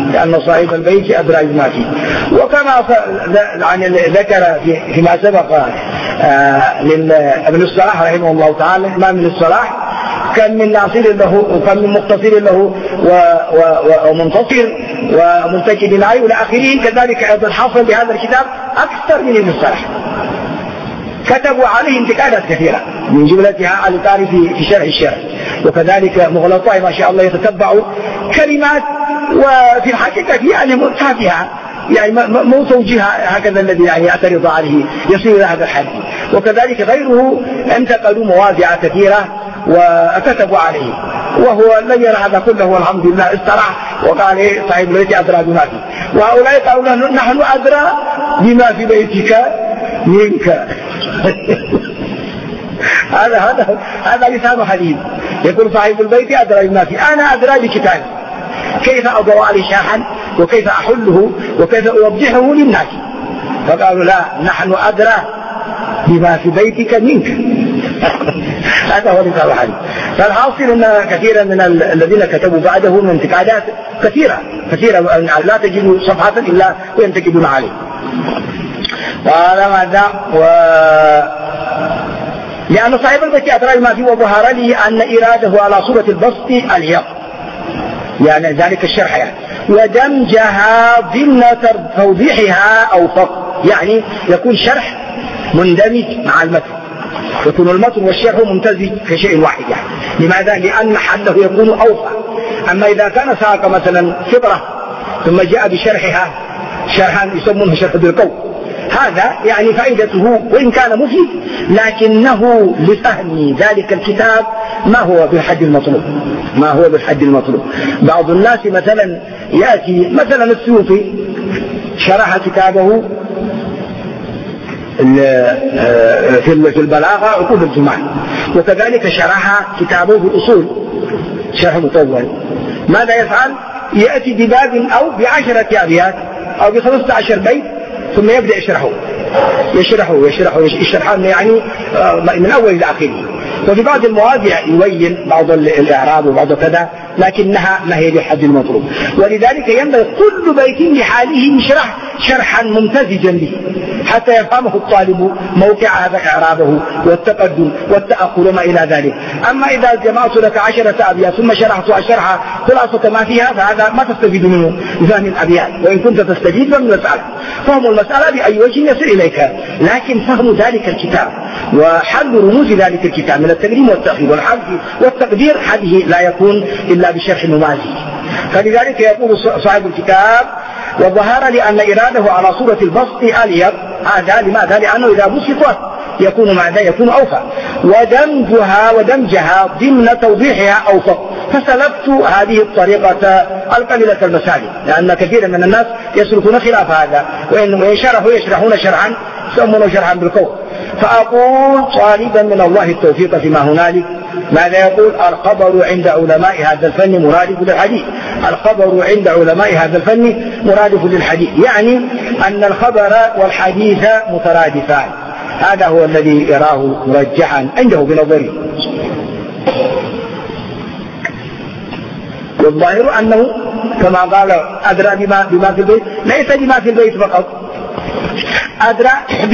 وكما يعني ذكر فيما سبق لابن الصلاح رحمه الله تعالى الإمام ابن الصلاح كان من ناصر له وكان من مقتصر له ومنتصر ومنتكد له إلى آخره. كذلك أيضا حصل بهذا الكتاب أكثر من ابن الصلاح، كتبوا عليه انتقادات كثيرة من جملتها الإطار في شرح الشرح، وكذلك مغلطاء ما شاء الله يتتبعوا كلمات وفي الحقيقة يعني تافهة، يعني مو توجيهها هكذا الذي يعني يعترض عليه يصير إلى هذا الحد. وكذلك غيره انتقلوا مواضع كثيرة وكتبوا عليه، وهو لم يرى هذا كله والحمد لله استراح وقال صاحب البيت أدرى بما فيه، وهؤلاء قالوا نحن أدرى بما في بيتك منك. هذا لسان حديث، يقول صاحب البيت أدرى بما فيه، أنا أدرى بكتابي كيف أضع عليه شرحا وكيف أحله وكيف أوضحه للناس. فقالوا لا، نحن أدرى بما في بيتك منك. هذا هو لسان الحديث. فالحاصل أن كثيرا من الذين كتبوا بعده من انتقادات كثيرة لا تجد صفحة إلا وينتقدون عليه. قال ماذا؟ لأن صاحب البيت أدرى بما فيه، وظهر لي أن إراده على صورة البسط اليوم، يعني ذلك الشرح يعني، ودمجها ضمن توضيحها أو فقط، يعني يكون شرح مندمج مع المتن، يكون المتن والشرح ممتزج كشيء واحد يعني. لماذا؟ لأن حده يكون أوفى. أما إذا كان ساق مثلا فطرة ثم جاء بشرحها شرحا يسمونه شرح بالقول، هذا يعني فائدته وإن كان مفيد لكنه لفهم ذلك الكتاب ما هو بالحد المطلوب. بعض الناس مثلا يأتي مثلا السيوطي شرح كتابه في البلاغة عقود الجمال، وكذلك شرح كتابه في الأصول شرح مطول. ماذا يفعل؟ يأتي بباب أو ب10 أبيات أو ب15 بيت ثم يبدأ يشرحه يعني من أول إلى آخره. وفي بعض المواضع يبين بعض الإعراب وبعض كذا، لكنها ما هي بحد المطلوب. ولذلك ينبغي كل بيت لحاله يشرح شرحا ممتزجا به حتى يفهمه الطالب موقع هذا إعرابه والتقدم والتأخر وما إلى ذلك. أما إذا جمعت لك 10 أبيات ثم شرحتها شرحا خلاصة ما فيها، فهذا ما تستفيد منه بفهم الأبيات، وإن كنت تستفيد من المسألة. فهم المسألة بأي وجه يصل إليك، لكن فهم ذلك الكتاب وحل رموز ذلك الكتاب من التقديم والتأخير والحذف والتقدير، هذه لا يكون إلا بشرح ممازج. فلذلك يقول صاحب الكتاب: وظهر لأن إراده على صورة البسط أليق. هذا لماذا؟ لأنه إذا بسطت يكون معناه يكون أوفى، ودمجها ضمن توضيحها أوفق. فسلكت هذه الطريقة القليلة المسالك، لأن كثيرا من الناس يسلكون خلاف هذا، وإن شرحوا يشرحون شرحا يسمونه شرحا بالقول. فأقول طالبا من الله التوفيق فيما هنالك. ماذا يقول؟ الخبر عند علماء هذا الفن مرادف للحديث. الخبر عند علماء هذا الفن مرادف للحديث، يعني أن الخبر والحديث مترادفان. هذا هو الذي يراه مرجحا عنده بنظره. والظاهر أنه كما قال أدرى بما في البيت، ليس بما في البيت فقط، أدرى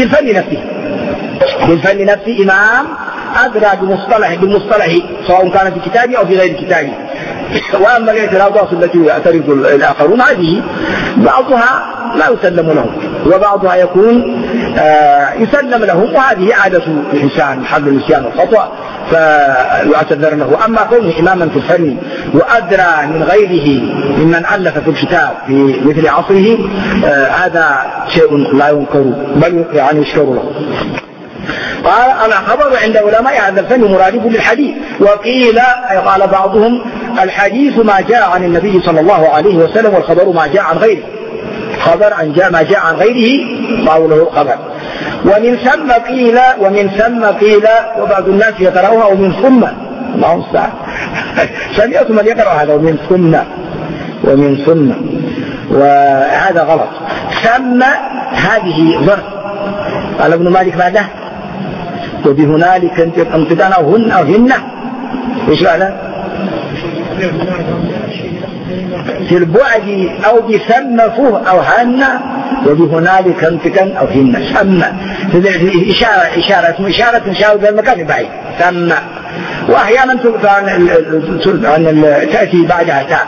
بالفن نفسه إمام أدرى بمصطلح سواء كان في كتابه أو في غير كتابه. وأما الاعتراضات التي يعترض الآخرون هذه بعضها لا يسلم لهم وبعضها يكون يسلم لهم، وهذه عادة الإنسان حل النسيان والخطأ فيعتذر له. أما كونه إماما في الفن وأدرى من غيره ممن ألف في الكتاب في مثل عصره، هذا شيء لا ينكر بل يعني يشكر له. قال: الخبر عند علماء هذا الفن مرادف للحديث. وقيل قال بعضهم: الحديث ما جاء عن النبي صلى الله عليه وسلم، والخبر ما جاء عن غيره. خبر ما جاء عن غيره قوله خبر. ومن ثم قيل وبعض الناس يقرأوها ومن ثم، الله المستعان. سمعت من يقرأ هذا ومن ثم، وهذا غلط. ثم هذه ظرف. قال ابن مالك بعده: وبهنالك انتقان أو هن. إيش هذا؟ في البعد أو بثم فه أو هن، وبهنالك انتقان أو هن. ثم إشارة شاور بالمكان بعيد. ثم، وأحيانا تأتي بعدها تاء.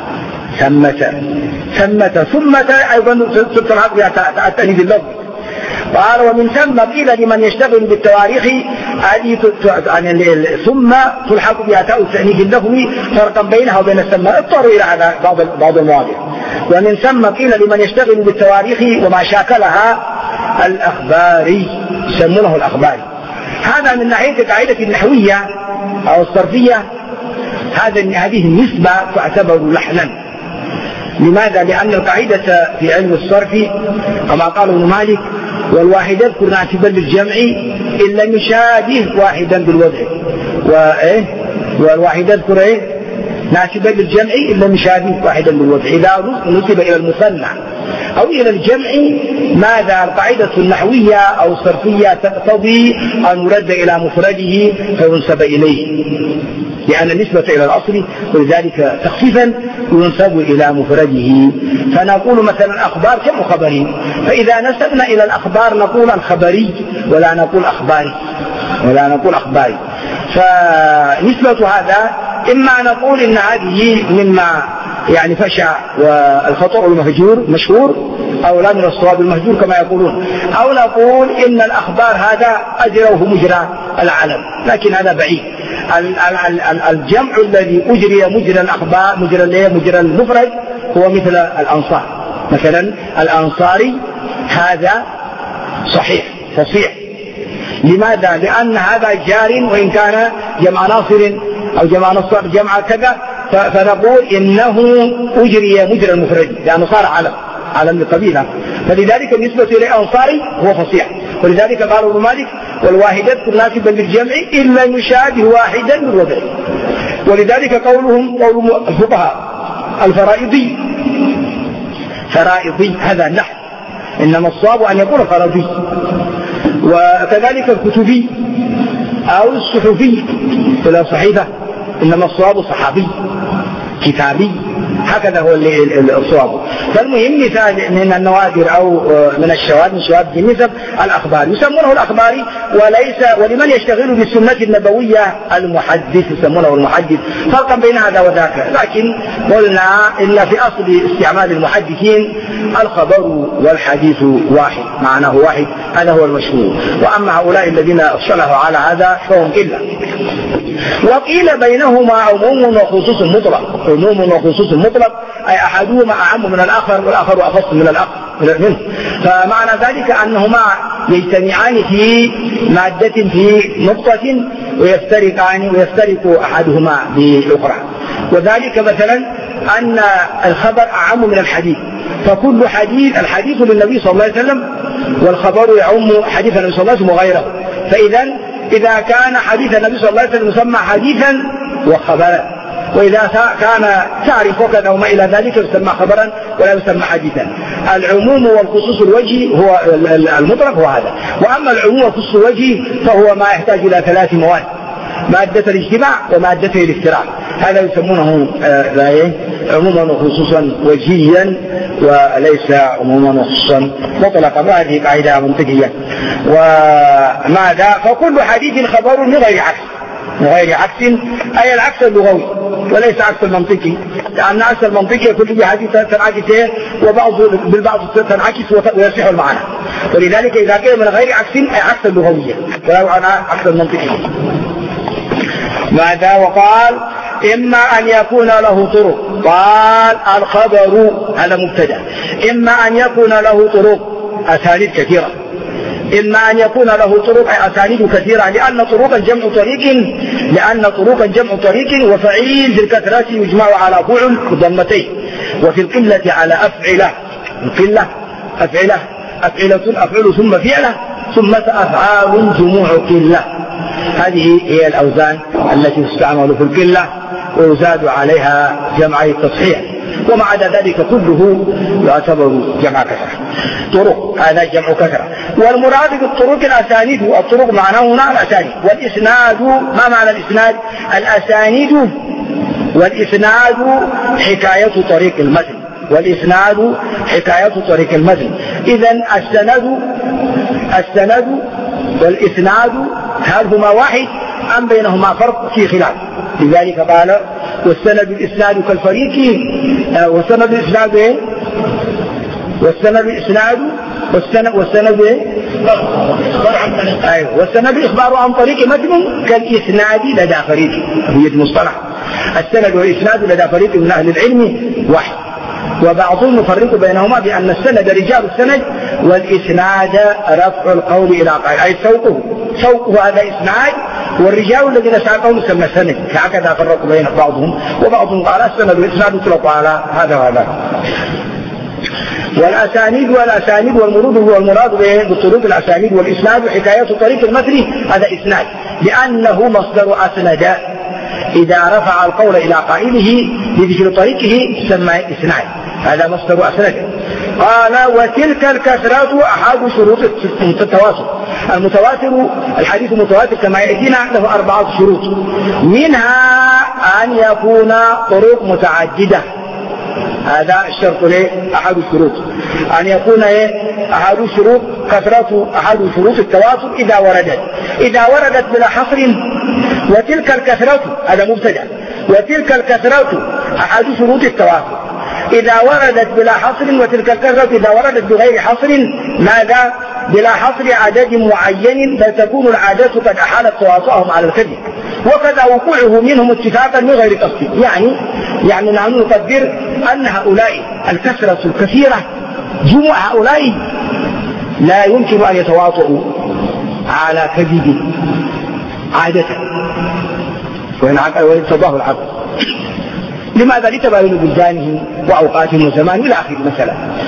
ثمة أيضا تلحق بها التأنيث اللفظي. قال: ومن ثم قيل لمن يشتغل بالتواريخ هذه ثم تلحق بها تاء التأنيث اللفظي فرقا بينها وبين الثم. اضطروا إلى هذا بعض المواضع. ومن ثم قيل لمن يشتغل بالتواريخ وما شاكلها الأخباري، يسمونه الأخباري. هذا من ناحية القاعدة النحوية أو الصرفية، هذه النسبة تعتبر لحنا. لماذا؟ لأن القاعدة في علم الصرف كما قال ابن مالك: والواحد يذكر ناسبا للجمع إن لم يشابه واحدا بالوضع. والواحد يذكر ناسبا للجمع إن لم يشابه واحدا بالوضع. إذا نسب إلى المثنى أو إلى الجمع، ماذا القاعدة النحوية أو الصرفية تقتضي أن يرد إلى مفرده فينسب إليه، لأن النسبة إلى الأصل، ولذلك تخفيفا ينسب إلى مفرده. فنقول مثلا أخبار جمع خبري، فإذا نسبنا إلى الأخبار نقول الخبري ولا نقول أخباري. فنسبة هذا إما نقول إن هذه مما يعني فشى والخطأ المهجور مشهور، أو لا من الصواب المهجور كما يقولون، أو نقول إن الأخبار هذا أجره مجرى العلم، لكن هذا بعيد. الجمع الذي أجري مجرى الأخبار مجرى المفرد هو مثل الأنصار. مثلا الأنصاري هذا صحيح فصيح. لماذا؟ لأن هذا جار وإن كان جمع ناصر أو جمع نصر جمع كذا، فنقول إنه أجري مجرى المفرد لأنه صار علم. على القبيلة، فلذلك بالنسبة للأنصاري هو فصيح. ولذلك قال ابن مالك والواحدات مناسبا للجمع إلا يشابه واحدا من وضعه. ولذلك قول الفقهاء الفرائضي فرائضي هذا النحو، إنما الصواب أن يكون فرضي. وكذلك الكتبي أو الصحفي ولا صحيفة، إنما الصواب صحابي كتابي، هكذا هو الصواب. فالمهم مثال من النوادر أو من الشواذ من شواذ النسب الأخبار يسمونه الأخباري، ولمن يشتغل بالسنة النبوية المحدث يسمونه المحدث. فرقا بين هذا وذاك، لكن قلنا إلا في أصل استعمال المحدثين الخبر والحديث واحد، معناه واحد، هذا هو المشهور. وأما هؤلاء الذين اصطلحوا على هذا فهم إلا. وقيل بينهما عموم وخصوص مطلق. عموم وخصوص مطلق أي أحدهما أعم من الآخر والآخر أخص من منه. فمعنى ذلك أنهما يجتمعان في مادة في نقطة ويفترق أحدهما بالأخرى. وذلك مثلا أن الخبر أعم من الحديث، فكل الحديث للنبي صلى الله عليه وسلم والخبر يعم حديث النبي صلى الله عليه وسلم وغيره. إذا كان حديث النبي صلى الله عليه وسلم يسمى حديثا وخبرا، وإذا كان تعرف وكذا وما إلى ذلك يسمى خبرا ولا يسمى حديثا. العموم والخصوص الوجه هو المطلق هو هذا. وأما العموم والخصوص الوجه فهو ما يحتاج إلى 3 مواد: مادة الاجتماع ومادة الافتراق. هذا يسمونه عموما وخصوصا وجهيا وليس عموما وخصوصا مطلقا. وهذه قاعدة منطقية. وماذا؟ فكل حديث خبر من غير عكس أي العكس اللغوي وليس عكس المنطقي، لأن عكس المنطقي يكون به حديث تنعكس بالبعض تنعكس ويصح المعنى. ولذلك إذا كان من غير عكس أي عكس اللغوية ولا عكس المنطقي. ماذا؟ وقال إما أن يكون له طرق. قال الخبر هذا مبتدأ. إما أن يكون له طرق أساليب كثيرة. إما أن يكون له طرق أي أساليب كثيرة، لأن طرقا جمع طريق وفعيل في الكثرة يجمع على فعل بضمتين، وفي القلة على أفعلة. القلة أفعلة أفعل ثم فعلة ثم أفعال جموع قلة. هذه هي الأوزان التي تستعمل في القلة ويزاد عليها جمع التصحيح، وما عدا ذلك كله يعتبر جمع كثرة. طرق هذا جمع كثرة. والمراد بالطرق الأسانيد، والطرق معناه هنا الأسانيد. والإسناد ما معنى الإسناد؟ الأسانيد والإسناد حكاية طريق المتن. والإسناد حكاية طريق المتن. إذن السند والإسناد هل هما واحد أم بينهما فرق في خلاف؟ لذلك قال والسند الإسناد كالفريق. والسند الإسناد والسند إخبار عن طريق متن كالإسناد لدى فريق. هي المصطلح. السند والإسناد لدى فريق من أهل العلم واحد، وبعضهم يفرق بينهما بأن السند رجال السند والإسناد رفع القول إلى قائل أي سوقه هذا إسناد، والرجال الذين ساقهم يسمى سند. هكذا فرقوا بين بعضهم، وبعضهم قال السند والإسناد يطلق على هذا وهذا. والأسانيد والمراد بالطرق الأسانيد والإسناد حكاية طريق المتن هذا إسناد، لأنه مصدر أسند. إذا رفع القول إلى قائله بذكر طريقه سمى إسناد، هذا مصدر أسند. قال وتلك الكثرة أحد شروط التواتر. المتواتر الحديث المتواتر كما يأتينا له 4 شروط، منها أن يكون طرق متعددة. هذا الشرط أحد الشروط، أن يكون أحد شروط كثرة أحد شروط التواتر إذا وردت بلا حصر. وتلك الكثرة هذا مبتدأ. وتلك الكثرة أحد شروط التواتر إذا وردت بلا حصر. وتلك الكثرة إذا وردت بغير حصر. ماذا؟ بلا حصر عدد معين، فتكون العادات قد أحالت تواطؤهم على الكذب، وكذا وقوعه منهم اتفاقا من غير قصد. يعني نحن نقدر أن هؤلاء الكثرة الكثيرة جموع هؤلاء لا يمكن أن يتواطؤوا على كذب عادة وإن تضاه العقل. لماذا؟ لتباين بلدانهم وأوقاتهم وزمان إلى آخر مثلا.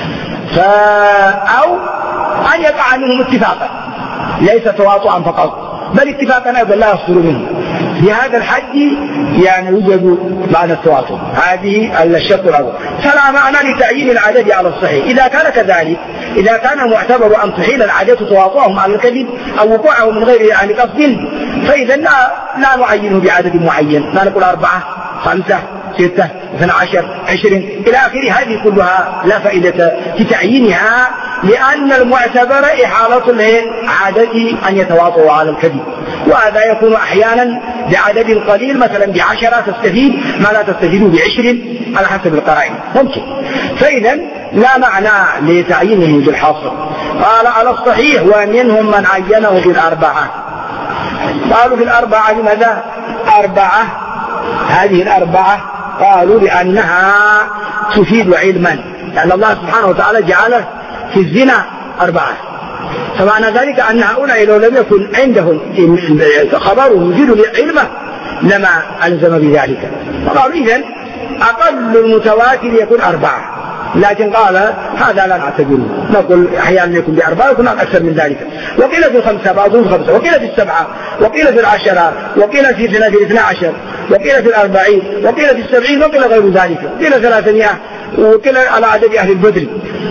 أو أن يقع منهم اتفاقا ليس تواطؤا فقط بل اتفاقا أيضا لا يصدر منه. في هذا الحد يعني يوجد معنى التواطؤ. هذه الشرط الأول. فلا معنى لتعيين العدد على الصحيح. إذا كان كذلك، إذا كان معتبر أن تحيل العدد تواطؤهم على الكذب أو وقوعه من غير يعني قصد، فإذا لا نعينه بعدد معين، لا نقول 4 5 6 12 20 إلى آخره. هذه كلها لا فائدة في تعيينها، لأن المعتبر إحالة العدد أن يتواطؤوا على الكذب، وهذا يكون أحيانا بعدد قليل، مثلا ب10 تستفيد ما لا تستفيد ب20 على حسب القرائن ممكن. فإذا لا معنى لتعيينه بالحصر. قال على الصحيح ومنهم من عينه بالأربعة. قالوا بالأربعة لماذا 4؟ هذه الأربعة قالوا لأنها تفيد علما، لأن الله سبحانه وتعالى جعل في الزنا 4، فمعنى ذلك أن هؤلاء لو لم يكن عندهم خبر يفيد علمه لما ألزم بذلك. فقالوا إذن أقل المتواتر يكون 4، لكن قال هذا لا نعتبره، نقول أحيانا يكون ب4 ويكون أكثر من ذلك. وقيل في 5 بعضهم 5، وقيل في 7، وقيل في 10، وقيل في 12، وقيل في 40، وقيل في 70، وقيل غير ذلك، وقيل 300، وقيل على عدد أهل البدر.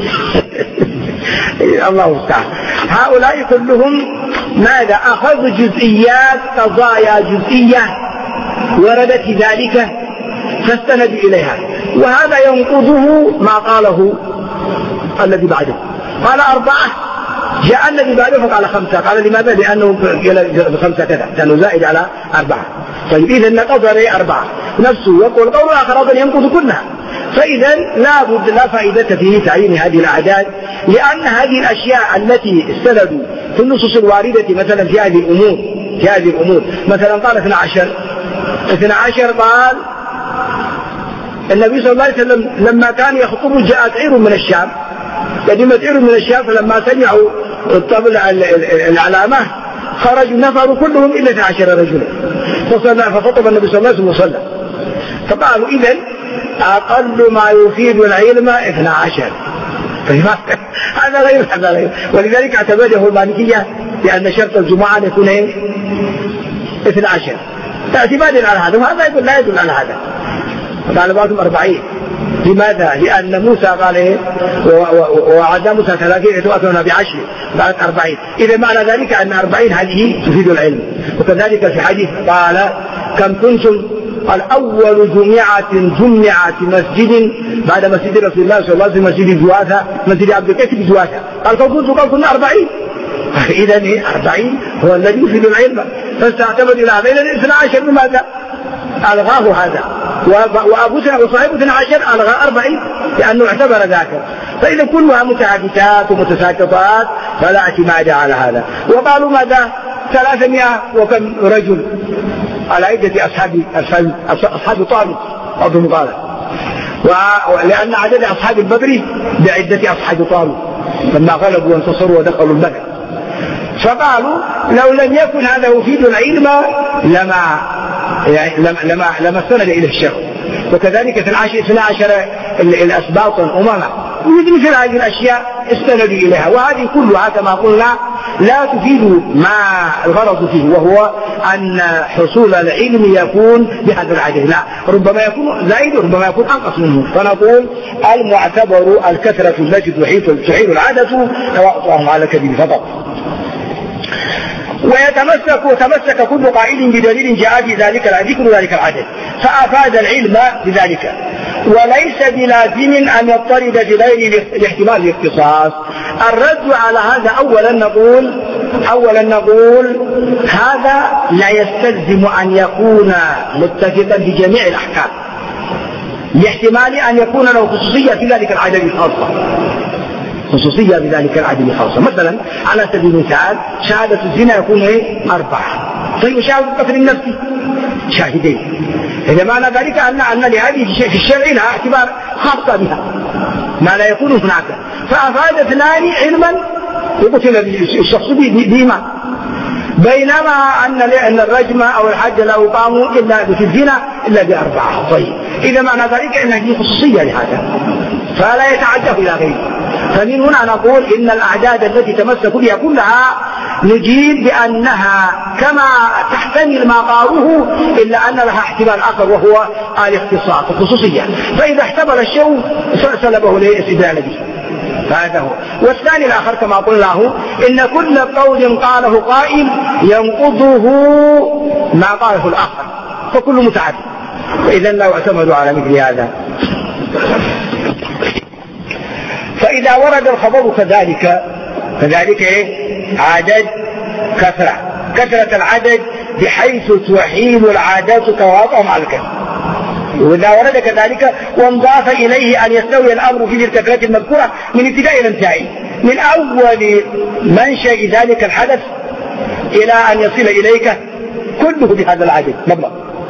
الله المستعان. هؤلاء كلهم ماذا أخذوا جزئيات قضايا جزئية وردت في ذلك فاستندوا إليها، وهذا ينقضه ما قاله الذي بعده. قال 4، جاء الذي بعده فقال 5. قال لماذا؟ لأنه 5 كذا، كانوا زائد على 4. طيب إذا نقض عليه 4 نفسه، يقول قول آخر أيضا ينقض كلها. فإذا لا فائدة في تعيين هذه الأعداد، لأن هذه الأشياء التي استندوا في النصوص الواردة مثلا في هذه الأمور مثلا قال 12 قال النبي صلى الله عليه وسلم لما كان يخطب جاءت عير من الشام، قدمت عير من الشام، فلما سمعوا الطبل العلامة خرجوا نفروا كلهم إلا 12 رجلا، فخطب النبي صلى الله عليه وسلم. فقالوا إذن أقل ما يفيد العلم 12. هذا غير. ولذلك اعتمده المالكية لأن شرط الجمعة يكون 12 اعتمادا على هذا، وهذا يقول لا يدل على هذا. قال بعضهم 40. لماذا؟ لأن موسى قال وعد موسى 30 يتواتون ب10، قالت 40. إذا معنى ذلك أن 40 هذه تفيد العلم. وكذلك في حديث قال كم كنتم؟ قال أول جمعة مسجد بعد مسجد رسول الله صلى الله عليه وسلم مسجد جواثة، مسجد عبد القيس بجواثة. قال قال كنا 40. إذا 40 هو الذي يفيد العلم، فاستعتمد إلى هذا. إذا 12 بماذا؟ ألغاه هذا، وأبو سنة وصاحب 12 ألغى 40 لأنه اعتبر ذاك. فإذا كلها متعددات ومتساقطات فلا اعتماد على هذا. وقالوا ماذا؟ 300 وكم رجل على عدة أصحاب طالب بعضهم قال، ولأن عدد أصحاب البدر بعدة أصحاب طالب لما غلبوا وانتصروا ودخلوا البدر. فقالوا لو لم يكن هذا يفيد العلم لما استند إليه الشر. وكذلك في 12 الأسباط أمما مثل هذه الأشياء استندوا إليها، وهذه كلها كما قلنا لا تفيد ما الغرض فيه، وهو أن حصول العلم يكون بهذا العدد، لا ربما يكون زائد وربما يكون أنقص منه. فنقول المعتبر الكثرة التي تحيل العادة تواطؤهم على الكذب فقط. وتمسك كل قائل بدليل جاء بذلك ذكر ذلك العدد فأفاد العلم بذلك، وليس بلازم أن يضطرد بغير الاحتمال الاختصاص. الرد على هذا أولا نقول هذا لا يستلزم أن يكون متفقا بجميع الأحكام، لاحتمال أن يكون له خصوصية في ذلك العدد الخاصة، خصوصية بذلك العدد الخاصة. مثلا على سبيل المثال شهادة الزنا يكون 4. طيب شهادة القتل النفسي شاهدين. إذا معنى ذلك أن لهذه في الشرع لها اعتبار خاصة بها ما لا يكون هناك. فأفاد 2 علما يقتل الشخص بهما، بينما أن الرجم أو الحج لا يقام إلا في الزنا إلا ب4. طيب إذا معنى ذلك أن هذه خصوصية لهذا فلا يتعدى إلى غيره. فمن هنا نقول إن الأعداد التي تمسك بها كلها نجيب بأنها كما تحتمل ما قالوه إلا أن لها احتمال آخر وهو الاختصاص الخصوصية، فإذا احتمل الشيء سلبه الاستدلال به، فهذا هو. والثاني الآخر كما قلناه إن كل قول قاله قائل ينقضه ما قاله الآخر، فكل متعدد، فإذا لا يعتمد على مثل هذا. فإذا ورد الخبر كذلك عدد كثرة العدد بحيث تحيل العادات تواطؤهم على الكثرة، وإذا ورد كذلك وانضاف إليه أن يستوي الأمر في الكثرة المذكورة من ابتداء إلى انتهاء، من أول منشأ ذلك الحدث إلى أن يصل إليك كله بهذا العدد مبلغ.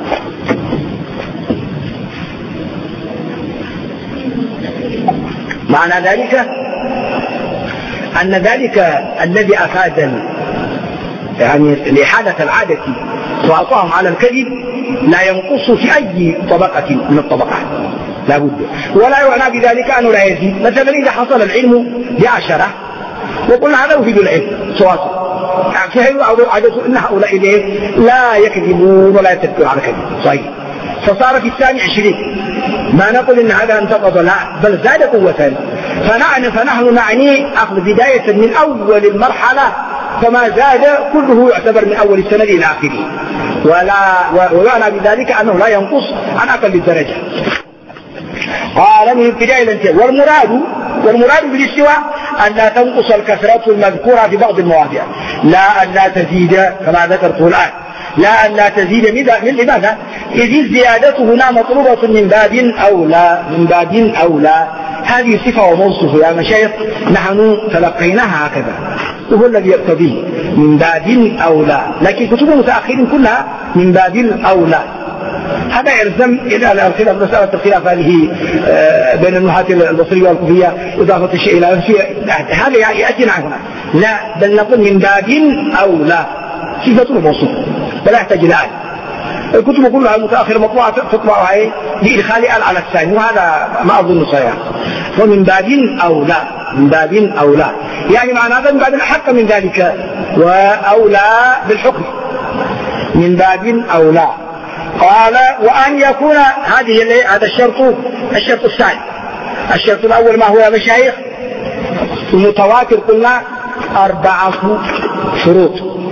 معنى ذلك أن ذلك الذي أفاد يعني لحالة العادة وأعطاهم على الكذب لا ينقص في أي طبقة من الطبقات لا بد، ولا يعنى بذلك أنه لا يزيد. مثلا إذا حصل العلم ب10 وقلنا هذا يفيد العلم سواء فهي عادة إن هؤلاء لا يكذبون ولا يتبعون على كذب صحيح، فصار في الثاني 20 ما نقول إن هذا انتقض، لا بل زاد قوة. فنحن نعني أخذ بداية من أول المرحلة، فما زاد كله يعتبر من أول السنة إلى آخره، ويعنى بذلك أنه لا ينقص عن أقل الدرجة. قال من ابتداء إلى انتهاء. والمراد بالاستواء أن لا تنقص الكثرة المذكورة في بعض المواضع، لا أن لا تزيد كما ذكرته الآن، لا أن لا تزيد من لماذا؟ إذ الزيادة هنا مطلوبة من باب أولى. هذه صفة وموصف يا مشايخ نحن تلقيناها هكذا، وهو الذي يقتضيه من باب أولى، لكن كتب المتأخرين كلها من باب أولى. هذا يلزم إلى مسألة الخلاف هذه بين النحاة البصرية والكوفية إضافة الشيء إلى هذا يأتينا هنا، لا بل نقول من باب أولى صفة وموصوف ولا يحتاج إلى آل. الكتب كلها المتأخرة مطبوعة تطبع بإدخال آل على الثاني، وهذا ما أظن صحيح. ومن باب أولى يعني معنى هذا من باب أحق من ذلك وأولى بالحكم، من باب أولى. قال وأن يكون هذا الشرط الثاني. الشرط الأول ما هو يا مشايخ؟ المتواتر قلنا 4 شروط.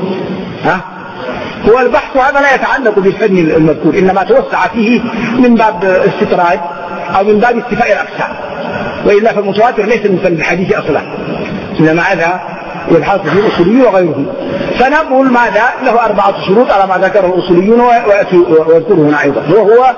هو البحث هذا لا يتعلق بالفن المذكور، إنما توسع فيه من باب استطراد أو من باب استفاء الأقسام، وإلا فالمتواتر ليس من فن الحديث أصلا، إنما هذا يبحث فيه الأصوليون وغيرهم. فنقول ماذا؟ له 4 شروط على ما ذكره الأصوليون ويذكره هنا أيضا، وهو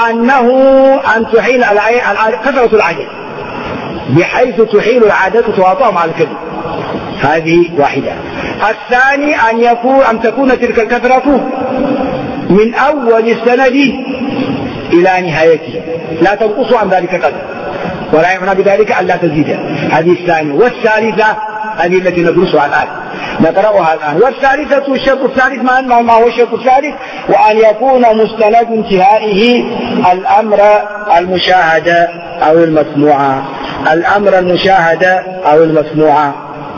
أن تحيل كثرة العدد بحيث تحيل العادة تواطؤهم على الكذب، هذه واحدة. الثاني أن تكون تلك الكثرة من أول السند إلى نهايته، لا تنقص عن ذلك قدر، ولا يمنع بذلك أن لا تزيد. هذه الثانية. والثالثة هذه التي ندرسها الآن نقرأها الآن. والثالثة الشرط الثالث ما هو الشرط الثالث؟ وأن يكون مستند انتهائه الأمر المشاهد أو المسموع. الأمر المشاهد أو المسموع.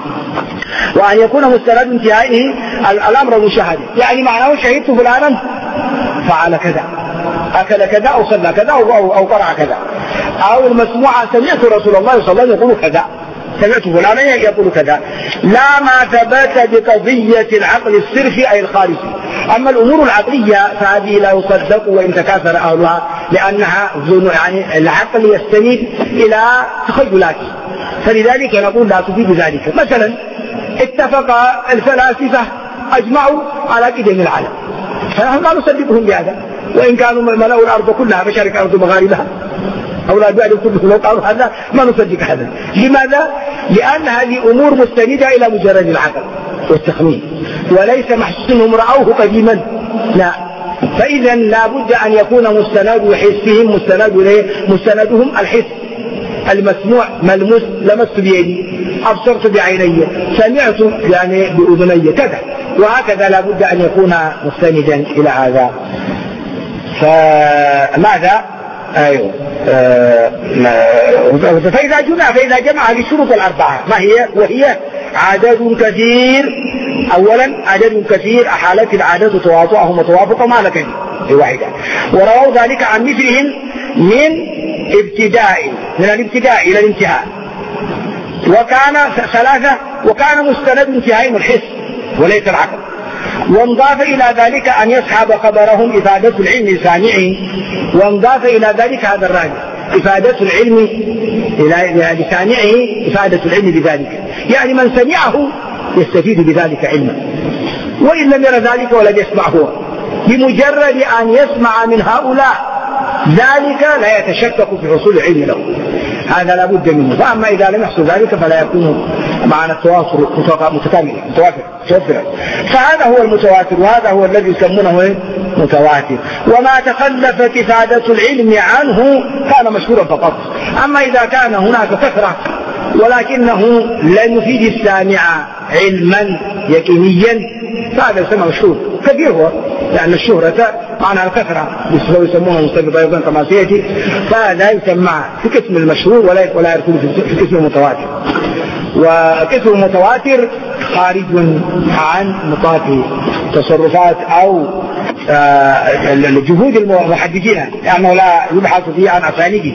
وأن يكون مستند انتهائه الأمر المشاهد، يعني معناه شهدت فلانا فعل كذا، أكل كذا أو صلى كذا أو قرأ كذا. أو المسموع سمعت رسول الله صلى الله عليه وسلم يقول كذا، سمعت فلانا يقول كذا، لا ما ثبت بقضية العقل الصرفي أي الخارجي. أما الأمور العقلية فهذه لا يصدق وإن تكاثر أهلها، لأنها يعني العقل يستند إلى تخيلاته، فلذلك نقول لا تفيد ذلك. مثلا اتفق الفلاسفة أجمعوا على قدم العالم، فنحن لا نصدقهم بهذا، وإن كانوا ملأوا الأرض كلها مشارق الأرض مغاربها أو لا بعد كله لو قالوا هذا ما نصدق هذا. لماذا؟ لأن هذه أمور مستندة إلى مجرد العقل والتخمين، وليس محسوسهم رأوه قديما، لا. فإذا لا بد أن يكون مستند حسهم مستندهم الحس المسموع، ملموس، لمست بيدي، أبصرت بعيني، سمعت يعني بأذني كذا، وهكذا لا بد أن يكون مستندا إلى هذا. فماذا؟ أيوه فإذا جمع الشروط الأربعة ما هي؟ وهي عدد كثير. أولا عدد كثير أحالت العادة تواطؤهم وتوافق ما لك واحدة، ورووا ذلك عن مثلهم من الابتداء إلى الانتهاء، وكان ثلاثة، وكان مستند انتهائهم الحس وليس العقل. وانضاف إلى ذلك أن يسحب خبرهم إفادة العلم لسامعه، وانضاف إلى ذلك هذا الراجع إفادة العلم لسامعه، إفادة العلم بذلك، يعني من سمعه يستفيد بذلك علما، وإن لم ير ذلك ولم يسمع هو، بمجرد أن يسمع من هؤلاء ذلك لا يتشكك في حصول العلم له، هذا لا بد منه. فأما إذا لم يحصل ذلك فلا يكون معنى التواصل متوافرا. فهذا هو المتواتر، وهذا هو الذي يسمونه متواتر. وما تخلفت إفادة العلم عنه كان مشهورا فقط. أما إذا كان هناك كثرة ولكنه لن يفيد السامع علما يقينيا فهذا يسمى مشهور كثير، هو لأن الشهرة معنى الكثرة يسمونه مستفيد أيضا كما سيأتي، فهذا يسمى في قسم المشهور ولا يكون في قسم المتواتر. وقسم المتواتر خارج عن نطاق تصرفات أو جهود المحدثين، لأنه لا يبحث فيه عن أسانيده.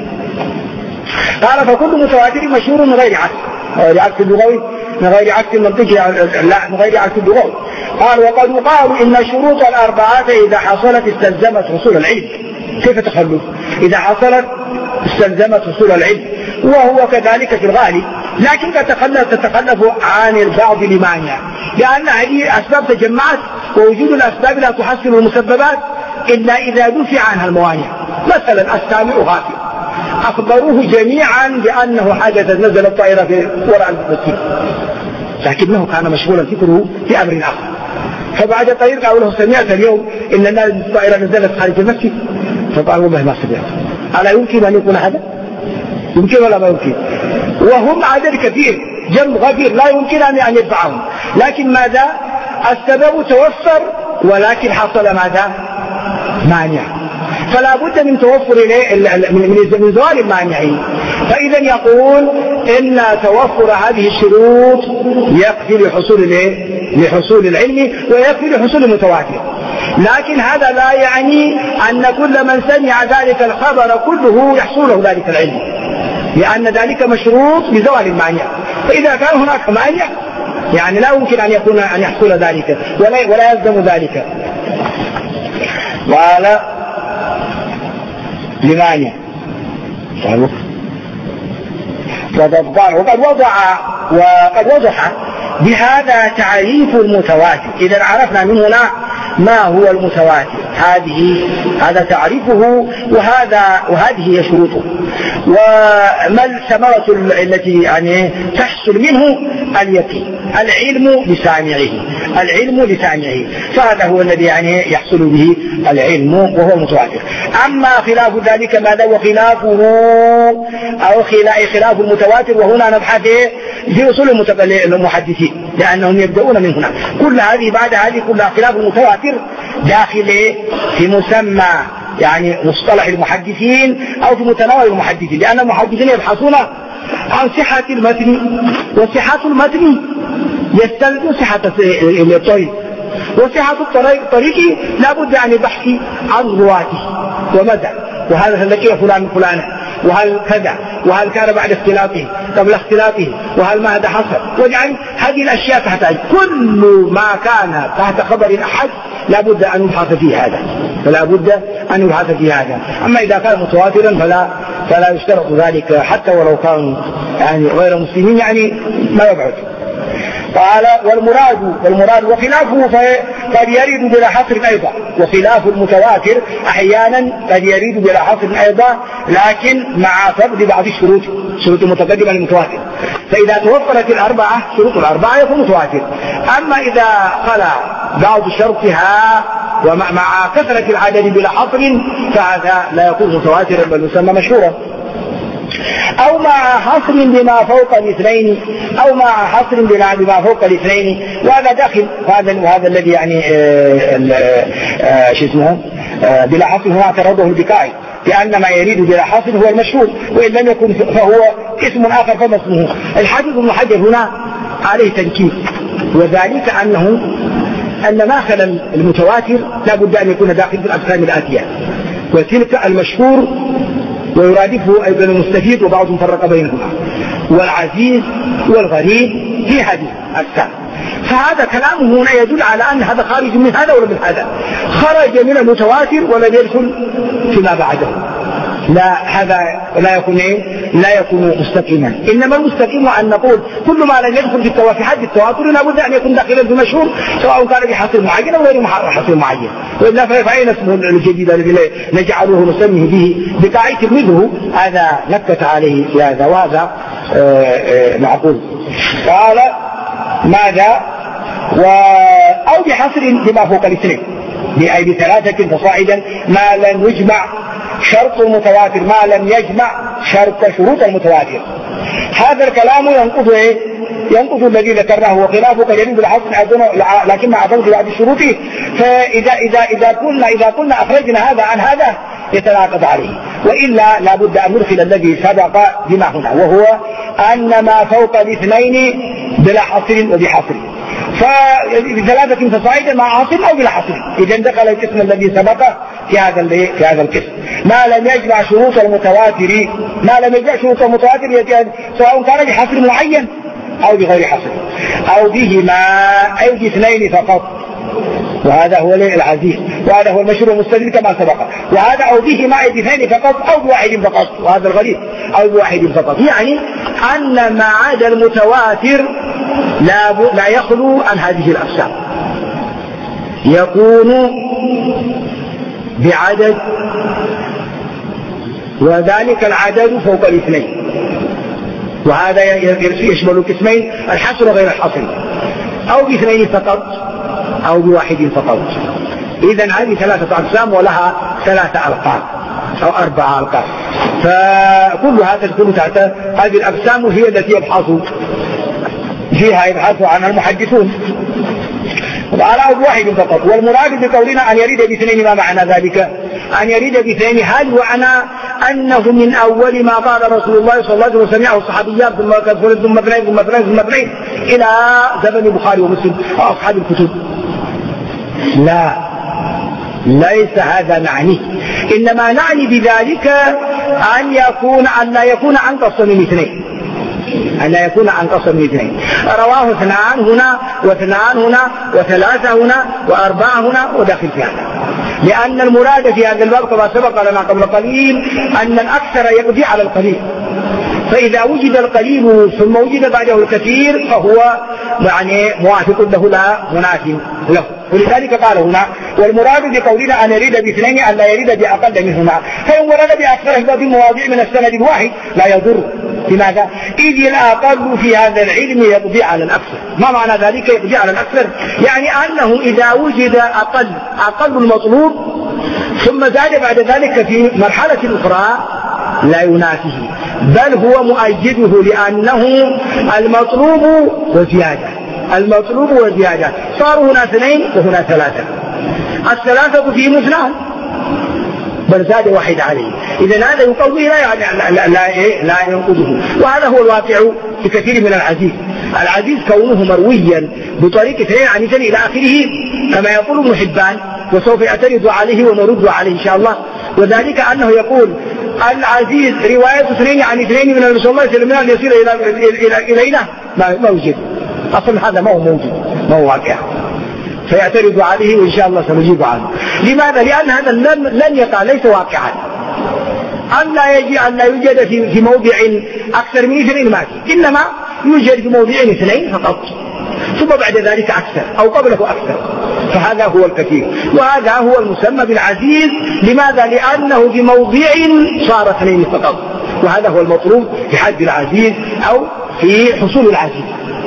قال فكل متواتر مشهور من غير عكس اللغوي، من غير عكس المنطقي، لا من غير عكس اللغوي. قال وقد يقال إن الشروط الأربعة إذا حصلت استلزمت حصول العلم. كيف تخلف؟ إذا حصلت استلزمت حصول العلم، وهو كذلك في الغالب، لكن تتخلف عن البعض لمانع، لأن هذه أسباب تجمعت، ووجود الأسباب لا تحصل المسببات إلا إذا دفع عنها الموانع. مثلا السامع غافل، أخبروه جميعا بأنه حدثت نزلت طائرة في وراء المسجد، لكنه كان مشغولا فكره في أمر آخر، فبعد قليل قالوا له سمعت اليوم إن الطائرة نزلت خارج المسجد؟ فقال والله ما سمعت. ألا يمكن أن يكون هذا؟ يمكن ولا ما يمكن؟ وهم عدد كثير جمع غفير لا يمكن أن يدفعهم، لكن ماذا؟ السبب توفر ولكن حصل ماذا؟ مانع، فلا بد من توفر من زوال المانعين. فإذا يقول إن توفر هذه الشروط يكفي لحصول العلم ويكفي لحصول المتواتر، لكن هذا لا يعني أن كل من سمع ذلك الخبر كله يحصل له ذلك العلم، لأن ذلك مشروط بزوال المانع. فإذا كان هناك مانع يعني لا يمكن أن يحصل ذلك ولا يلزم ذلك. قال لمانع وقد وضح بهذا تعريف المتواتر. إذا عرفنا من هنا ما هو المتواتر، هذا تعريفه وهذه هي شروطه، وما الثمرة التي يعني تحصل منه؟ اليقين، العلم لسامعه، فهذا هو الذي يعني يحصل به العلم وهو المتواتر. أما خلاف ذلك ماذا؟ وخلافه أو خلاف المتواتر، وهنا نبحث في أصول المحدثين لأنهم يبدأون من هنا. كل هذه بعد هذه كلها خلاف المتواتر داخل في مسمى يعني مصطلح المحدثين أو في متناول المحدثين، لأن المحدثين يبحثون عن صحة المتن، وصحة المتن يستلزم صحة الطريق، وصحة الطريق لا بد عن البحث عن رواته ومدى، وهذا لقي فلان فلانا، وهل كذا، وهل كان بعد اختلافه قبل اختلافه، وهل ماذا حصل، وجعل هذه الأشياء تحتاج كل ما كان تحت خبر أحد لا بد أن يبحث فيه هذا، أما إذا كان متواترا فلا يشترط ذلك حتى ولو كانوا يعني غير مسلمين، يعني ما يبعد. قال والمراد وخلافه قد يرد بلا حصر أيضا، وخلاف المتواتر أحيانا قد يرد بلا حصر أيضا، لكن مع فقد بعض الشروط المتقدمة للمتواتر. فإذا توفرت شروط الأربعة يكون متواتر. أما إذا خلا بعض شرطها ومع كثرة العدد بلا حصر فهذا لا يكون متواترا بل يسمى مشهورا، أو مع حصر بما فوق الاثنين، وهذا داخل وهذا الذي يعني بلا حصر هنا اعترضه البكائي، لأن ما يريد بلا حصر هو المشهور، وإن لم يكن فهو اسم آخر فما اسمه. الحافظ ابن حجر هنا عليه تنكير، وذلك أن ما خلا المتواتر لا بد أن يكون داخل في الأقسام الآتية، وتلك المشهور ويرادفه أيضا المستفيد وبعضهم فرق بينهما، والعزيز والغريب في هذه الأقسام. فهذا كلامه هنا يدل على أن هذا خارج من هذا ولا من هذا، خرج من المتواتر ولم يدخل فيما بعده. لا، هذا لا يكون مستقيما. إنما المستقيم أن نقول كل ما لم يدخل في حد التواتر لابد أن يكون داخلا في مشهور، سواء كان بحصر معين أو غير حصر معين. وإلا فأين اسمه الجديد الذي نجعله نسميه به بقاعدة تلميذه؟ هذا نكت عليه في هذا، وهذا معقول. قال ماذا؟ أو بحصر بما فوق الاثنين، بأي بثلاثة فصاعدا ما لم يجمع شرط المتواتر، ما لم يجمع شروط المتواتر. هذا الكلام ينقض الذي ذكرناه، وخلافه كجديد بالحصر لكن مع فوق بعض شروطه. فإذا قلنا أخرجنا هذا عن هذا يتناقض عليه، وإلا لابد أن ندخل الذي سبق بما هنا، وهو أن ما فوق الاثنين بلا حصر وبحصر، فبثلاثة فصاعدا مع حصر أو بلا حصر. إذا دخل القسم الذي سبق في هذا القسم. ما لم يجمع شروط المتواتر، سواء كان بحصر معين أو بغير حصر، أو بهما أو باثنين فقط، وهذا هو العزيز، وهذا هو المشهور المستدل كما سبق. وهذا أو بهما أو باثنين فقط أو بواحد فقط، وهذا الغريب أو بواحد فقط. يعني أن ما عدا المتواتر لا يخلو عن هذه الأقسام، يكون بعدد، وذلك العدد فوق الاثنين، وهذا يشمل قسمين: الحصر وغير الحصر، أو باثنين فقط أو بواحد فقط. إذن هذه ثلاثة أقسام ولها ثلاثة ألقاب أو أربعة ألقاب، فكلها تدخل تحت هذه الأقسام، وهي التي يبحث عنها المحدثون. وعلى أو بواحد فقط. والمراد بقولنا أن يريد باثنين، ما معنى ذلك؟ أن يريد باثنين هل وعنى أنه من أول ما قال رسول الله صلى الله عليه وسلم سمعه الصحابيات ثم كثرت ثم اثنين إلى زمن البخاري ومسلم أو أصحاب الكتب؟ لا، ليس هذا نعني. إنما نعني بذلك أن لا يكون أنقص من اثنين، أن لا يكون أنقص من اثنين. رواه اثنان هنا واثنان هنا وثلاثة هنا وأربعة هنا وداخل في هذا، لأن المراد في هذا الباب كما سبق لنا قبل قليل أن الأكثر يقضي على القليل، فإذا وجد القليل ثم وجد بعده الكثير فهو موافق له لا منافي له. ولذلك قال هنا: والمراد بقولنا أن يريد باثنين أن لا يريد بأقل منهما، فإن ورد بأكثر في مواضيع من السند الواحد لا يضر. لماذا؟ إذ الأقل في هذا العلم يقضي على الأكثر. ما معنى ذلك يقضي على الأكثر؟ يعني أنه إذا وجد أقل المطلوب ثم زاد بعد ذلك في مرحلة أخرى لا ينافيه، بل هو مؤيده، لأنه المطلوب وزيادة. صاروا هنا اثنين وهنا ثلاثة، الثلاثة فيهم اثنان بل زاد واحد عليه. إذن هذا يقوي لا ينقضه. وهذا هو الواقع في كثير من العزيز كونه مرويا بطريق اثنين عن اثنين إلى آخره، كما يقول ابن حبان، وسوف يعترض عليه ونرد عليه إن شاء الله. وذلك أنه يقول: العزيز رواية اثنين عن اثنين من النبي صلى الله عليه وسلم أن يصير إلينا ما يوجد أصلا، هذا ما هو موجود، ما هو واقع. فيعترض عليه وإن شاء الله سنجيب عنه. لماذا؟ لأن هذا لن يقع، ليس واقعا. أن لا يوجد في موضع أكثر من اثنين ما فيه، إنما يوجد في موضع اثنين فقط، ثم بعد ذلك أكثر أو قبله أكثر، فهذا هو الكثير، وهذا هو المسمى بالعزيز. لماذا؟ لأنه في موضع صار اثنين فقط، وهذا هو المطلوب في حد العزيز أو في حصول العزيز،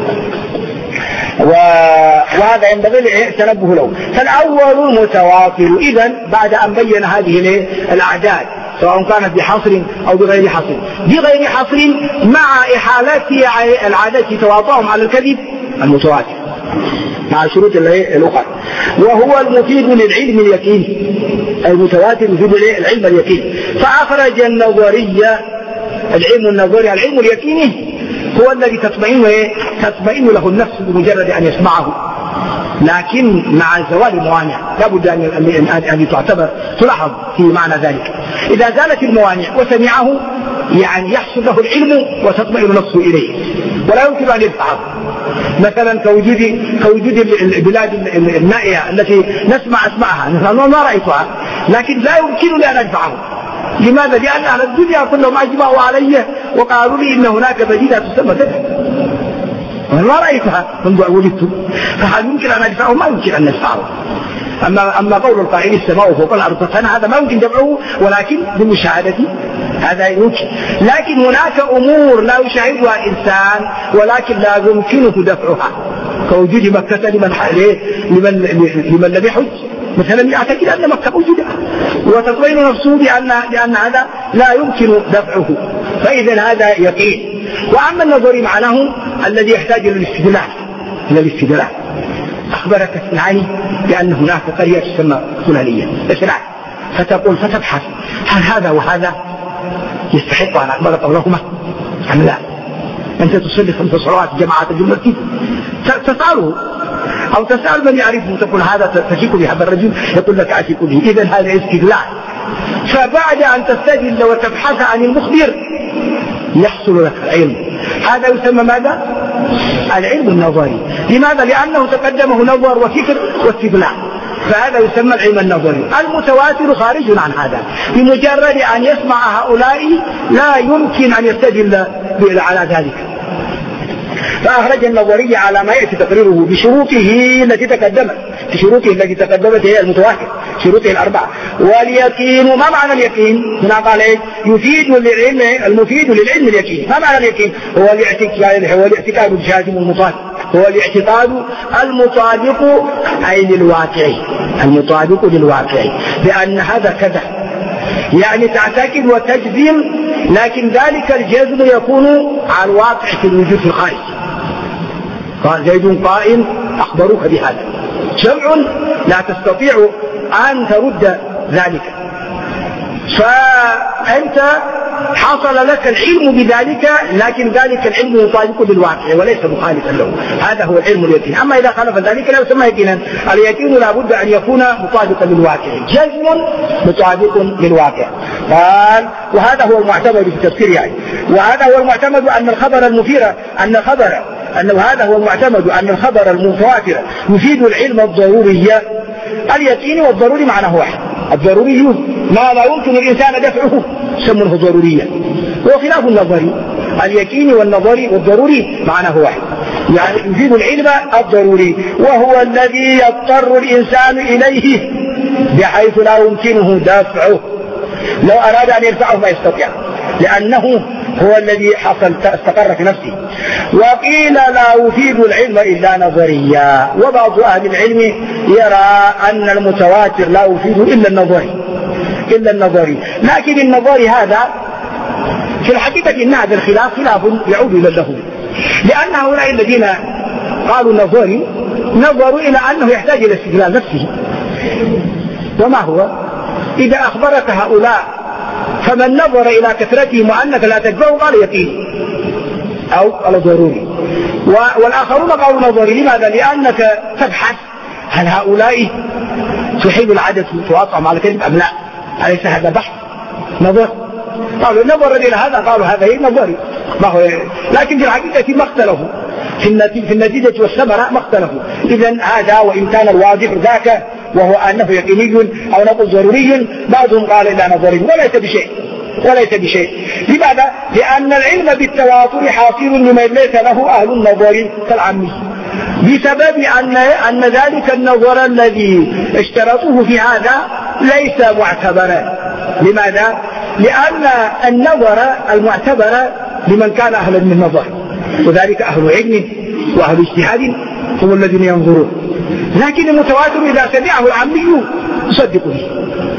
وهذا ينبغي التنبه له. فالأول متواتر. إذن بعد أن بين هذه الأعداد سواء كانت بحصر أو بغير حصر مع إحالة العادات تواطؤهم على الكذب، المتواتر مع شروط الأخرى. وهو المفيد للعلم اليقين، المتواتر يفيد العلم اليقين. فأخرج النظرية، العلم النظري العلم اليقيني هو الذي تطمئن له النفس بمجرد أن يسمعه، لكن مع زوال الموانع لابد أن تعتبر تلاحظ في معنى ذلك. إذا زالت الموانع وسمعه يعني يحصل له العلم وتطمئن نفسه إليه ولا يمكن أن يدفعه. مثلا كوجود البلاد النائية التي نسمع أسماءها، أنا ما رأيتها لكن لا يمكنني أن أدفعه. لماذا؟ لأن أهل الدنيا كلهم أجمعوا علي وقالوا لي إن هناك مدينة تسمى كذا، أنا ما رأيتها منذ أن ولدت، فهل يمكن أن أدفعه؟ ما يمكن أن ندفعه. أما قول القائل السماء فوق الأرض فأنا هذا ما يمكن دفعه، ولكن بمشاهدتي هذا يمكن. لكن هناك أمور لا يشاهدها الإنسان ولكن لا يمكنه دفعها، كوجود مكة لمن لم يحج مثلا يعتقد أن مكة موجودة وتطمئن نفسه بأن هذا لا يمكن دفعه، فإذا هذا يقين. وأما النظري معناه الذي يحتاج إلى الاستدلال. أخبرك الصنعاني بأن هناك قرية تسمى فلانية مثلا، فتقول فتبحث هل هذا وهذا يستحق أن أقبل قولهما أم لا. أنت تصلي 5 صلوات جماعة المسجد، تسأله أو تسأل من يعرفه تقول هذا تشك به هذا الرجل، يقول لك أشك به، إذن هذا استدلال. فبعد أن تستدل وتبحث عن المخبر يحصل لك العلم، هذا يسمى ماذا؟ العلم النظري. لماذا؟ لأنه تقدمه نظر وفكر واستدلال، فهذا يسمى العلم النظري. المتواتر خارج عن هذا، بمجرد أن يسمع هؤلاء لا يمكن أن يستدل على ذلك. فأخرج النظرية على ما يأتي تقريره بشروطه التي تقدمت هي المتواتر، شروطه 4. واليقين، ما معنى اليقين؟ هنا قال يفيد للعلم، المفيد للعلم اليقين. ما معنى اليقين؟ هو الاعتقاد الجازم المطابق، هو الاعتقاد المطابق أي للواقع، المطابق للواقع، بأن هذا كذا، يعني تعتقد وتجزم، لكن ذلك الجزم يكون على الواقع في الوجود في الخارج. قال زيد قائم أخبروك بهذا، جمع لا تستطيع أن ترد ذلك، فأنت حصل لك العلم بذلك، لكن ذلك العلم مطابق للواقع وليس مخالفا له، هذا هو العلم اليقين. أما إذا خالف ذلك لا يسمى يقينا. اليقين لا بد أن يكون مطابقا للواقع، جزم مطابق للواقع. قال وهذا هو المعتمد في التفسير يعني، وهذا هو المعتمد أن الخبر المثير أنه هذا هو المعتمد أن الخبر المتواتر يفيد العلم الضروري. اليقين والضروري معناه واحد، الضروري ما لا يمكن الإنسان دفعه سمونه ضروريا، هو خلاف النظري. اليقين والنظري والضروري معناه واحد، يعني يفيد العلم الضروري، وهو الذي يضطر الإنسان إليه بحيث لا يمكنه دفعه، لو أراد أن يدفعه ما يستطيع، لأنه هو الذي استقر في نفسه. وقيل لا يفيد العلم إلا نظريا، وبعض أهل العلم يرى أن المتواتر لا يفيد إلا النظري. لكن النظري هذا في الحقيقة إن هذا الخلاف يعود إلى اللهو، لأن هؤلاء الذين قالوا نظري نظروا إلى أنه يحتاج إلى استدلال نفسه. وما هو؟ إذا أخبرك هؤلاء فمن نظر إلى كثرتهم وأنك لا تدفعه قال يقين أو قال ضروري، والآخرون قالوا نظري. لماذا؟ لأنك تبحث هل هؤلاء تحيل العدد وتواطعهم على كلمة أم لا، أليس هذا بحث نظر؟ قالوا نظر إلى هذا، قالوا هذا هي نظري، ما هو. لكن في الحقيقة ما اختلفوا في النتيجة والثمرة، ما اختلفوا. إذن هذا وإن كان الواضح ذاك وهو أنه يقيني أو نقول ضروري، بعضهم قال إلا نظري وليس بشيء. لماذا؟ لأن العلم بالتواتر حاصل لمن ليس له أهل النظر كالعامي، بسبب أن ذلك النظر الذي اشترطوه في هذا ليس معتبرا. لماذا؟ لأن النظر المعتبر لمن كان أهلا من النظر، وذلك أهل علم وأهل اجتهاد هم الذين ينظرون. لكن المتواتر إذا سمعه العامي يصدق به،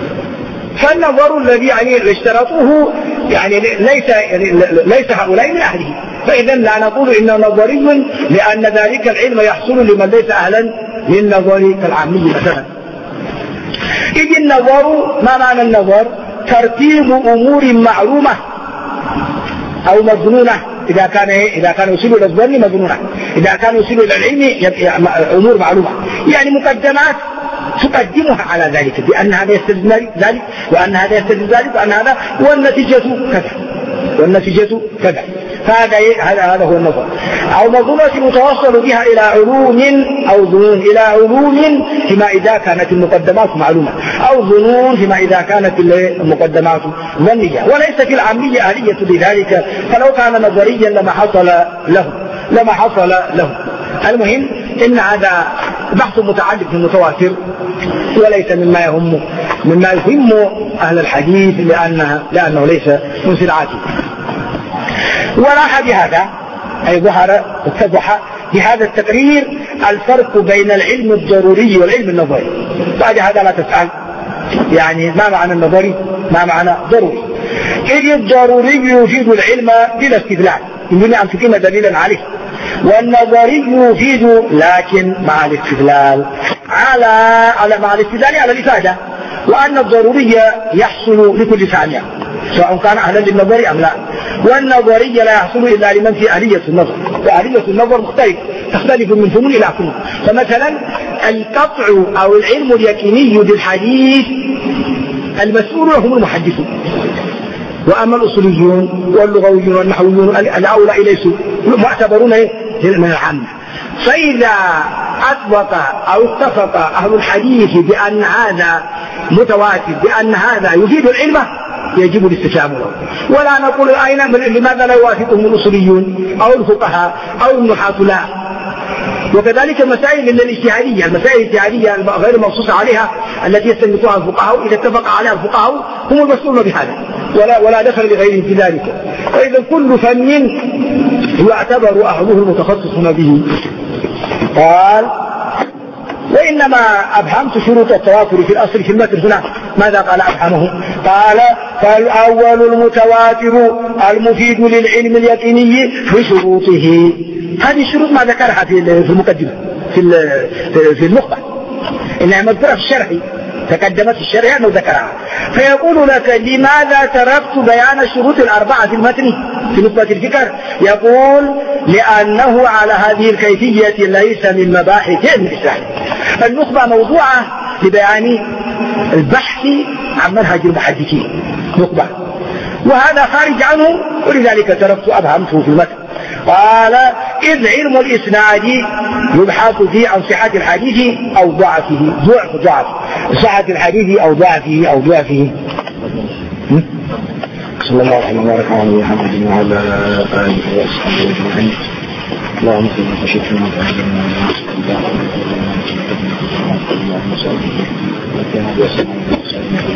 فالنظر الذي يعني اشترطوه يعني ليس هؤلاء من أهله، فإذا لا نقول إنه نظري، لأن ذلك العلم يحصل لمن ليس أهلا للنظر كالعامي مثلا. إذ النظر، ما معنى النظر؟ ترتيب أمور معلومة أو مظنونة، إذا كان يصل إلى الظن مظنونة، إذا كان يصل إلى العلم أمور معلومة، يعني مقدمات تقدمها على ذلك بأن هذا يستلزم ذلك وأن هذا يستلزم ذلك وأن هذا، والنتيجة كذا. هذا هو النظر. أو مظنة متوصل بها إلى علوم أو ظنون، إلى علوم فيما إذا كانت المقدمات معلومة، أو ظنون فيما إذا كانت المقدمات ظنية، وليست العامية آلية لذلك، فلو كان نظريا لما حصل له. المهم إن هذا بحث متعلق بالمتواتر وليس مما يهم أهل الحديث، لأنه ليس من صناعته. وراح بهذا أي اتضح بهذا التقرير الفرق بين العلم الضروري والعلم النظري. بعد هذا لا تسأل يعني ما معنى النظري ما معنى ضروري. إذ الضروري يفيد العلم بلا استدلال، يمكن أن تقيم دليلا عليه، والنظري يفيد لكن مع الاستدلال مع الاستدلال على الإفادة، وأن الضروري يحصل لكل ثانية سواء كان أهلا للنظر أم لا، والنظري لا يحصل إلا لمن في آلية النظر، وآلية النظر تختلف من فنون إلى فنون. فمثلا القطع أو العلم اليقيني بالحديث المسؤول هم المحدثون، وأما الأصوليون واللغويون والنحويون الأولى ليسوا معتبرون من العامة. فإذا أطلق أو اتفق أهل الحديث بأن هذا متواتر، بأن هذا يفيد العلم، يجب الاستجابة له، ولا نقول لماذا لا يوافقهم الأصوليون أو الفقهاء أو النحاة، لا. وكذلك المسائل الاجتهادية غير منصوص عليها التي يستنبطها الفقهاء، إذا اتفق عليها الفقهاء هم المسؤولون بهذا، ولا دخل لغيرهم في ذلك. فإذا كل فن يعتبر أهله المتخصصون به. قال: وإنما أبهمت شروط التواتر في الأصل في المتن هنا. ماذا قال أبهمه؟ قال: فالأول المتواتر المفيد للعلم اليقيني بشروطه. هذه الشروط ما ذكرها في المقدمة في النخبة، إنها مذكورة في الشرح، تقدمت في الشرح أنه ذكرها. فيقول لك: لماذا تركت بيان الشروط الأربعة في المتن في نخبة الفكر؟ يقول: لأنه على هذه الكيفية ليس من مباحث علم الإسلام. النخبة موضوعة لبيان البحث عن منهج المحدثين، نخبة، وهذا خارج عنه، ولذلك تركت أبهمته في المتن. قال: إذ علم الإسناد يبحث فيه عن صحة الحديث أو ضعفه، ضعف صحة الحديث أو ضعفه. صلى الله عليه وسلم محمد وعلى آله وصحبه أجمعين. اللهم صل وسلم على